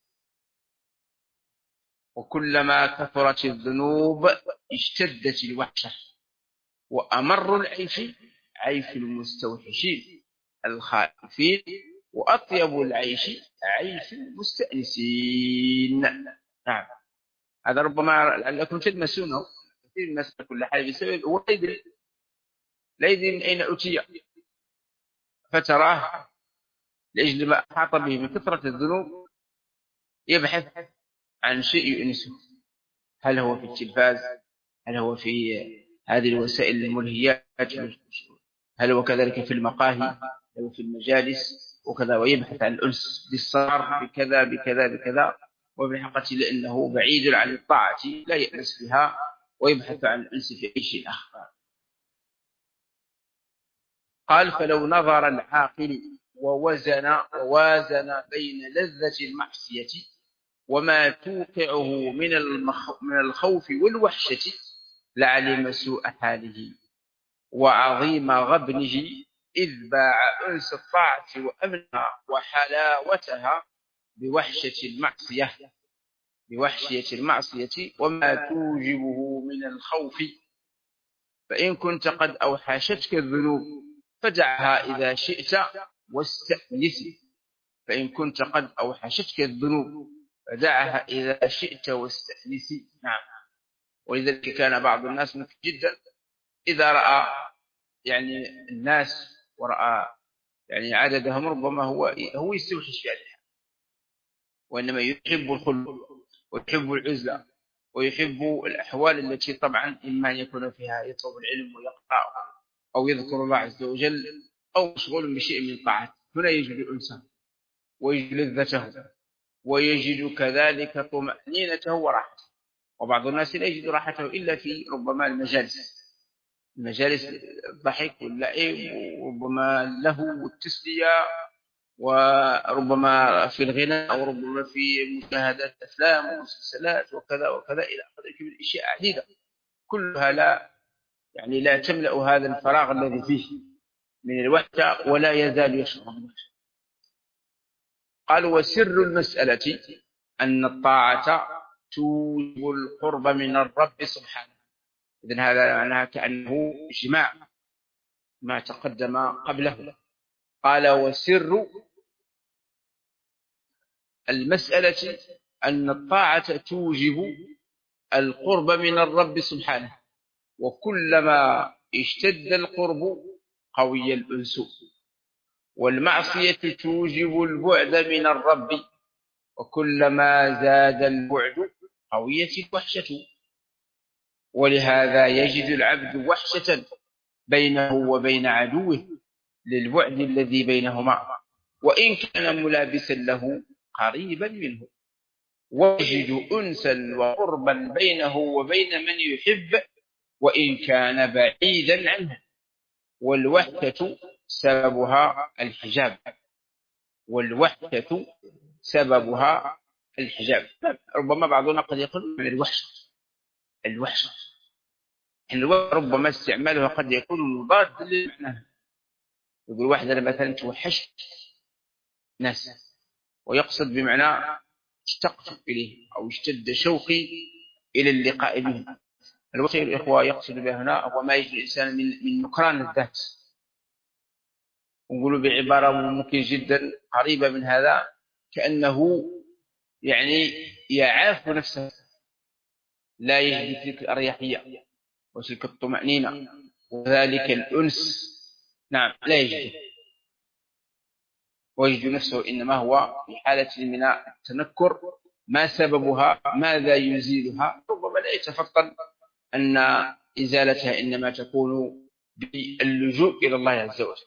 وكلما كثرت الذنوب اشتدت الوحشة، وأمر العيش عيش المستوحشين الخائفين، وأطيب العيش عيش المستأنسين. نعم، هذا ربما لعلكم تلمسونه كثير من الناس كل حاجة بسبب هو لا يدري من أين أتي، فتراه لأجل ما أحاط به من كثرة الذنوب يبحث عن شيء يؤنسه، هل هو في التلفاز، هل هو في هذه الوسائل الملهيات، هل هو كذلك في المقاهي، هل هو في المجالس وكذا، ويبحث عن الأنس بالصار بكذا بكذا بكذا، وبالحقيقة لأنه بعيد عن الطاعة لا يأنس بها، ويبحث عن الأنس في أي شيء آخر. قال فلو نظر العاقل ووازن بين لذة المعصية وما توقعه من الخوف والوحشة لعلم سوء حاله وعظيم غبنه، إذ باع أنس الطاعة وأمنها وحلاوتها بوحشية المعصية وما توجبه من الخوف. فإن كنت قد أوحشتك الذنوب فدعها إذا شئت واستأنسي. نعم، ولذلك كان بعض الناس ممكن جدا إذا رأى يعني الناس ورأى يعني عددهم ربما هو يستوحش في هذا، وإنما يحب الخلق ويحب العزلة ويحب الأحوال التي طبعا إما أن يكون فيها يطلب العلم ويقرأ أو يذكر الله عز وجل أو مشغول بشيء من الطاعات. هنا يجد أنسه ويجد لذته ويجد كذلك طمأنينته وراحته. وبعض الناس لا يجد راحته إلا في ربما المجالس الضحك واللعب، وربما له والتسلية، وربما في الغناء، أو ربما في مشاهدة أفلام ومسلسلات وكذا وكذا إلى آخره من الأشياء عديدة، كلها لا تملأ هذا الفراغ الذي فيه من الوحدة، ولا يزال يشعر بالوحدة. قال وسر المسألة أن الطاعة توجب القرب من الرب سبحانه. إذن هذا معناها كأنه إجماع ما تقدم قبله. قال وسر المسألة أن الطاعة توجب القرب من الرب سبحانه، وكلما اشتد القرب قوي الأنس، والمعصية توجب البعد من الرب، وكلما زاد البعد قويت الوحشة. ولهذا يجد العبد وحشة بينه وبين عدوه للبعد الذي بينهما، وإن كان ملابسا له قريبا منه، ويجد أنسا وقربا بينه وبين من يحب وإن كان بعيدا عنه. والوحدة سببها الحجاب، والوحدة سببها الحجاب. ربما بعضنا قد يقول من الوحشة ربما استعمالها قد يكون مضاد للمعنى. يقول واحد أنا مثلا توحشت ناس، ويقصد بمعنى اشتقت إليه أو اشتد شوقي إلى اللقاء بهم. الوحشة الإخوة يقصد بها هنا هو ما يجد الإنسان من نكران الذات. ونقول بعبارة ممكن جدا قريبة من هذا، كأنه يعني يعاف نفسه، لا يجد تلك الأريحية وتلك الطمأنينة وذلك الأنس. نعم، لا يجد، ويجد نفسه إنما هو في حالة من التنكر. ما سببها؟ ماذا يزيلها؟ ربما لا يتفطن أن إزالتها إنما تكون باللجوء إلى الله عز وجل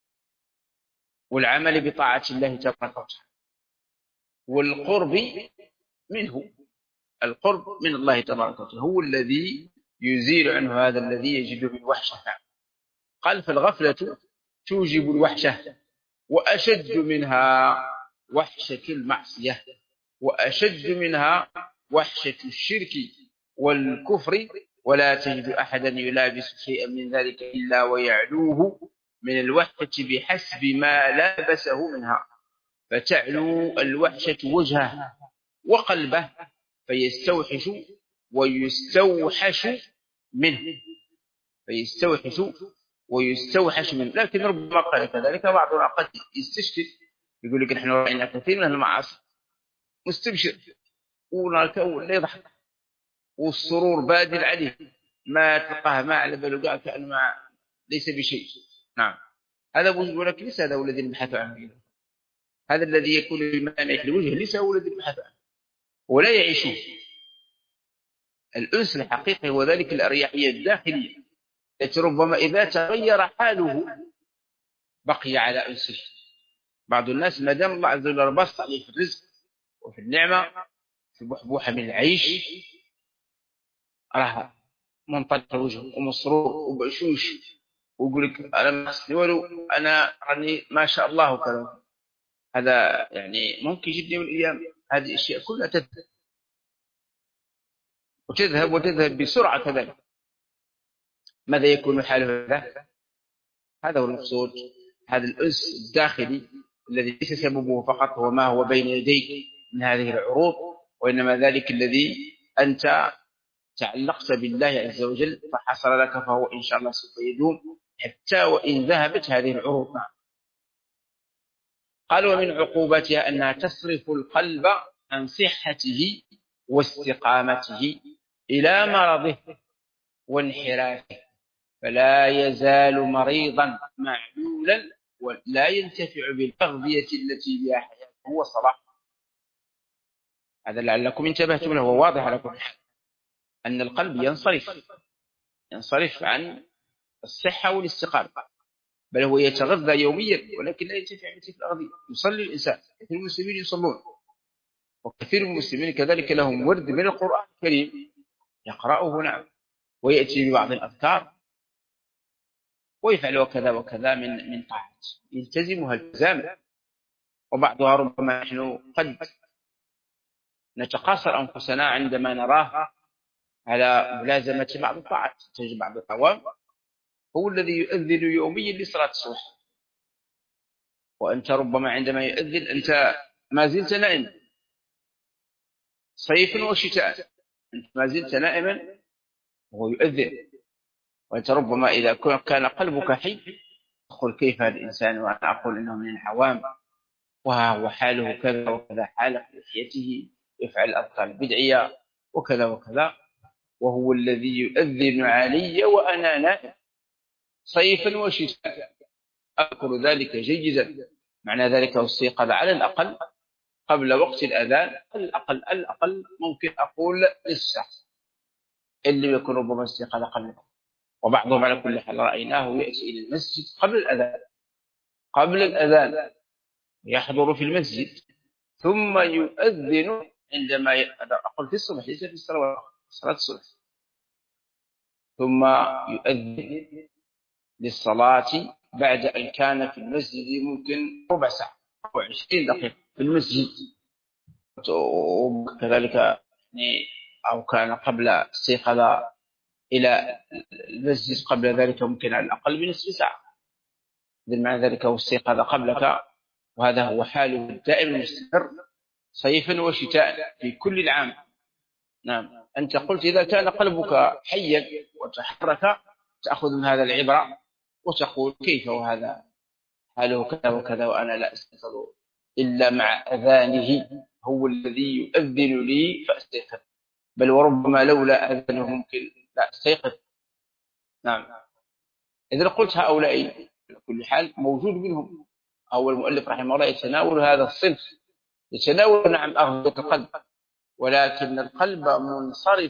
والعمل بطاعة الله تبارك وتعالى والقرب منه. القرب من الله تبارك وتعالى هو الذي يزيل عنه هذا الذي يجد بالوحشة. قال فالغفلة توجب الوحشة، وأشد منها وحشة المعصية، وأشد منها وحشة الشرك والكفر، ولا تجد أحدا يلابس شيئا من ذلك إلا ويعلوه من الوحشة بحسب ما لابسه منها، فتعلو الوحشة وجهه وقلبه فيستوحش ويستوحش منه، فيستوحش ويستوحش منه. لكن ربما قال كذلك بعضنا قد يستشكل، يقول لك نحن رأينا كثير من المعاصي مستبشر ولا يضحك والسرور بادل عليه، ما تلقاه ما على باله قال كأنه ليس بشيء. نعم، هذا ولكن ليس هذا هو الذي نبحث عنه. هذا الذي يكون بملامح الوجه ليس هو الذي نبحث عنه ولا يعيشه. الأنس الحقيقي هو ذلك الأريحية الداخلية التي ربما إذا تغير حاله بقي على أنسه. بعض الناس ما دام الله عز وجل بسط عليه في الرزق وفي النعمة في بحبوحة من العيش راه منطلق الوجه ومسرور وبشوش ويقول لك أنا ما أصلي ولو أنا راني ما شاء الله كذا. هذا يعني ممكن جدا من الأيام هذه الأشياء كلها وتذهب بسرعة كذلك. ماذا يكون حاله هذا؟ هذا هو المقصود، هذا الأنس الداخلي الذي ليس سببه فقط هو ما هو بين يديك من هذه العروض، وإنما ذلك الذي أنت تعلقت بالله عز وجل فحصل لك، فهو إن شاء الله سوف يدوم حتى وإن ذهبت هذه العروض. قال ومن عقوبتها أنها تصرف القلب عن صحته واستقامته إلى مرضه وانحرافه، فلا يزال مريضا معلولا ولا ينتفع بالأغذية التي بها حياته وصلاحه. هذا لعلكم انتبهتم له، وواضح لكم أن القلب ينصرف عن الصحة والاستقامة، بل هو يتغذى يوميا ولكن لا ينتفع بتلك الأغذية. يصلي الإنسان، كثير من المسلمين يصلون، وكثير من المسلمين كذلك لهم ورد من القرآن الكريم يقرأه نعم، ويأتي ببعض الأذكار ويفعل وكذا وكذا من طاعات يلتزمها التزاما. وبعضها ربما نحن قد نتقاصر أنفسنا عندما نراه على ملازمة بعض الطاعات. تجد بعض العوام هو الذي يؤذن يوميا لصلاة الصبح، وأنت ربما عندما يؤذن أنت ما زلت نائما صيفا وشتاء، أنت ما زلت نائما وهو يؤذن، وأنت ربما إذا كان قلبك حي تقول كيف هذا الإنسان وأنا أقول إنه من العوام وهو حاله كذا وكذا، حاله في لحيته يفعل الأذكار البدعية وكذا وكذا، وهو الذي يؤذن علي وأنا نائم صيفا وشتاء. أذكر ذلك جيدا، معنى ذلك استيقظ على الأقل قبل وقت الأذان، الأقل ممكن أقول للساعة اللي يكون ربما استيقظ قبل، وبعضهم على كل حال رأيناه يأتي إلى المسجد قبل الأذان يحضر في المسجد ثم يؤذن عندما أقول في الصبح ليس في صلاة الصبح، ثم يؤذن للصلاة بعد أن كان في المسجد ممكن ربع ساعة أو 20 دقيقة في المسجد، وكذلك يعني أو كان قبل استيقظ إلى المسجد قبل ذلك ممكن على الأقل بنصف ساعة، إذن مع ذلك هو استيقظ قبلك، وهذا هو حاله الدائم المستمر صيفا وشتاء في كل العام. نعم، أنت قلت إذا كان قلبك حيا وتحرك تأخذ من هذا العبرة وتقول كيف وهذا حاله كذا وكذا وأنا لا أستيقظ إلا مع أذانه، هو الذي يؤذن لي فأستيقظ، بل وربما لولا أذانه ممكن لا أستيقظ. نعم، إذا قلت هؤلاء على كل حال موجود منهم، أو المؤلف رحمه الله يتناول هذا الصنف، يتناول نعم أغذية القلب، ولكن القلب منصرف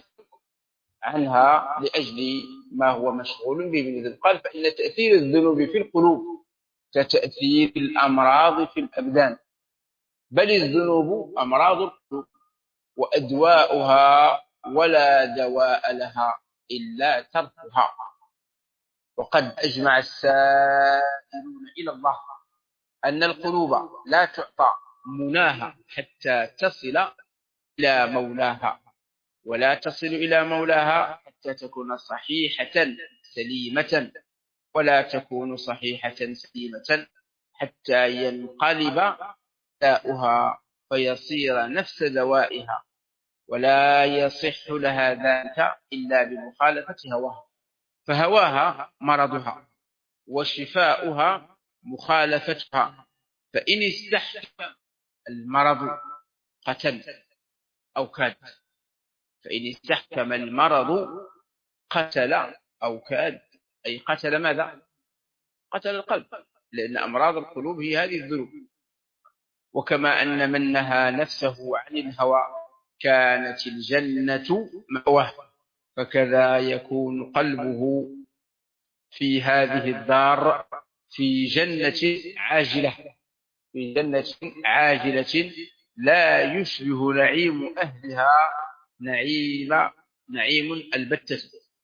عنها لأجل ما هو مشغول به من الذنوب. قال فإن تأثير الذنوب في القلوب كتأثير الأمراض في الأبدان، بل الذنوب أمراض القلوب وأدواؤها ولا دواء لها إلا تركها. وقد أجمع السائلون إلى الله أن القلوب لا تعطى مناها حتى تصل إلى مولاها، ولا تصل إلى مولاها حتى تكون صحيحة سليمة، ولا تكون صحيحة سليمة حتى ينقلب داؤها فيصير نفس دوائها، ولا يصح لها ذلك إلا بمخالفة هواها، فهواها مرضها وشفاؤها مخالفتها، فإن استحكم المرض قتل أو كاد، فإن استحكم المرض قتل أو كاد، أي قتل ماذا؟ قتل القلب، لأن أمراض القلوب هي هذه الذنوب. وكما أن من نهى نفسه عن الهوى كانت الجنة مأواه، فكذا يكون قلبه في هذه الدار في جنة عاجلة، في جنة عاجلة لا يشبه نعيم أهلها نعيم البتة.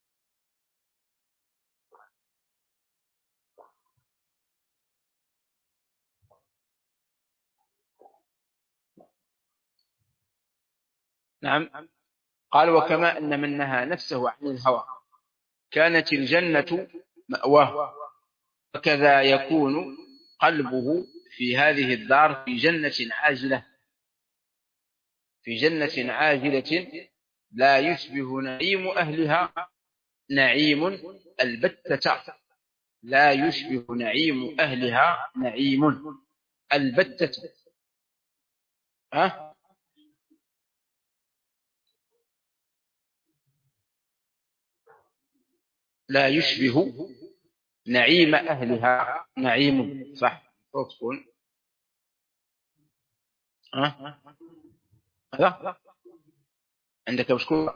نعم، قال وكما أن من نهى نفسه عن الهوى كانت الجنة مأواه، وكذا يكون قلبه في هذه الدار في جنة عاجلة، في جنة عاجلة لا يشبه نعيم أهلها نعيم البتة، لا يشبه نعيم أهلها نعيم البتة. ها؟ لا يشبه نعيم أهلها نعيم، صح، تكون ها هذا عندك مشكور.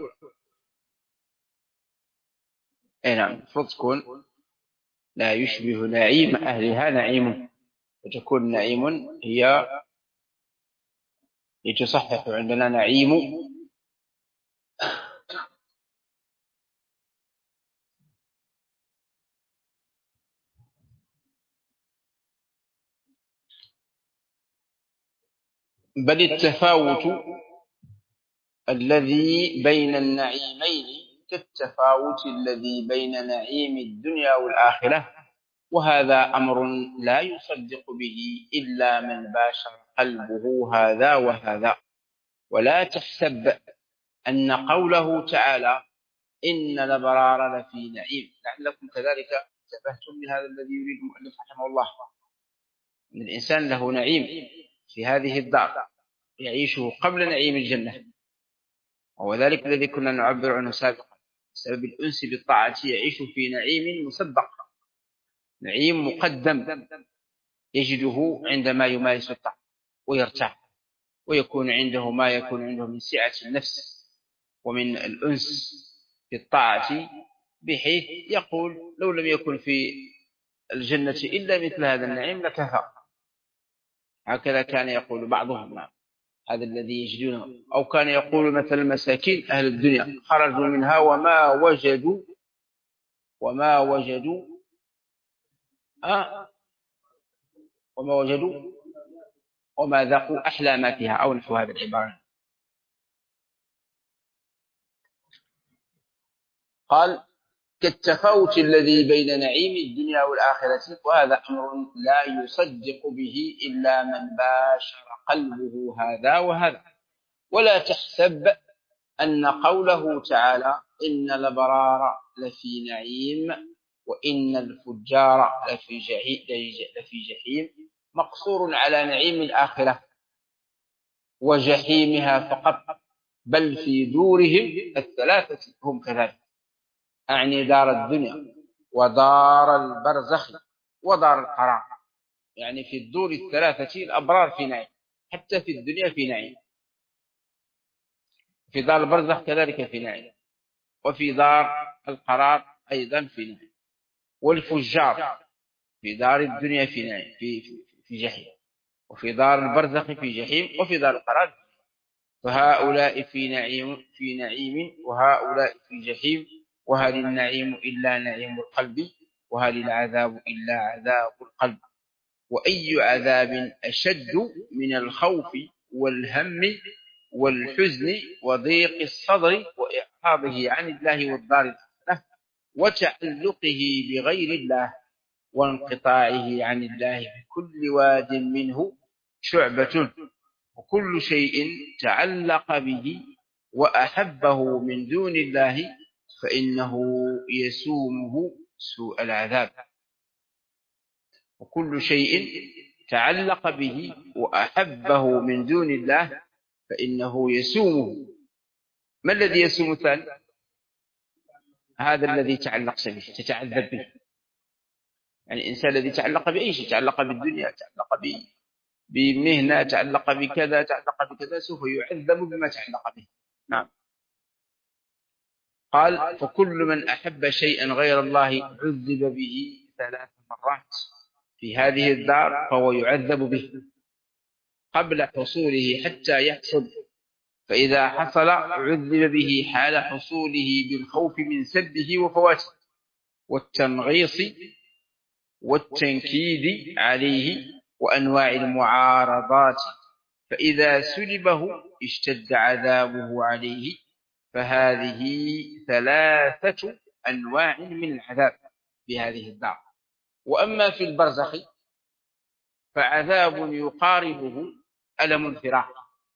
اي نعم، المفروض تكون لا يشبه نعيم أهلها نعيم، وتكون نعيم هي يتصحح عندنا نعيم. بل التفاوت الذي بين النعيمين كالتفاوت الذي بين نعيم الدنيا والآخرة، وهذا أمر لا يصدق به إلا من باشر قلبه هذا وهذا. ولا تحسب أن قوله تعالى إن الأبرار لفي نعيم، لعلكم كذلك انتبهتم لهذا الذي يريد المؤلف رحمه الله، أن الإنسان له نعيم في هذه الدار يعيشه قبل نعيم الجنة، وهو ذلك الذي كنا نعبر عنه سابقا، بسبب الأنس بالطاعة يعيش في نعيم مسبق، نعيم مقدم يجده عندما يمارس الطاعة ويرتاح، ويكون عنده ما يكون عنده من سعة النفس ومن الأنس في الطاعة، بحيث يقول لو لم يكن في الجنة إلا مثل هذا النعيم لكفى. هكذا كان يقول بعضهم. نعم. هذا الذي يجدونه. أو كان يقول مثلا المساكين أهل الدنيا خرجوا منها وما وجدوا وما وجدوا وما ذاقوا أحلى ما فيها، أو نحو هذه العبارة. قال كالتفاوت الذي بين نعيم الدنيا والآخرة، وهذا أمر لا يصدق به إلا من باشر قلبه هذا وهذا. ولا تحسب أن قوله تعالى إن الأبرار لفي نعيم وإن الفجار لفي جحيم مقصور على نعيم الآخرة وجحيمها فقط، بل في دورهم الثلاثة هم كذلك، أعني دار الدنيا ودار البرزخ ودار القرار. يعني في الدور الثلاثة الأبرار في نعيم، حتى في الدنيا في نعيم، في دار البرزخ كذلك في نعيم، وفي دار القرار أيضا في نعيم. والفجار في دار الدنيا في نعيم في جحيم، وفي دار البرزخ في جحيم، وفي دار القرار. فهؤلاء في نعيم وهؤلاء في جحيم. وهل النعيم إلا نعيم القلب؟ وهل العذاب إلا عذاب القلب؟ وأي عذاب أشد من الخوف والهم والحزن وضيق الصدر وإعراضه عن الله والدار الآخرة وتعلقه بغير الله وانقطاعه عن الله بكل واد منه شعبة. وكل شيء تعلق به وأحبه من دون الله فإنه يسومه سوء العذاب. وكل شيء تعلق به وأحبه من دون الله فإنه يسومه. ما الذي يسوم الثاني؟ هذا الذي تعلق به تتعذب به. يعني الإنسان الذي تعلق بأي شيء، تعلق بالدنيا، تعلق بمهنة، تعلق بكذا، تعلق بكذا، سوف يعذب بما تعلق به. نعم. قال فكل من أحب شيئا غير الله عذب به 3 مرات في هذه الدار فهو يعذب به قبل حصوله حتى يحصل، فإذا حصل عذب به حال حصوله بالخوف من سبه وفواته والتنغيص والتنكيد عليه وأنواع المعارضات، فإذا سلبه اشتد عذابه عليه. فهذه 3 أنواع من العذاب بهذه الدار. وأما في البرزخ فعذاب يقاربه ألم الفراق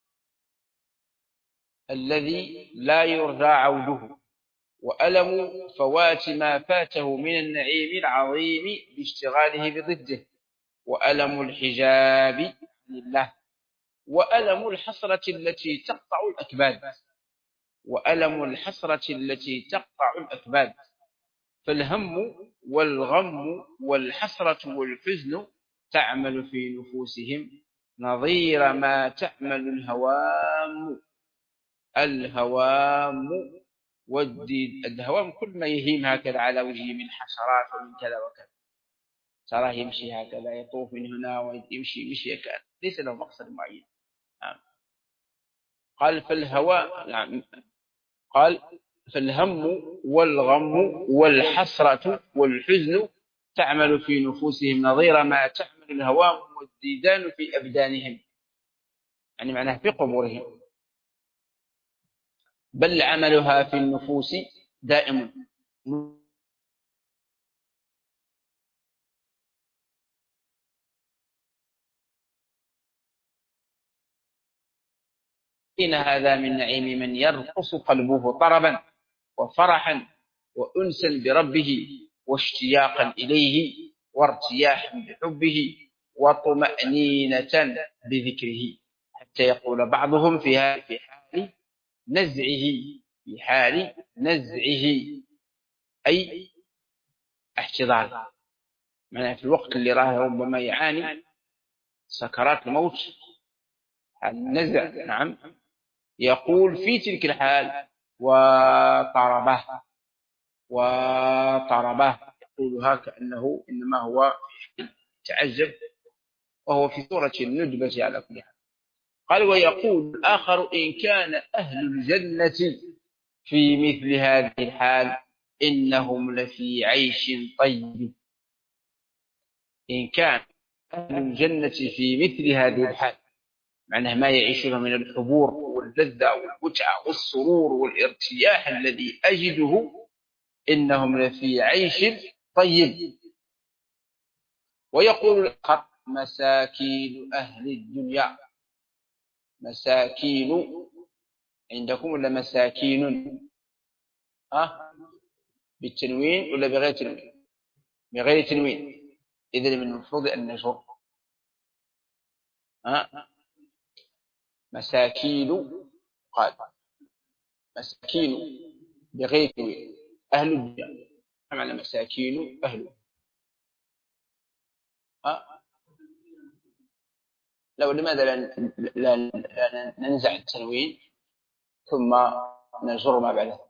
الذي لا يرجى عوده، وألم فوات ما فاته من النعيم العظيم باشتغاله بضده، وألم الحجاب عن الله، وألم الحسرة التي تقطع الأكباد، وألم الحسرة التي تقطع الأكباد. فالهم والغم والحسرة والحزن تعمل في نفوسهم نظير ما تعمل الهوام والديد. الهوام كل ما يهيم هكذا على وجهه من حشرات ومن كذا وكذا، تراه يمشي هكذا، يطوف من هنا ويمشي مشي كذا، ليس له مقصد معين. قال قال فالهم والغم والحسرة والحزن تعمل في نفوسهم نظير ما تعمل الهوام والديدان في أبدانهم، يعني معناه في قبورهم، بل عملها في النفوس دائم. إن هذا من نعيم من يرقص قلبه طربا وفرحا وأنسا بربه واشتياقا إليه وارتياحا بحبه وطمأنينة بذكره، حتى يقول بعضهم في حال نزعه أي احتضار، معناه في الوقت اللي راه ربما يعاني سكرات الموت، النزع. نعم. يقول في تلك الحال وطربه يقولها كأنه إنما هو تعجب وهو في سورة الندبة على كل حال. قال ويقول الآخر إن كان أهل الجنة في مثل هذه الحال إنهم لفي عيش طيب. إن كان أهل الجنة في مثل هذه الحال معناه ما يعيشون من الحبور واللذة والمتعة والسرور والارتياح الذي أجده إنهم لفي عيش طيب. ويقول الآخر مساكين أهل الدنيا. مساكين عندكم ولا مساكين؟ بالتنوين ولا بغير تنوين؟ بغير تنوين. إذن من المفروض أن نجر مساكين. قال مساكين بغير تنوين أهل الدنيا. ما معنى مساكين أهل؟ لو لماذا لا ننزع التنوين ثم نجر ما بعده؟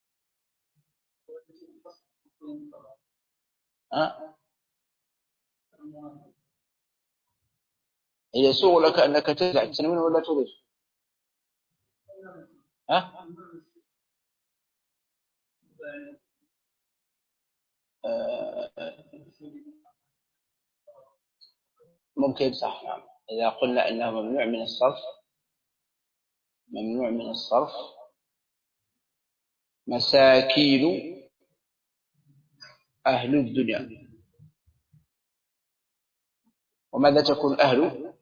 يسوغ لك أنك تنزع التنوين ولا تضيف؟ ممكن صح. إذا قلنا أنه ممنوع من الصرف، ممنوع من الصرف مساكين أهل الدنيا. وماذا تكون أهل؟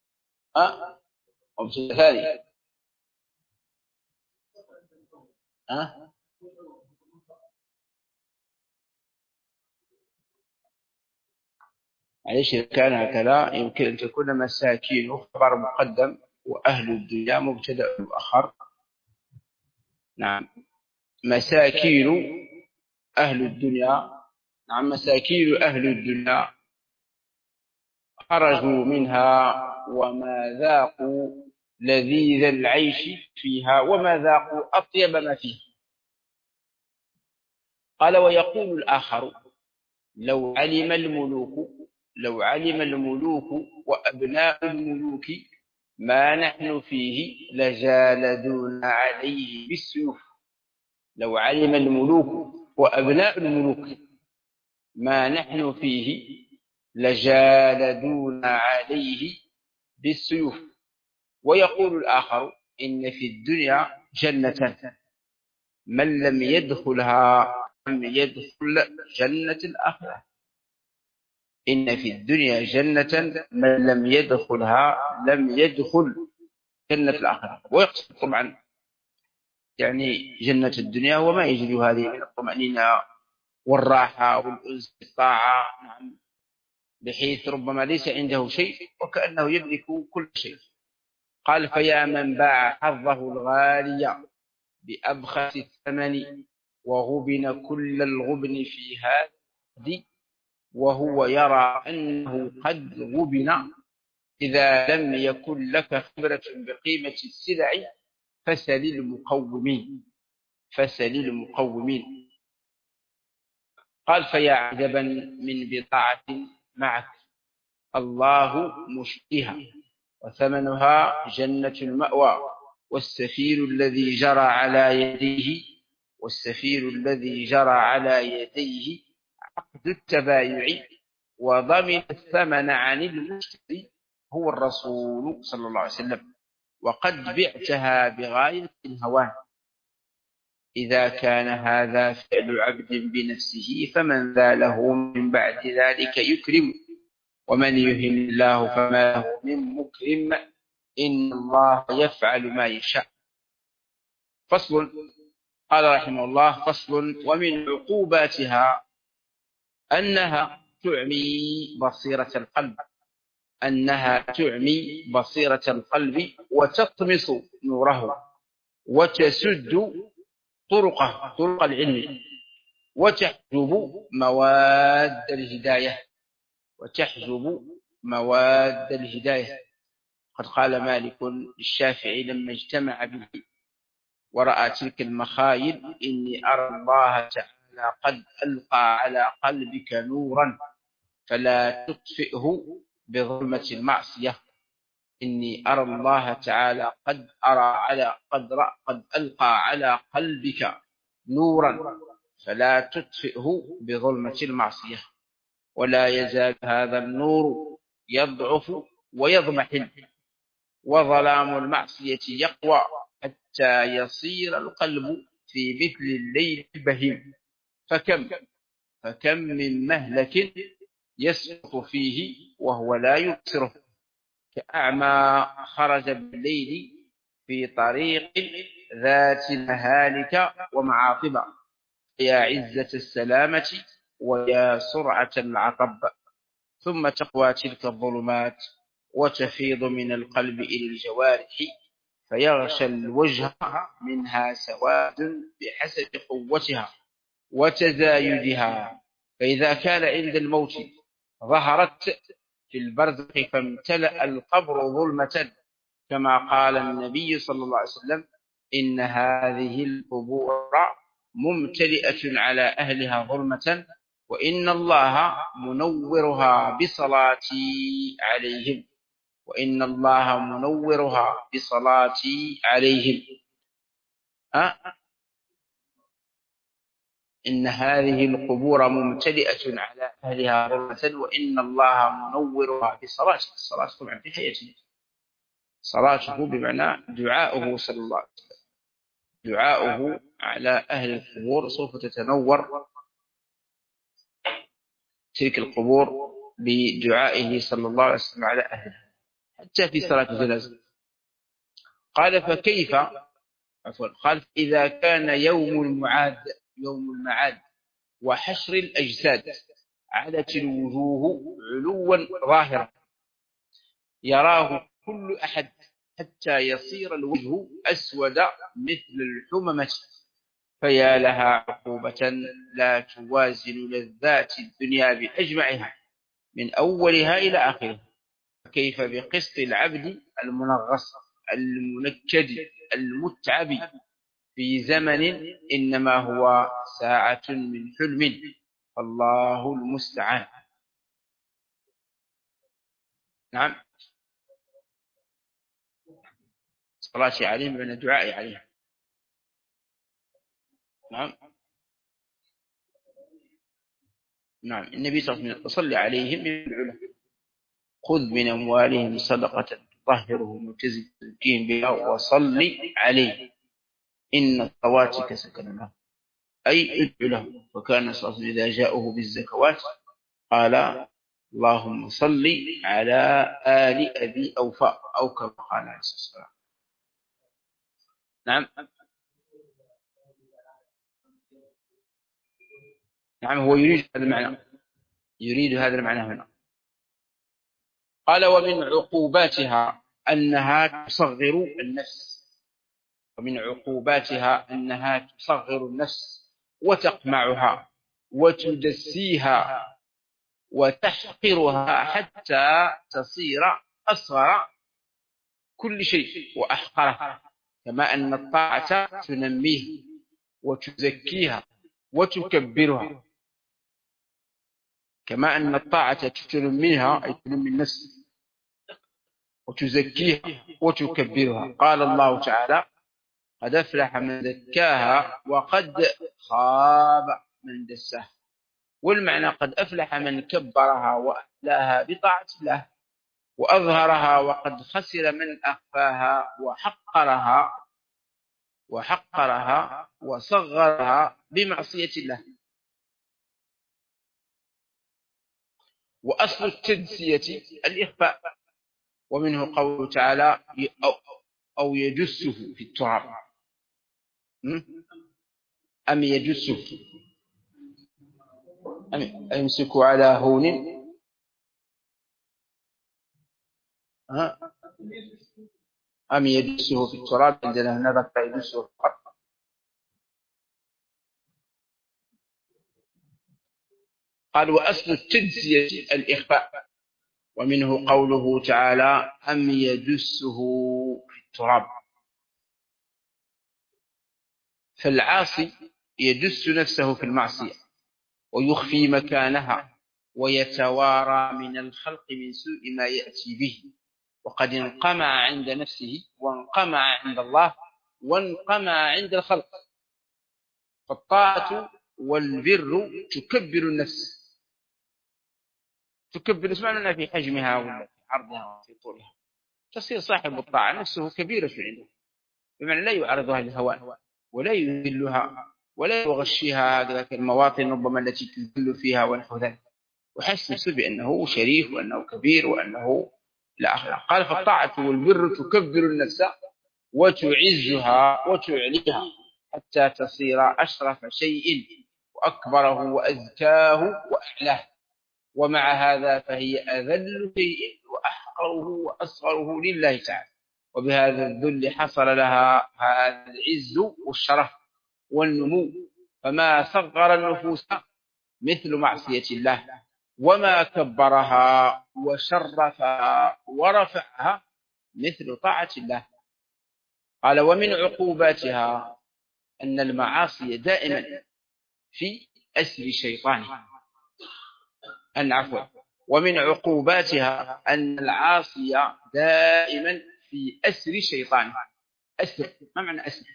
مبتدأ ثاني. معليش إذا كان هكذا يمكن أن تكون مساكين خبر مقدم وأهل الدنيا مبتدأ مؤخر. نعم مساكين أهل الدنيا. نعم مساكين أهل الدنيا خرجوا منها وما ذاقوا لذيذ العيش فيها وما ذاقوا أطيب ما فيها. قال ويقول الآخر لو علم الملوك وأبناء الملوك ما نحن فيه لجالدون عليه بالسيوف. لو علم الملوك وأبناء الملوك ما نحن فيه لجالدون عليه بالسيوف. ويقول الآخر إن في الدنيا جنة من لم يدخلها لم يدخل جنة الآخرة. إن في الدنيا جنة من لم يدخلها لم يدخل جنة الآخرة. ويقصد طبعا يعني جنة الدنيا وما يجد هذه من الطمأنينة والراحة والأنس بالطاعة. نعم بحيث ربما ليس عنده شيء وكأنه يملك كل شيء. قال فيا من باع حظه الغالي بأبخس الثمن وغبن كل الغبن في هذا وهو يرى أنه قد غبن إذا لم يكن لك خبرة بقيمة السلع فسل المقومين. قال فيا عجبا من بضاعة معك الله مشتيها وثمنها جنة المأوى والسفير الذي جرى على يديه عقد التبايع وضمن الثمن عن المشتري هو الرسول صلى الله عليه وسلم وقد بعتها بغاية الهوان. إذا كان هذا فعل عبد بنفسه فمن ذا له من بعد ذلك يكرم ومن يهن الله فما له من مكرم إن الله يفعل ما يشاء. فصل. قال رحمه الله فصل. ومن عقوباتها أنها تعمي بصيرة القلب وتطمس نوره وتسد طرق العلم وتحجب مواد الهداية. قد قال مالك للشافعي لما اجتمع به ورأى تلك المخايل إني أرى الله تعالى قد ألقى على قلبك نورا فلا تطفئه بظلمة المعصية. إني أرى الله تعالى قد ألقى على قلبك نورا فلا تطفئه بظلمة المعصية، ولا يزال هذا النور يضعف ويضمحل، وظلام المعصية يقوى حتى يصير القلب في مثل الليل البهيم. فكم من مهلك يسقط فيه وهو لا يبصره، كأعمى خرج بالليل في طريق ذات مهالك ومعاقب. يا عزة السلامة ويا سرعة العطب. ثم تقوى تلك الظلمات وتفيض من القلب إلى الجوارح، فيغشى الوجه منها سواد بحسب قوتها وتزايدها. فإذا كان عند الموت ظهرت في البرزخ فامتلأ القبر ظلمة، كما قال النبي صلى الله عليه وسلم: إن هذه القبور ممتلئة على أهلها ظلمة، وإن الله منورها بصلاتي عليهم. وإن الله منورها بصلاتي عليهم. إن هذه القبور ممتلئة على أهلها ظلمة، وإن الله منورها بصلاته. الصلاة طبعا في حياته، صلاته بمعنى دعاؤه صلى الله عليه وسلم، دعاؤه على أهل القبور سوف تتنور تلك القبور بدعائه صلى الله عليه وسلم على أهلها، حتى في صلاة الجنازة. قال فكيف، قال إذا كان يوم المعاد وحشر الأجساد علت الوجوه علوا ظاهرا يراه كل أحد، حتى يصير الوجه أسود مثل الحممة، فيا لها عقوبة لا توازن لذات الدنيا بأجمعها من أولها إلى آخرها. كيف بقسط العبد المنغص المنكد المتعب في زمن إنما هو ساعة من حلم، الله المستعان. نعم، صلاتي عليهم بين دعائي عليهم. نعم نعم، النبي صلى الله عليه وسلم صلى عليهم يدعو له: خذ من أموالهم صدقة تطهرهم وتزكيهم بها وصل عليه إن صلواتك سكن له، أي ادعو له. وكان صلى الله عليه وسلم إذا جاءه بالزكوات قال: اللهم صل على آل أبي أوفاء، أو كما قال عليه الصلاة والسلام. نعم نعم، هو يريد هذا المعنى، يريد هذا المعنى هنا. قال ومن عقوباتها أنها تصغر النفس، ومن عقوباتها أنها تصغر النفس وتقمعها وتدسيها وتحقرها حتى تصير أصغر كل شيء وأحقرها. كما أن الطاعة تنميه وتزكيها وتكبرها، كما أن الطاعة تنميها أي تنمي النفس وتزكيها وتكبرها. قال الله تعالى: قد أفلح من زكاها وقد خاب من دساها. والمعنى قد أفلح من كبرها وأحلاها بطاعة الله، وأظهرها وقد خسر من أخفاها وحقرها وصغرها بمعصية الله. وأصل التدسية الإخفاء، ومنه قوله تعالى: أو يدسه في التراب، أم يدسه أم يمسك على هون، أم يدسه في التراب. عندنا هنا يدسه في الأرض. قال وأصل التدسية الإخفاء، ومنه قوله تعالى: أم يدسه في التراب. فالعاصي يدس نفسه في المعصية ويخفي مكانها ويتوارى من الخلق من سوء ما يأتي به، وقد انقمع عند نفسه وانقمع عند الله وانقمع عند الخلق. فالطاعة والبر تكبر النفس، تكبر اسمعنا في حجمها ولا في عرضها وفي طولها، تصير صاحب الطاعة نفسه كبيرة عنده، بمعنى لا يعرضها للهوى ولا يذلها ولا يغشيها هكذا المواطن ربما التي تذل فيها ونحو ذلك، وحسس بأنه شريف وأنه كبير وأنه لا أخلاق. قال فالطاعة والبر تكبر النفس وتعزها وتعليها حتى تصير أشرف شيء وأكبره وأزكاه وأعلاه، ومع هذا فهي أذل شيء وأحقره وأصغره لله تعالى. وبهذا الذل حصل لها هذا العز والشرف والنمو، فما صغر النفوس مثل معصية الله، وما كبرها وشرفها ورفعها مثل طاعة الله. قال ومن عقوباتها أن المعاصي دائما في أسر شيطانها، ومن عقوباتها أن العاصي دائما في أسر شيطانها. أسر ما معنى أسر؟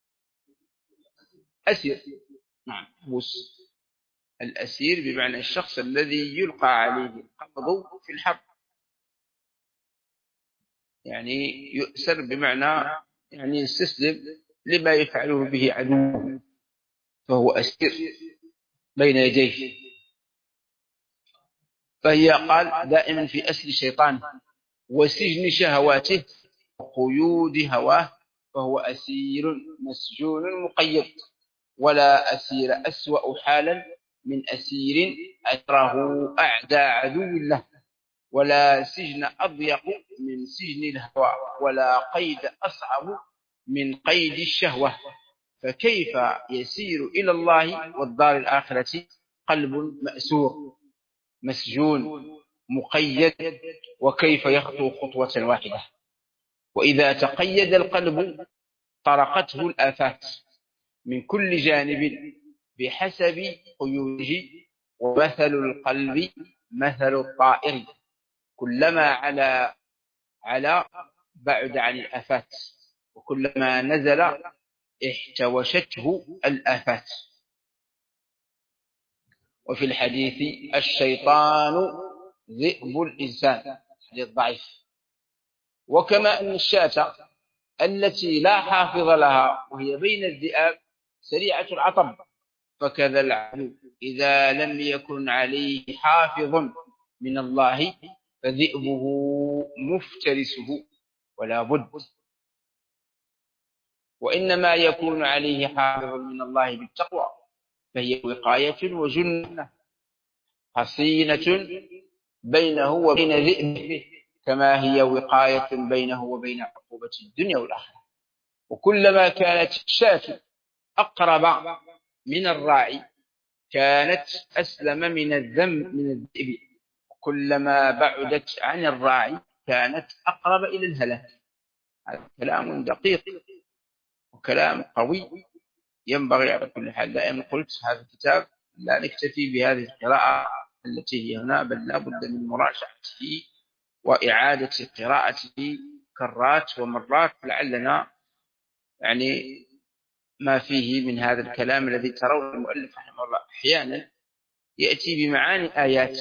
أسر نعم بس الأسير بمعنى الشخص الذي يلقى عليه القبض في الحرب، يعني يؤسر بمعنى يعني يستسلم لما يفعله به عدوه، فهو أسير بين يديه. فهي قال دائما في أسر شيطان وسجن شهواته وقيود هواه، فهو أسير مسجون مقيد، ولا أسير أسوأ حالا من أسير أجره أعدى عدو له، ولا سجن أضيق من سجن الهوى، ولا قيد أصعب من قيد الشهوة. فكيف يسير إلى الله والدار الآخرة قلب مأسور مسجون مقيد، وكيف يخطو خطوة واحدة؟ وإذا تقيد القلب طرقته الآفات من كل جانب بحسب قيوده، ومثل القلب مثل الطائر كلما على بعد عن الآفات، وكلما نزل احتوشته الآفات. وفي الحديث الشيطان ذئب الإنسان، حديث ضعيف. وكما أن الشاة التي لا حافظ لها وهي بين الذئاب سريعة العطب، فكذا العبد إذا لم يكن عليه حافظ من الله فذئبه مفترسه ولا بد. وإنما يكون عليه حافظ من الله بالتقوى، فهي وقاية وجنة حصينة بينه وبين ذئبه، كما هي وقاية بينه وبين عقوبة الدنيا والآخرة. وكلما كانت الشاة أقرب من الراعي كانت أسلم من الذئب، وكلما بعدت عن الراعي كانت أقرب إلى الهلاك. هذا كلام دقيق وكلام قوي ينبغي على كل حال. دائما قلت هذا الكتاب لا نكتفي بهذه القراءة التي هي هنا، بل لا بد من مراجعته وإعادة قراءته كرات ومرات، لعلنا يعني ما فيه من هذا الكلام الذي ترون المؤلف رحمه الله أحيانا يأتي بمعاني آيات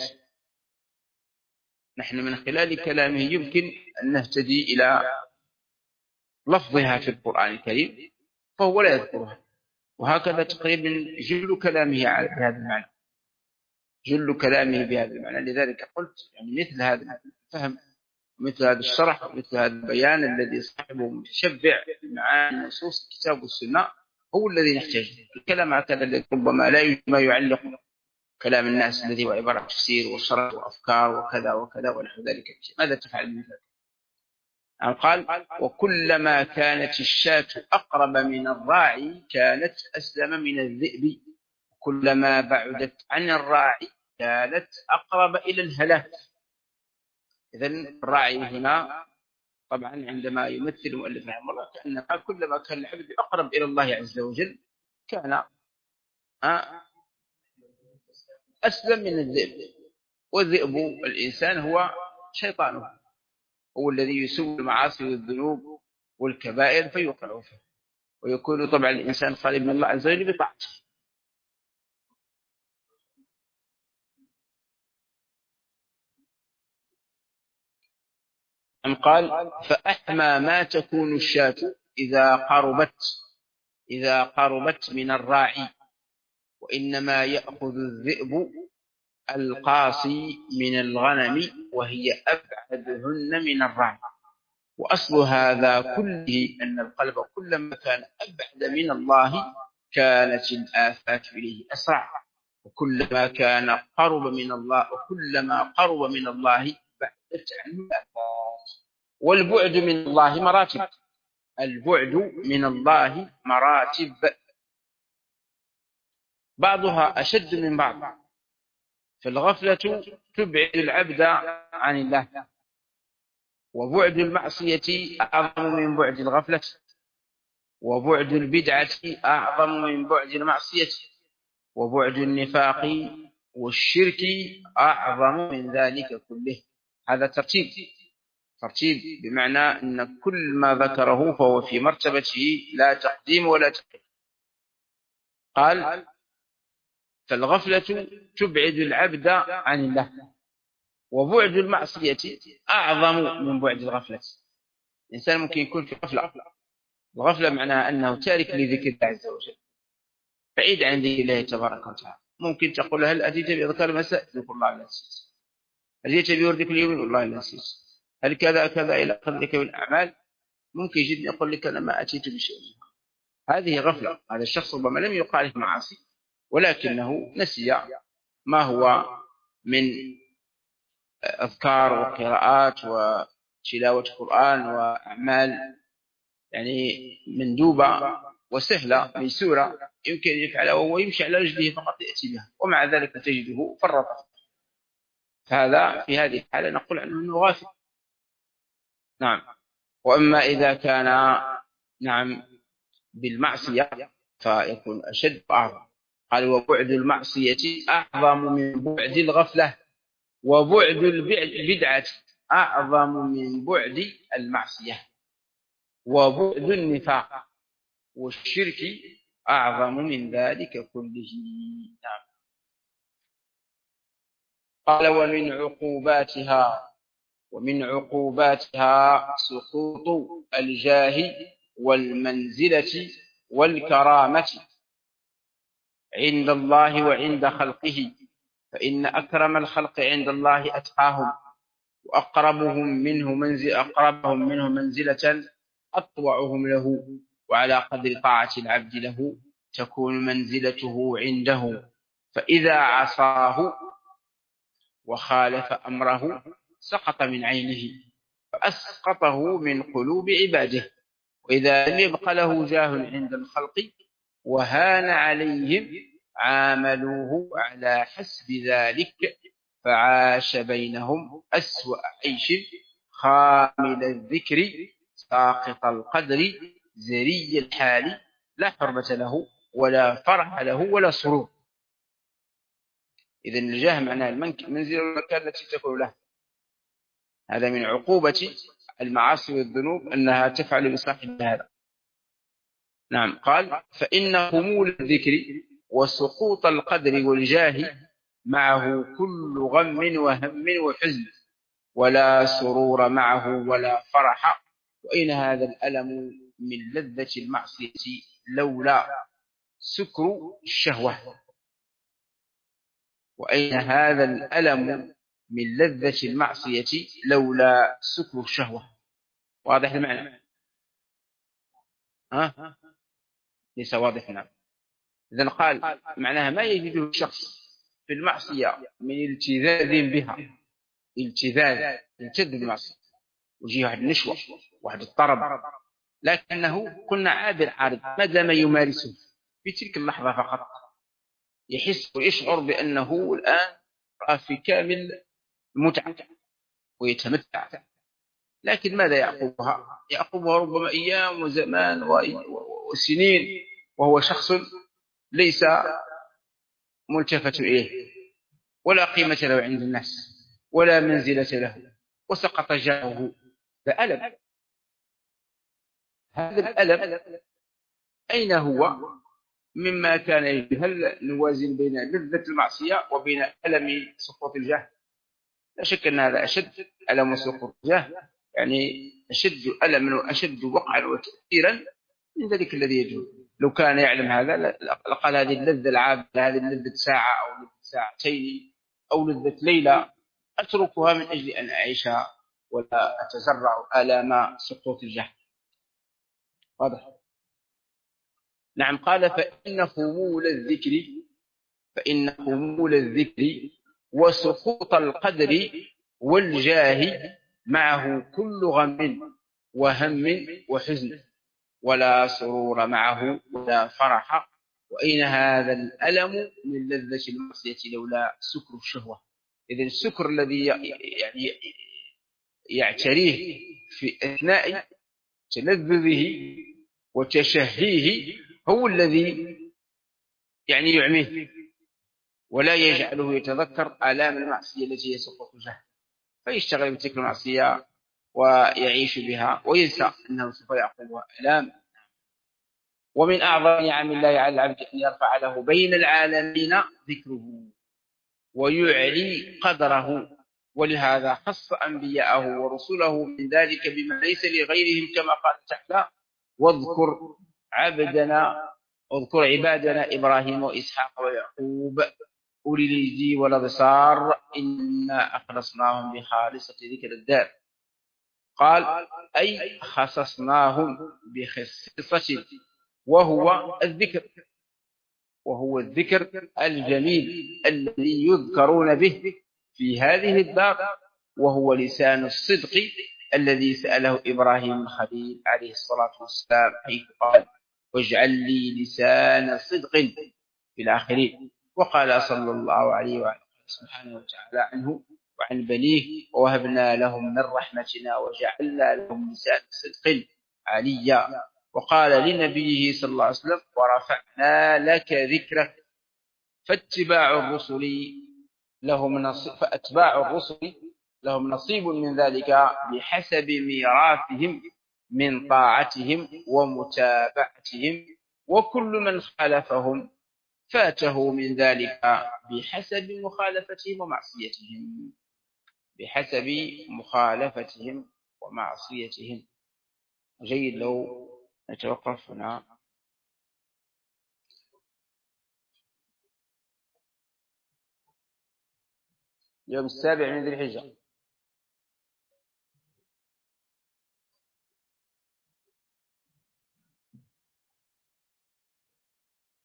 نحن من خلال كلامه يمكن أن نهتدي إلى لفظها في القرآن الكريم، فهو لا يذكرها. وهكذا تقريبا جل كلامه بهذا المعنى، جل كلامه بهذا المعنى. لذلك قلت يعني مثل هذا الفهم مثل هذا الشرح مثل هذا البيان الذي صاحبه متشبع بمعاني نصوص الكتاب والسنة هو الذي نحتاجه. الكلام هكذا الذي ربما لا يوجد ما يعلق كلام الناس الذي هو عبارة عن تفسير وشرح وأفكار وكذا وكذا ونحو ذلك. ماذا تفعل من ذلك؟ قال وكلما كانت الشاة أقرب من الراعي كانت أسلم من الذئب، كلما بعدت عن الراعي كانت أقرب إلى الهلاك. إذن الراعي هنا طبعا عندما يمثل المؤلف رحمه الله كأنما كلما كان العبد أقرب إلى الله عز وجل كان أسلم من الذئب. وذئب الإنسان هو شيطانه، هو الذي يسوي المعاصي والذنوب والكبائر فيوقع فيه، ويكون طبعا الإنسان قريب من الله عز وجل بطاعته. أم قال فأحمى ما تكون الشاة إذا قربت من الراعي، وإنما يأخذ الذئب القاصي من الغنم وهي أبعدهن من الراعي. وأصل هذا كله أن القلب كلما كان أبعد من الله كانت الآفات إليه أسرع، وكلما كان قرب من الله وكلما قرب من الله بعدت عنه الآفات. والبعد من الله مراتب، البعد من الله مراتب، بعضها أشد من بعض. فالغفلة تبعد العبد عن الله، وبعد المعصية أعظم من بعد الغفلة، وبعد البدعة أعظم من بعد المعصية، وبعد النفاق والشرك أعظم من ذلك كله. هذا ترتيب بمعنى أن كل ما ذكره فهو في مرتبته لا تقديم ولا تأخير. قال فالغفلة تبعد العبد عن الله، وبعد المعصية أعظم من بعد الغفلة. الإنسان ممكن يكون في غفلة، الغفلة معناها أنه تارك لذكر الله عز وجل، بعيد عن ذكر الله تبارك وتعالى. ممكن تقول هل أتيت بأذكار المساء؟ ذكر الله لا نسيت. هل أتيت بوردك اليوم؟ والله لا نسيت. هل كذا كذا إلى آخر ذلك من الأعمال؟ ممكن جدا يقول لك أنا ما أتيت بشيء. هذه غفلة. هذا الشخص ربما لم يقارف معاصي، ولكنه نسي ما هو من أذكار وقراءات وتلاوة قرآن وأعمال يعني مندوبة وسهلة ميسورة يمكن أن يفعلها وهو يمشي على رجله فقط يأتي بها، ومع ذلك تجده فرط. هذا في هذه الحالة نقول عنه أنه غافل. نعم. وأما إذا كان نعم بالمعصية فيكون أشد وأعظم. قال وبعد المعصية أعظم من بعد الغفلة، وبعد البدعة أعظم من بعد المعصية، وبعد النفاق والشرك أعظم من ذلك كله. نعم. قال ومن عقوباتها سقوط الجاه والمنزلة والكرامة عند الله وعند خلقه، فإن أكرم الخلق عند الله أتقاهم، وأقربهم منه منزلة أطوعهم له، وعلى قدر طاعة العبد له تكون منزلته عنده، فإذا عصاه وخالف أمره سقط من عينه فأسقطه من قلوب عباده، وإذا لم يبق له جاه عند الخلق وهان عليهم عاملوه على حسب ذلك، فعاش بينهم أسوأ عيش، خامل الذكر ساقط القدر زري الحال، لا حرمة له ولا فرح له ولا سرور. إذن الجاه معناه المنزل والمكان التي تكون له. هذا من عقوبة المعاصي والذنوب أنها تفعل بصاحب هذا. نعم. قال فإن خمول الذكر وسقوط القدر والجاه معه كل غم وهم وحزن، ولا سرور معه ولا فرح. وإن هذا الألم من لذة المعصية لولا سكر الشهوة. وأين هذا الألم من لذة المعصية لولا سكر الشهوة. واضح المعنى؟ ليس واضح. نعم. إذن قال معناها ما يجده الشخص في المعصية من التذاذ بها، يلتذ بالمعصية ويجيه واحد النشوة واحد الطرب، لكنه قلنا عارض ما دام يمارسه في تلك اللحظة فقط، يحس ويشعر بأنه الآن في كامل متعة ويتمتع. لكن ماذا يعقبها ربما أيام وزمان وسنين وهو شخص ليس ملتفت إليه. ولا قيمة له عند الناس ولا منزلة له، وسقط جاهه. فألم. هذا الألم أين هو مما كان يجب؟ هل نوازن بين لذة المعصية وبين ألم سقوط الجاه؟ لا شك أن هذا أشد، ألم سقوط الجاه يعني أشد ألما وأشد وقعا وتأثيرا من ذلك الذي يجوز. لو كان يعلم هذا لقال هذه اللذة العابرة، هذه اللذة ساعة أو لذة ساعتين أو لذة ليلة أتركها من أجل أن أعيشها ولا أتزرع آلام سقوط الجهل. واضح؟ نعم. قال فإن خمول الذكر وسقوط القدر والجاه معه كل غم وهم وحزن، ولا سرور معه ولا فرح. وأين هذا الألم من لذة المعصية لولا سكر الشهوة؟ إذن السكر الذي يعني يعتريه في أثناء تلذذه وتشهيه هو الذي يعني يعميه ولا يجعله يتذكر آلام المعصية التي يسقط الجهل، فيشتغل بتلك المعصية ويعيش بها وينسى أنه سوف يعقبها آلام. ومن أعظم نعم الله على العبد أن يرفع له بين العالمين ذكره ويعلي قدره، ولهذا خص أنبياءه ورسله من ذلك بما ليس لغيرهم، كما قال تعالى: واذكر عبادنا إبراهيم وإسحاق ويعقوب أولي الأيدي والأبصار إنا أخلصناهم بخالصة ذكر الدار. قال: أي خصصناهم بخصيصة، وهو الذكر الجميل الذي يذكرون به في هذه الدار، وهو لسان الصدق الذي سأله إبراهيم الخليل عليه الصلاة والسلام، حيث قال: واجعل لي لسان صدق في الآخرين. وقال صلى الله عليه وعلى سبحانه وتعالى عنه وعن بنيه: ووهبنا لهم من رحمتنا وجعلنا لهم لسان صدق عليا. وقال لنبيه صلى الله عليه وسلم: ورفعنا لك ذكرك. فأتباع الرسل لهم نصيب من ذلك بحسب ميراثهم من طاعتهم ومتابعتهم، وكل من خالفهم فاته من ذلك بحسب مخالفتهم ومعصيتهم. جيد لو نتوقف هنا. يوم 7 من ذي الحجة.